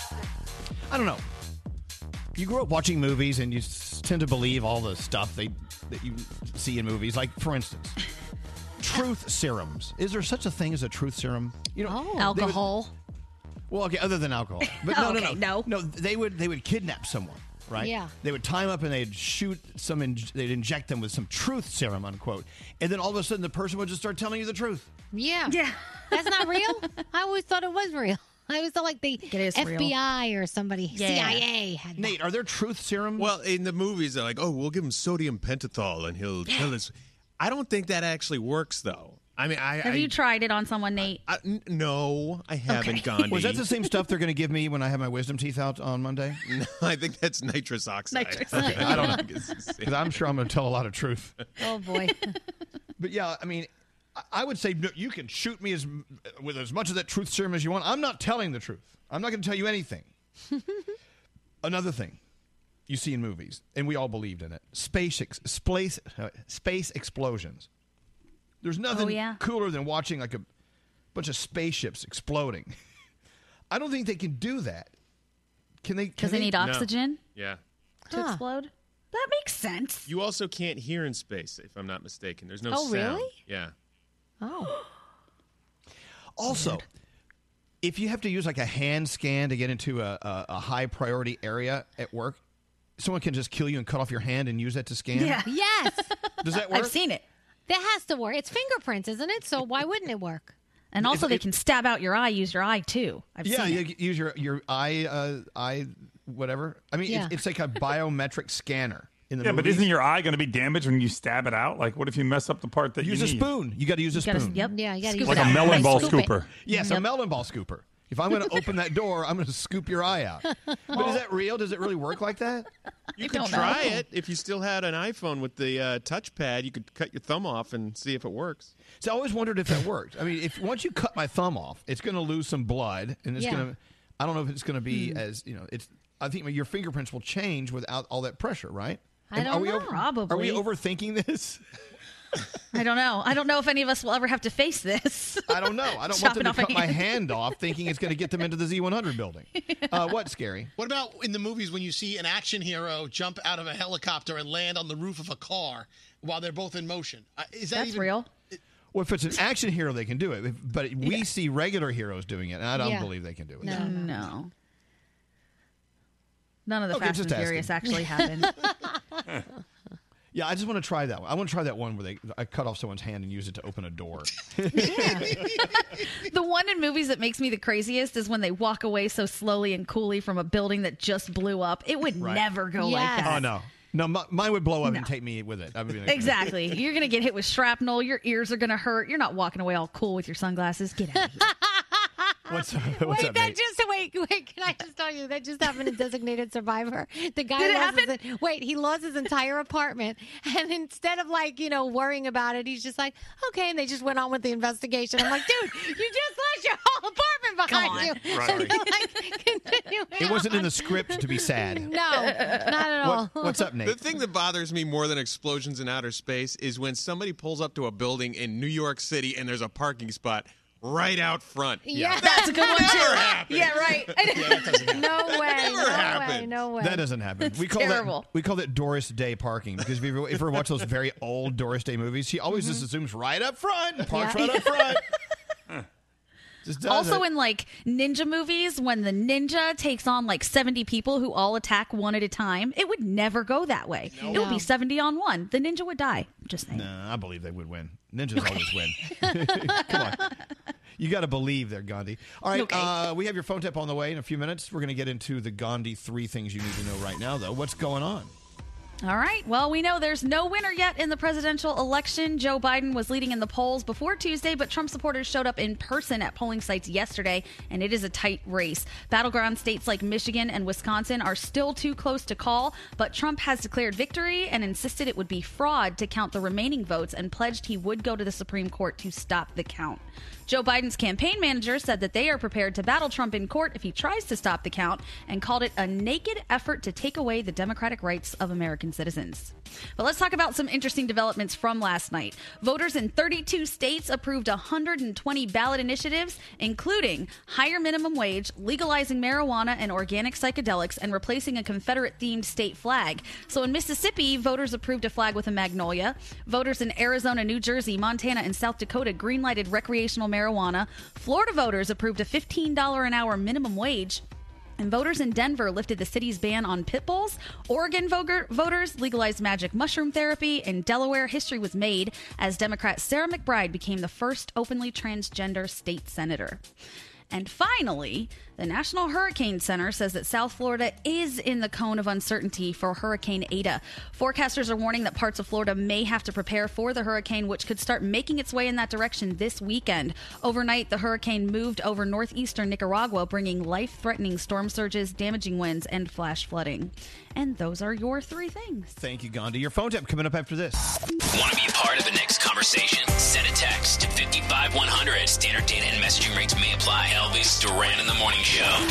I don't know. You grew up watching movies, and you tend to believe all the stuff that you see in movies. Like, for instance, truth serums. Is there such a thing as a truth serum? Alcohol. Well, okay, other than alcohol. But no. They would kidnap someone, right? Yeah. They would tie them up and they'd they'd inject them with some truth serum, unquote. And then all of a sudden the person would just start telling you the truth. Yeah. That's not real? I always thought it was real. I always thought like the FBI or somebody, CIA had that. Nate, are there truth serums? Well, in the movies, they're like, oh, we'll give him sodium pentothal and he'll tell us. I don't think that actually works, though. I mean, have you tried it on someone, Nate? No, I haven't, Gandhi. Was that the same stuff they're going to give me when I have my wisdom teeth out on Monday? No, I think that's nitrous oxide. Okay, I don't know. Because I'm sure I'm going to tell a lot of truth. Oh, boy. But yeah, I mean, I would say you can shoot me with as much of that truth serum as you want. I'm not telling the truth. I'm not going to tell you anything. Another thing you see in movies, and we all believed in it, space explosions. There's nothing cooler than watching like a bunch of spaceships exploding. I don't think they can do that. Can they? Because they need oxygen? Yeah. To explode? That makes sense. You also can't hear in space, if I'm not mistaken. There's no sound. Oh, really? Yeah. Oh. Also, if you have to use like a hand scan to get into a high priority area at work, someone can just kill you and cut off your hand and use that to scan? Yeah. Yes. Does that work? I've seen it. That has to work. It's fingerprints, isn't it? So why wouldn't it work? And also, they can stab out your eye, use your eye, too. I've seen it. You use your eye, whatever. I mean, it's like a biometric scanner in the movies. But isn't your eye going to be damaged when you stab it out? Like, what if you mess up the part that use you need? Use a spoon. You got to use a spoon. Yeah, you got to use like a melon ball scooper. Yes, a melon ball scooper. If I'm going to open that door, I'm going to scoop your eye out. But is that real? Does it really work like that? You could try it. If you still had an iPhone with the touchpad, you could cut your thumb off and see if it works. So I always wondered if that worked. I mean, if once you cut my thumb off, it's going to lose some blood, and it's going to. I don't know if it's going to be as It's. I think your fingerprints will change without all that pressure, right? I don't know. Probably. Are we overthinking this? I don't know. I don't know if any of us will ever have to face this. I don't know. I don't want them to cut my hand off thinking it's going to get them into the Z100 building. What's scary? What about in the movies when you see an action hero jump out of a helicopter and land on the roof of a car while they're both in motion? Is that That's real? Well, if it's an action hero, they can do it. But we see regular heroes doing it, and I don't believe they can do it. No. None of the Fast and Furious actually happened. Yeah, I just want to try that one. I want to try that one where I cut off someone's hand and use it to open a door. The one in movies that makes me the craziest is when they walk away so slowly and coolly from a building that just blew up. It would never go like that. Oh, no. No, mine would blow up and take me with it. I mean, exactly. You're going to get hit with shrapnel. Your ears are going to hurt. You're not walking away all cool with your sunglasses. Get out of here. What's up, Wait, Nate? can I just tell you, that just happened in Designated Survivor. The guy Did it happen? He lost his entire apartment, and instead of worrying about it, he's just like, okay, and they just went on with the investigation. I'm like, dude, you just lost your whole apartment behind you. Right. And they're continuing It wasn't in the script to be sad. No, not at all. What's up, Nate? The thing that bothers me more than explosions in outer space is when somebody pulls up to a building in New York City and there's a parking spot right out front. Yeah, that's a good one too. Happens. Yeah, right. No way. That doesn't happen. We call that Doris Day parking because if you ever watch those very old Doris Day movies, she always just assumes right up front, parks right up front. Also in ninja movies, when the ninja takes on 70 people who all attack one at a time, it would never go that way. No. It would be 70 on one. The ninja would die. Just saying. No, I believe they would win. Ninjas always win. Come on. You got to believe there, Gandhi. All right, we have your phone tap on the way in a few minutes. We're going to get into the Gandhi 3 things you need to know right now, though. What's going on? All right. Well, we know there's no winner yet in the presidential election. Joe Biden was leading in the polls before Tuesday, but Trump supporters showed up in person at polling sites yesterday, and it is a tight race. Battleground states like Michigan and Wisconsin are still too close to call, but Trump has declared victory and insisted it would be fraud to count the remaining votes and pledged he would go to the Supreme Court to stop the count. Joe Biden's campaign manager said that they are prepared to battle Trump in court if he tries to stop the count and called it a naked effort to take away the democratic rights of American citizens. But let's talk about some interesting developments from last night. Voters in 32 states approved 120 ballot initiatives, including higher minimum wage, legalizing marijuana and organic psychedelics, and replacing a Confederate-themed state flag. So in Mississippi, voters approved a flag with a magnolia. Voters in Arizona, New Jersey, Montana, and South Dakota green-lighted recreational marijuana. Florida voters approved a $15 an hour minimum wage. And voters in Denver lifted the city's ban on pit bulls. Oregon voters legalized magic mushroom therapy. In Delaware, history was made as Democrat Sarah McBride became the first openly transgender state senator. And finally, the National Hurricane Center says that South Florida is in the cone of uncertainty for Hurricane Eta. Forecasters are warning that parts of Florida may have to prepare for the hurricane, which could start making its way in that direction this weekend. Overnight, the hurricane moved over northeastern Nicaragua, bringing life-threatening storm surges, damaging winds, and flash flooding. And those are your 3 things. Thank you, Gandhi. Your phone tap coming up after this. Want to be a part of the next conversation? Send a text to 55100. Standard data and messaging rates may apply. Elvis Duran in the Morning Show.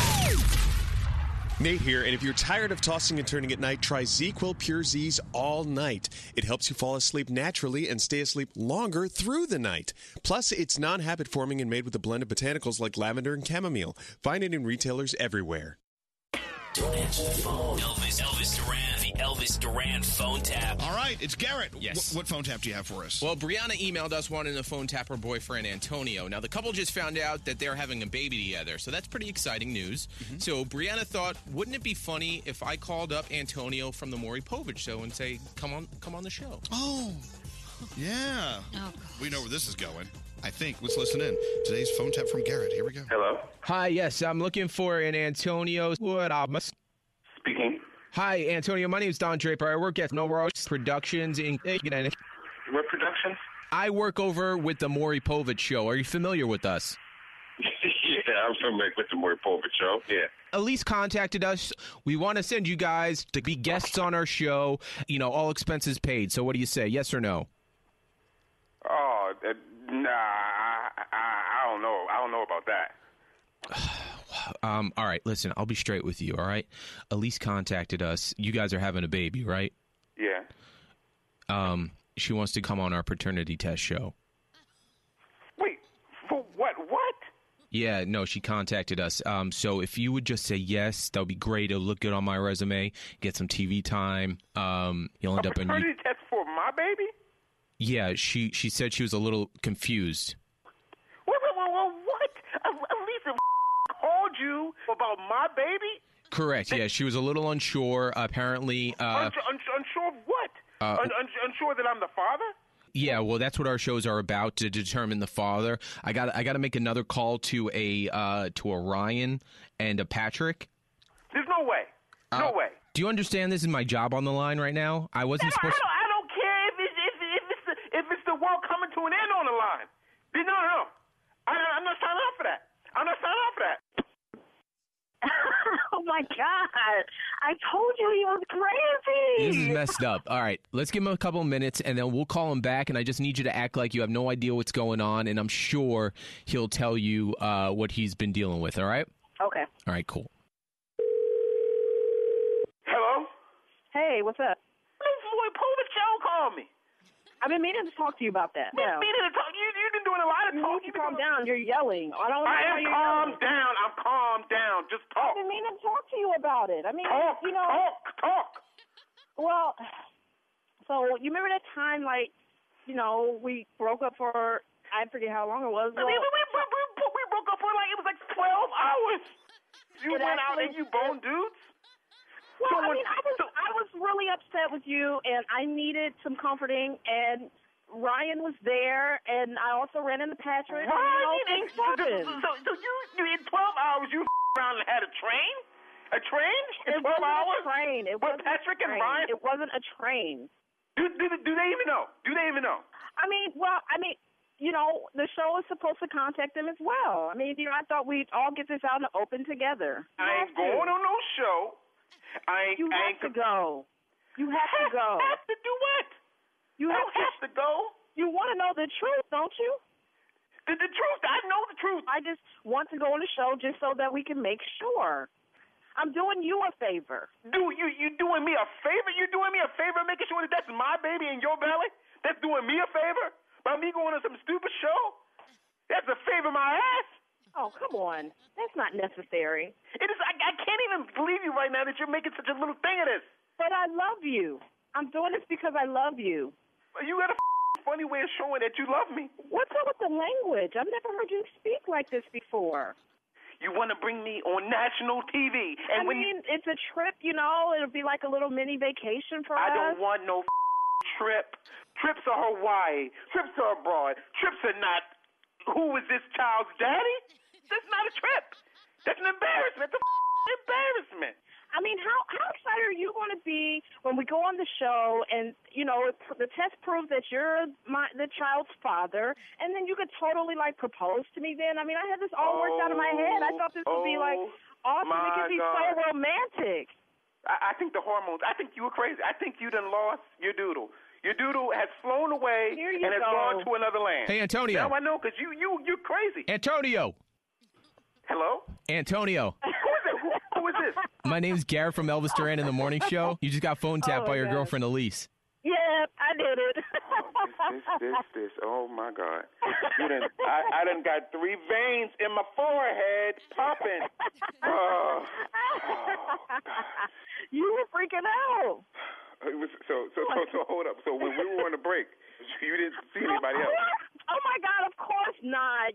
Nate here, and if you're tired of tossing and turning at night, try ZzzQuil Pure Z's all night. It helps you fall asleep naturally and stay asleep longer through the night. Plus, it's non-habit forming and made with a blend of botanicals like lavender and chamomile. Find it in retailers everywhere. Don't answer the phone. Elvis Duran, the Elvis Duran phone tap. All right, it's Garrett. Yes. What phone tap do you have for us? Well, Brianna emailed us wanting to phone tap her boyfriend, Antonio. Now, the couple just found out that they're having a baby together, so that's pretty exciting news. Mm-hmm. So Brianna thought, wouldn't it be funny if I called up Antonio from the Maury Povich show and say, come on the show? Oh, yeah. Oh, we know where this is going. I think. Let's listen in. Today's phone tap from Garrett. Here we go. Hello? Hi, yes, I'm looking for an Antonio. Speaking. Hi, Antonio. My name is Don Draper. I work at Melrose Productions in... What production? I work over with the Maury Povich show. Are you familiar with us? Yeah, I'm familiar with the Maury Povich show. Yeah. Elise contacted us. We want to send you guys to be guests on our show. All expenses paid. So what do you say? Yes or no? Oh, nah. I don't know. I don't know about that. All right, listen, I'll be straight with you, all right? Elise contacted us. You guys are having a baby, right? Yeah. She wants to come on our paternity test show. Wait, for what? What? Yeah, no, she contacted us. So if you would just say yes, that would be great. It'll look good on my resume, get some TV time. You'll end up in... paternity test for my baby? Yeah, she said she was a little confused. What? Elise called you about my baby? Correct, yeah. She was a little unsure, apparently. Unsure of what? Unsure that I'm the father? Yeah, well, that's what our shows are about, to determine the father. I got to make another call to a Ryan and a Patrick. There's no way. No way. Do you understand this is my job on the line right now? I wasn't supposed to... I don't care if it's the world coming to an end on the line. No. I'm not signing up for that. I'm not signing up for that. Oh, my God. I told you he was crazy. This is messed up. All right, let's give him a couple of minutes, and then we'll call him back, and I just need you to act like you have no idea what's going on, and I'm sure he'll tell you what he's been dealing with, all right? Okay. All right, cool. Hello? Hey, what's up? This boy Povich Joe called me. I've been meaning to talk to you about that. You've been doing a lot of talking. You need to calm down. You're yelling. I am calm down. I'm calm down. Just talk. I've been meaning to talk to you about it. I mean, talk. Well, so you remember that time, we broke up for, I forget how long it was. We broke up for it was 12 hours. You went out and you boned dudes? Well, I was really upset with you, and I needed some comforting, and Ryan was there, and I also ran into Patrick. Ryan ain't fucking. So you in 12 hours you around and had a train? A train in 12 hours? A train. It with wasn't Patrick a train. and Ryan? It wasn't a train. Do they even know? Do they even know? I mean, the show is supposed to contact them as well. I mean, I thought we'd all get this out in the open together. I ain't going on no show. You have to go. You have to go. Have to do what? You have to go. You want to know the truth, don't you? The truth. I know the truth. I just want to go on the show just so that we can make sure. I'm doing you a favor. You doing me a favor? You doing me a favor making sure that that's my baby in your belly? That's doing me a favor? By me going on some stupid show? That's a favor my ass? Oh, come on. That's not necessary. It is. I can't even believe you right now that you're making such a little thing of this. But I love you. I'm doing this because I love you. You got a funny way of showing that you love me. What's up with the language? I've never heard you speak like this before. You want to bring me on national TV. And it's a trip, It'll be like a little mini vacation for us. I don't want no trip. Trips are Hawaii. Trips are abroad. Trips are not, who is this child's daddy? That's not a trip. That's an embarrassment. It's an embarrassment. I mean, how excited are you going to be when we go on the show and, the test proves that you're the child's father, and then you could totally, propose to me then? I mean, I had this all worked out in my head. I thought this would be, awesome. It could be so romantic. I think the hormones, I think you were crazy. I think you done lost your doodle. Your doodle has flown away and has gone to another land. Hey, Antonio. Now I know, because you're crazy. Antonio. Hello? Antonio. Who is this? My name's Garrett from Elvis Duran in the Morning Show. You just got phone tapped by your girlfriend, Elise. Yeah, I did it. This. Oh, my God. I done got 3 veins in my forehead popping. Oh. You were freaking out. So hold up. So when we were on the break, you didn't see anybody else? Oh, my God, of course not.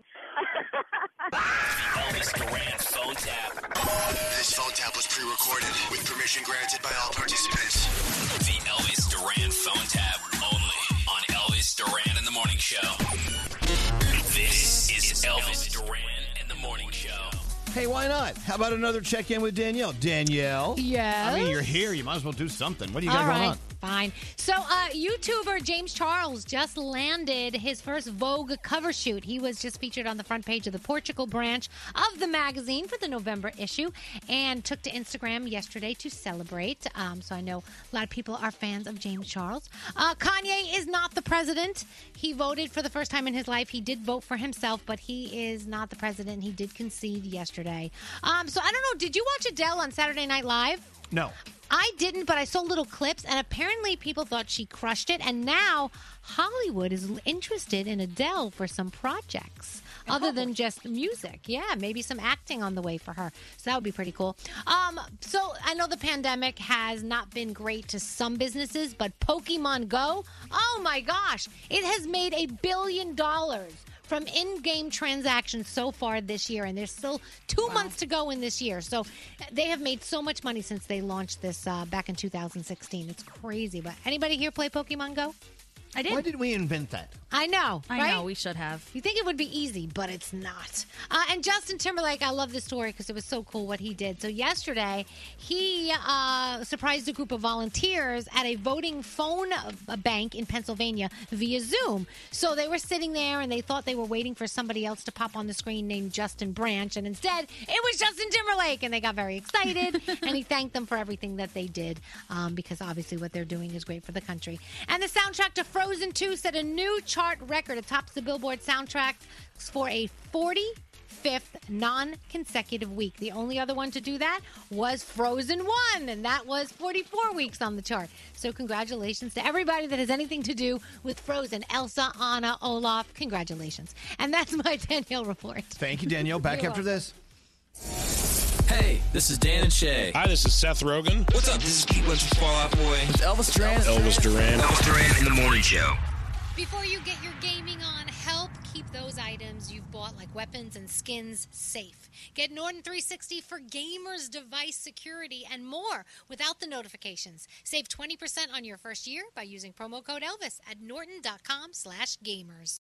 Elvis Duran phone tap. This phone tap was pre-recorded with permission granted by all participants. The Elvis Duran phone tap only on Elvis Duran in the Morning Show. This is Elvis Duran in the Morning Show. Hey, why not? How about another check-in with Danielle? Danielle? Yes? I mean, you're here. You might as well do something. What do you got going on? Fine. So, YouTuber James Charles just landed his first Vogue cover shoot. He was just featured on the front page of the Portugal branch of the magazine for the November issue and took to Instagram yesterday to celebrate. So I know a lot of people are fans of James Charles. Kanye is not the president. He voted for the first time in his life. He did vote for himself, but he is not the president. He did concede yesterday. So I don't know. Did you watch Adele on Saturday Night Live? No. I didn't, but I saw little clips, and apparently people thought she crushed it, and now Hollywood is interested in Adele for some projects other than just music. Yeah, maybe some acting on the way for her. So that would be pretty cool. So I know the pandemic has not been great to some businesses, but Pokemon Go, oh my gosh, it has made $1 billion from in-game transactions so far this year, and there's still 2 months to go in this year. So they have made so much money since they launched this back in 2016. It's crazy. But anybody here play Pokemon Go? I did. Why did we invent that? I know, I right? know, we should have. You think it would be easy, but it's not. And Justin Timberlake, I love this story because it was so cool what he did. So yesterday, he surprised a group of volunteers at a voting phone bank in Pennsylvania via Zoom. So they were sitting there and they thought they were waiting for somebody else to pop on the screen named Justin Branch. And instead, it was Justin Timberlake. And they got very excited. And he thanked them for everything that they did because obviously what they're doing is great for the country. And the soundtrack to Frozen 2 set a new chart record. It tops the Billboard soundtracks for a 45th non-consecutive week. The only other one to do that was Frozen 1, and that was 44 weeks on the chart. So congratulations to everybody that has anything to do with Frozen. Elsa, Anna, Olaf, congratulations. And that's my Danielle report. Thank you, Danielle. Back You're after this. Hey, this is Dan and Shay. Hi, this is Seth Rogen. What's up? This is Pete Wentz from Fall Out Boy. It's Elvis Duran. Elvis Duran. Elvis Duran in the Morning Show. Before you get your gaming on, help keep the those items you've bought, like weapons and skins, safe. Get Norton 360 for gamers, device security, and more without the notifications. Save 20% on your first year by using promo code Elvis at norton.com/gamers.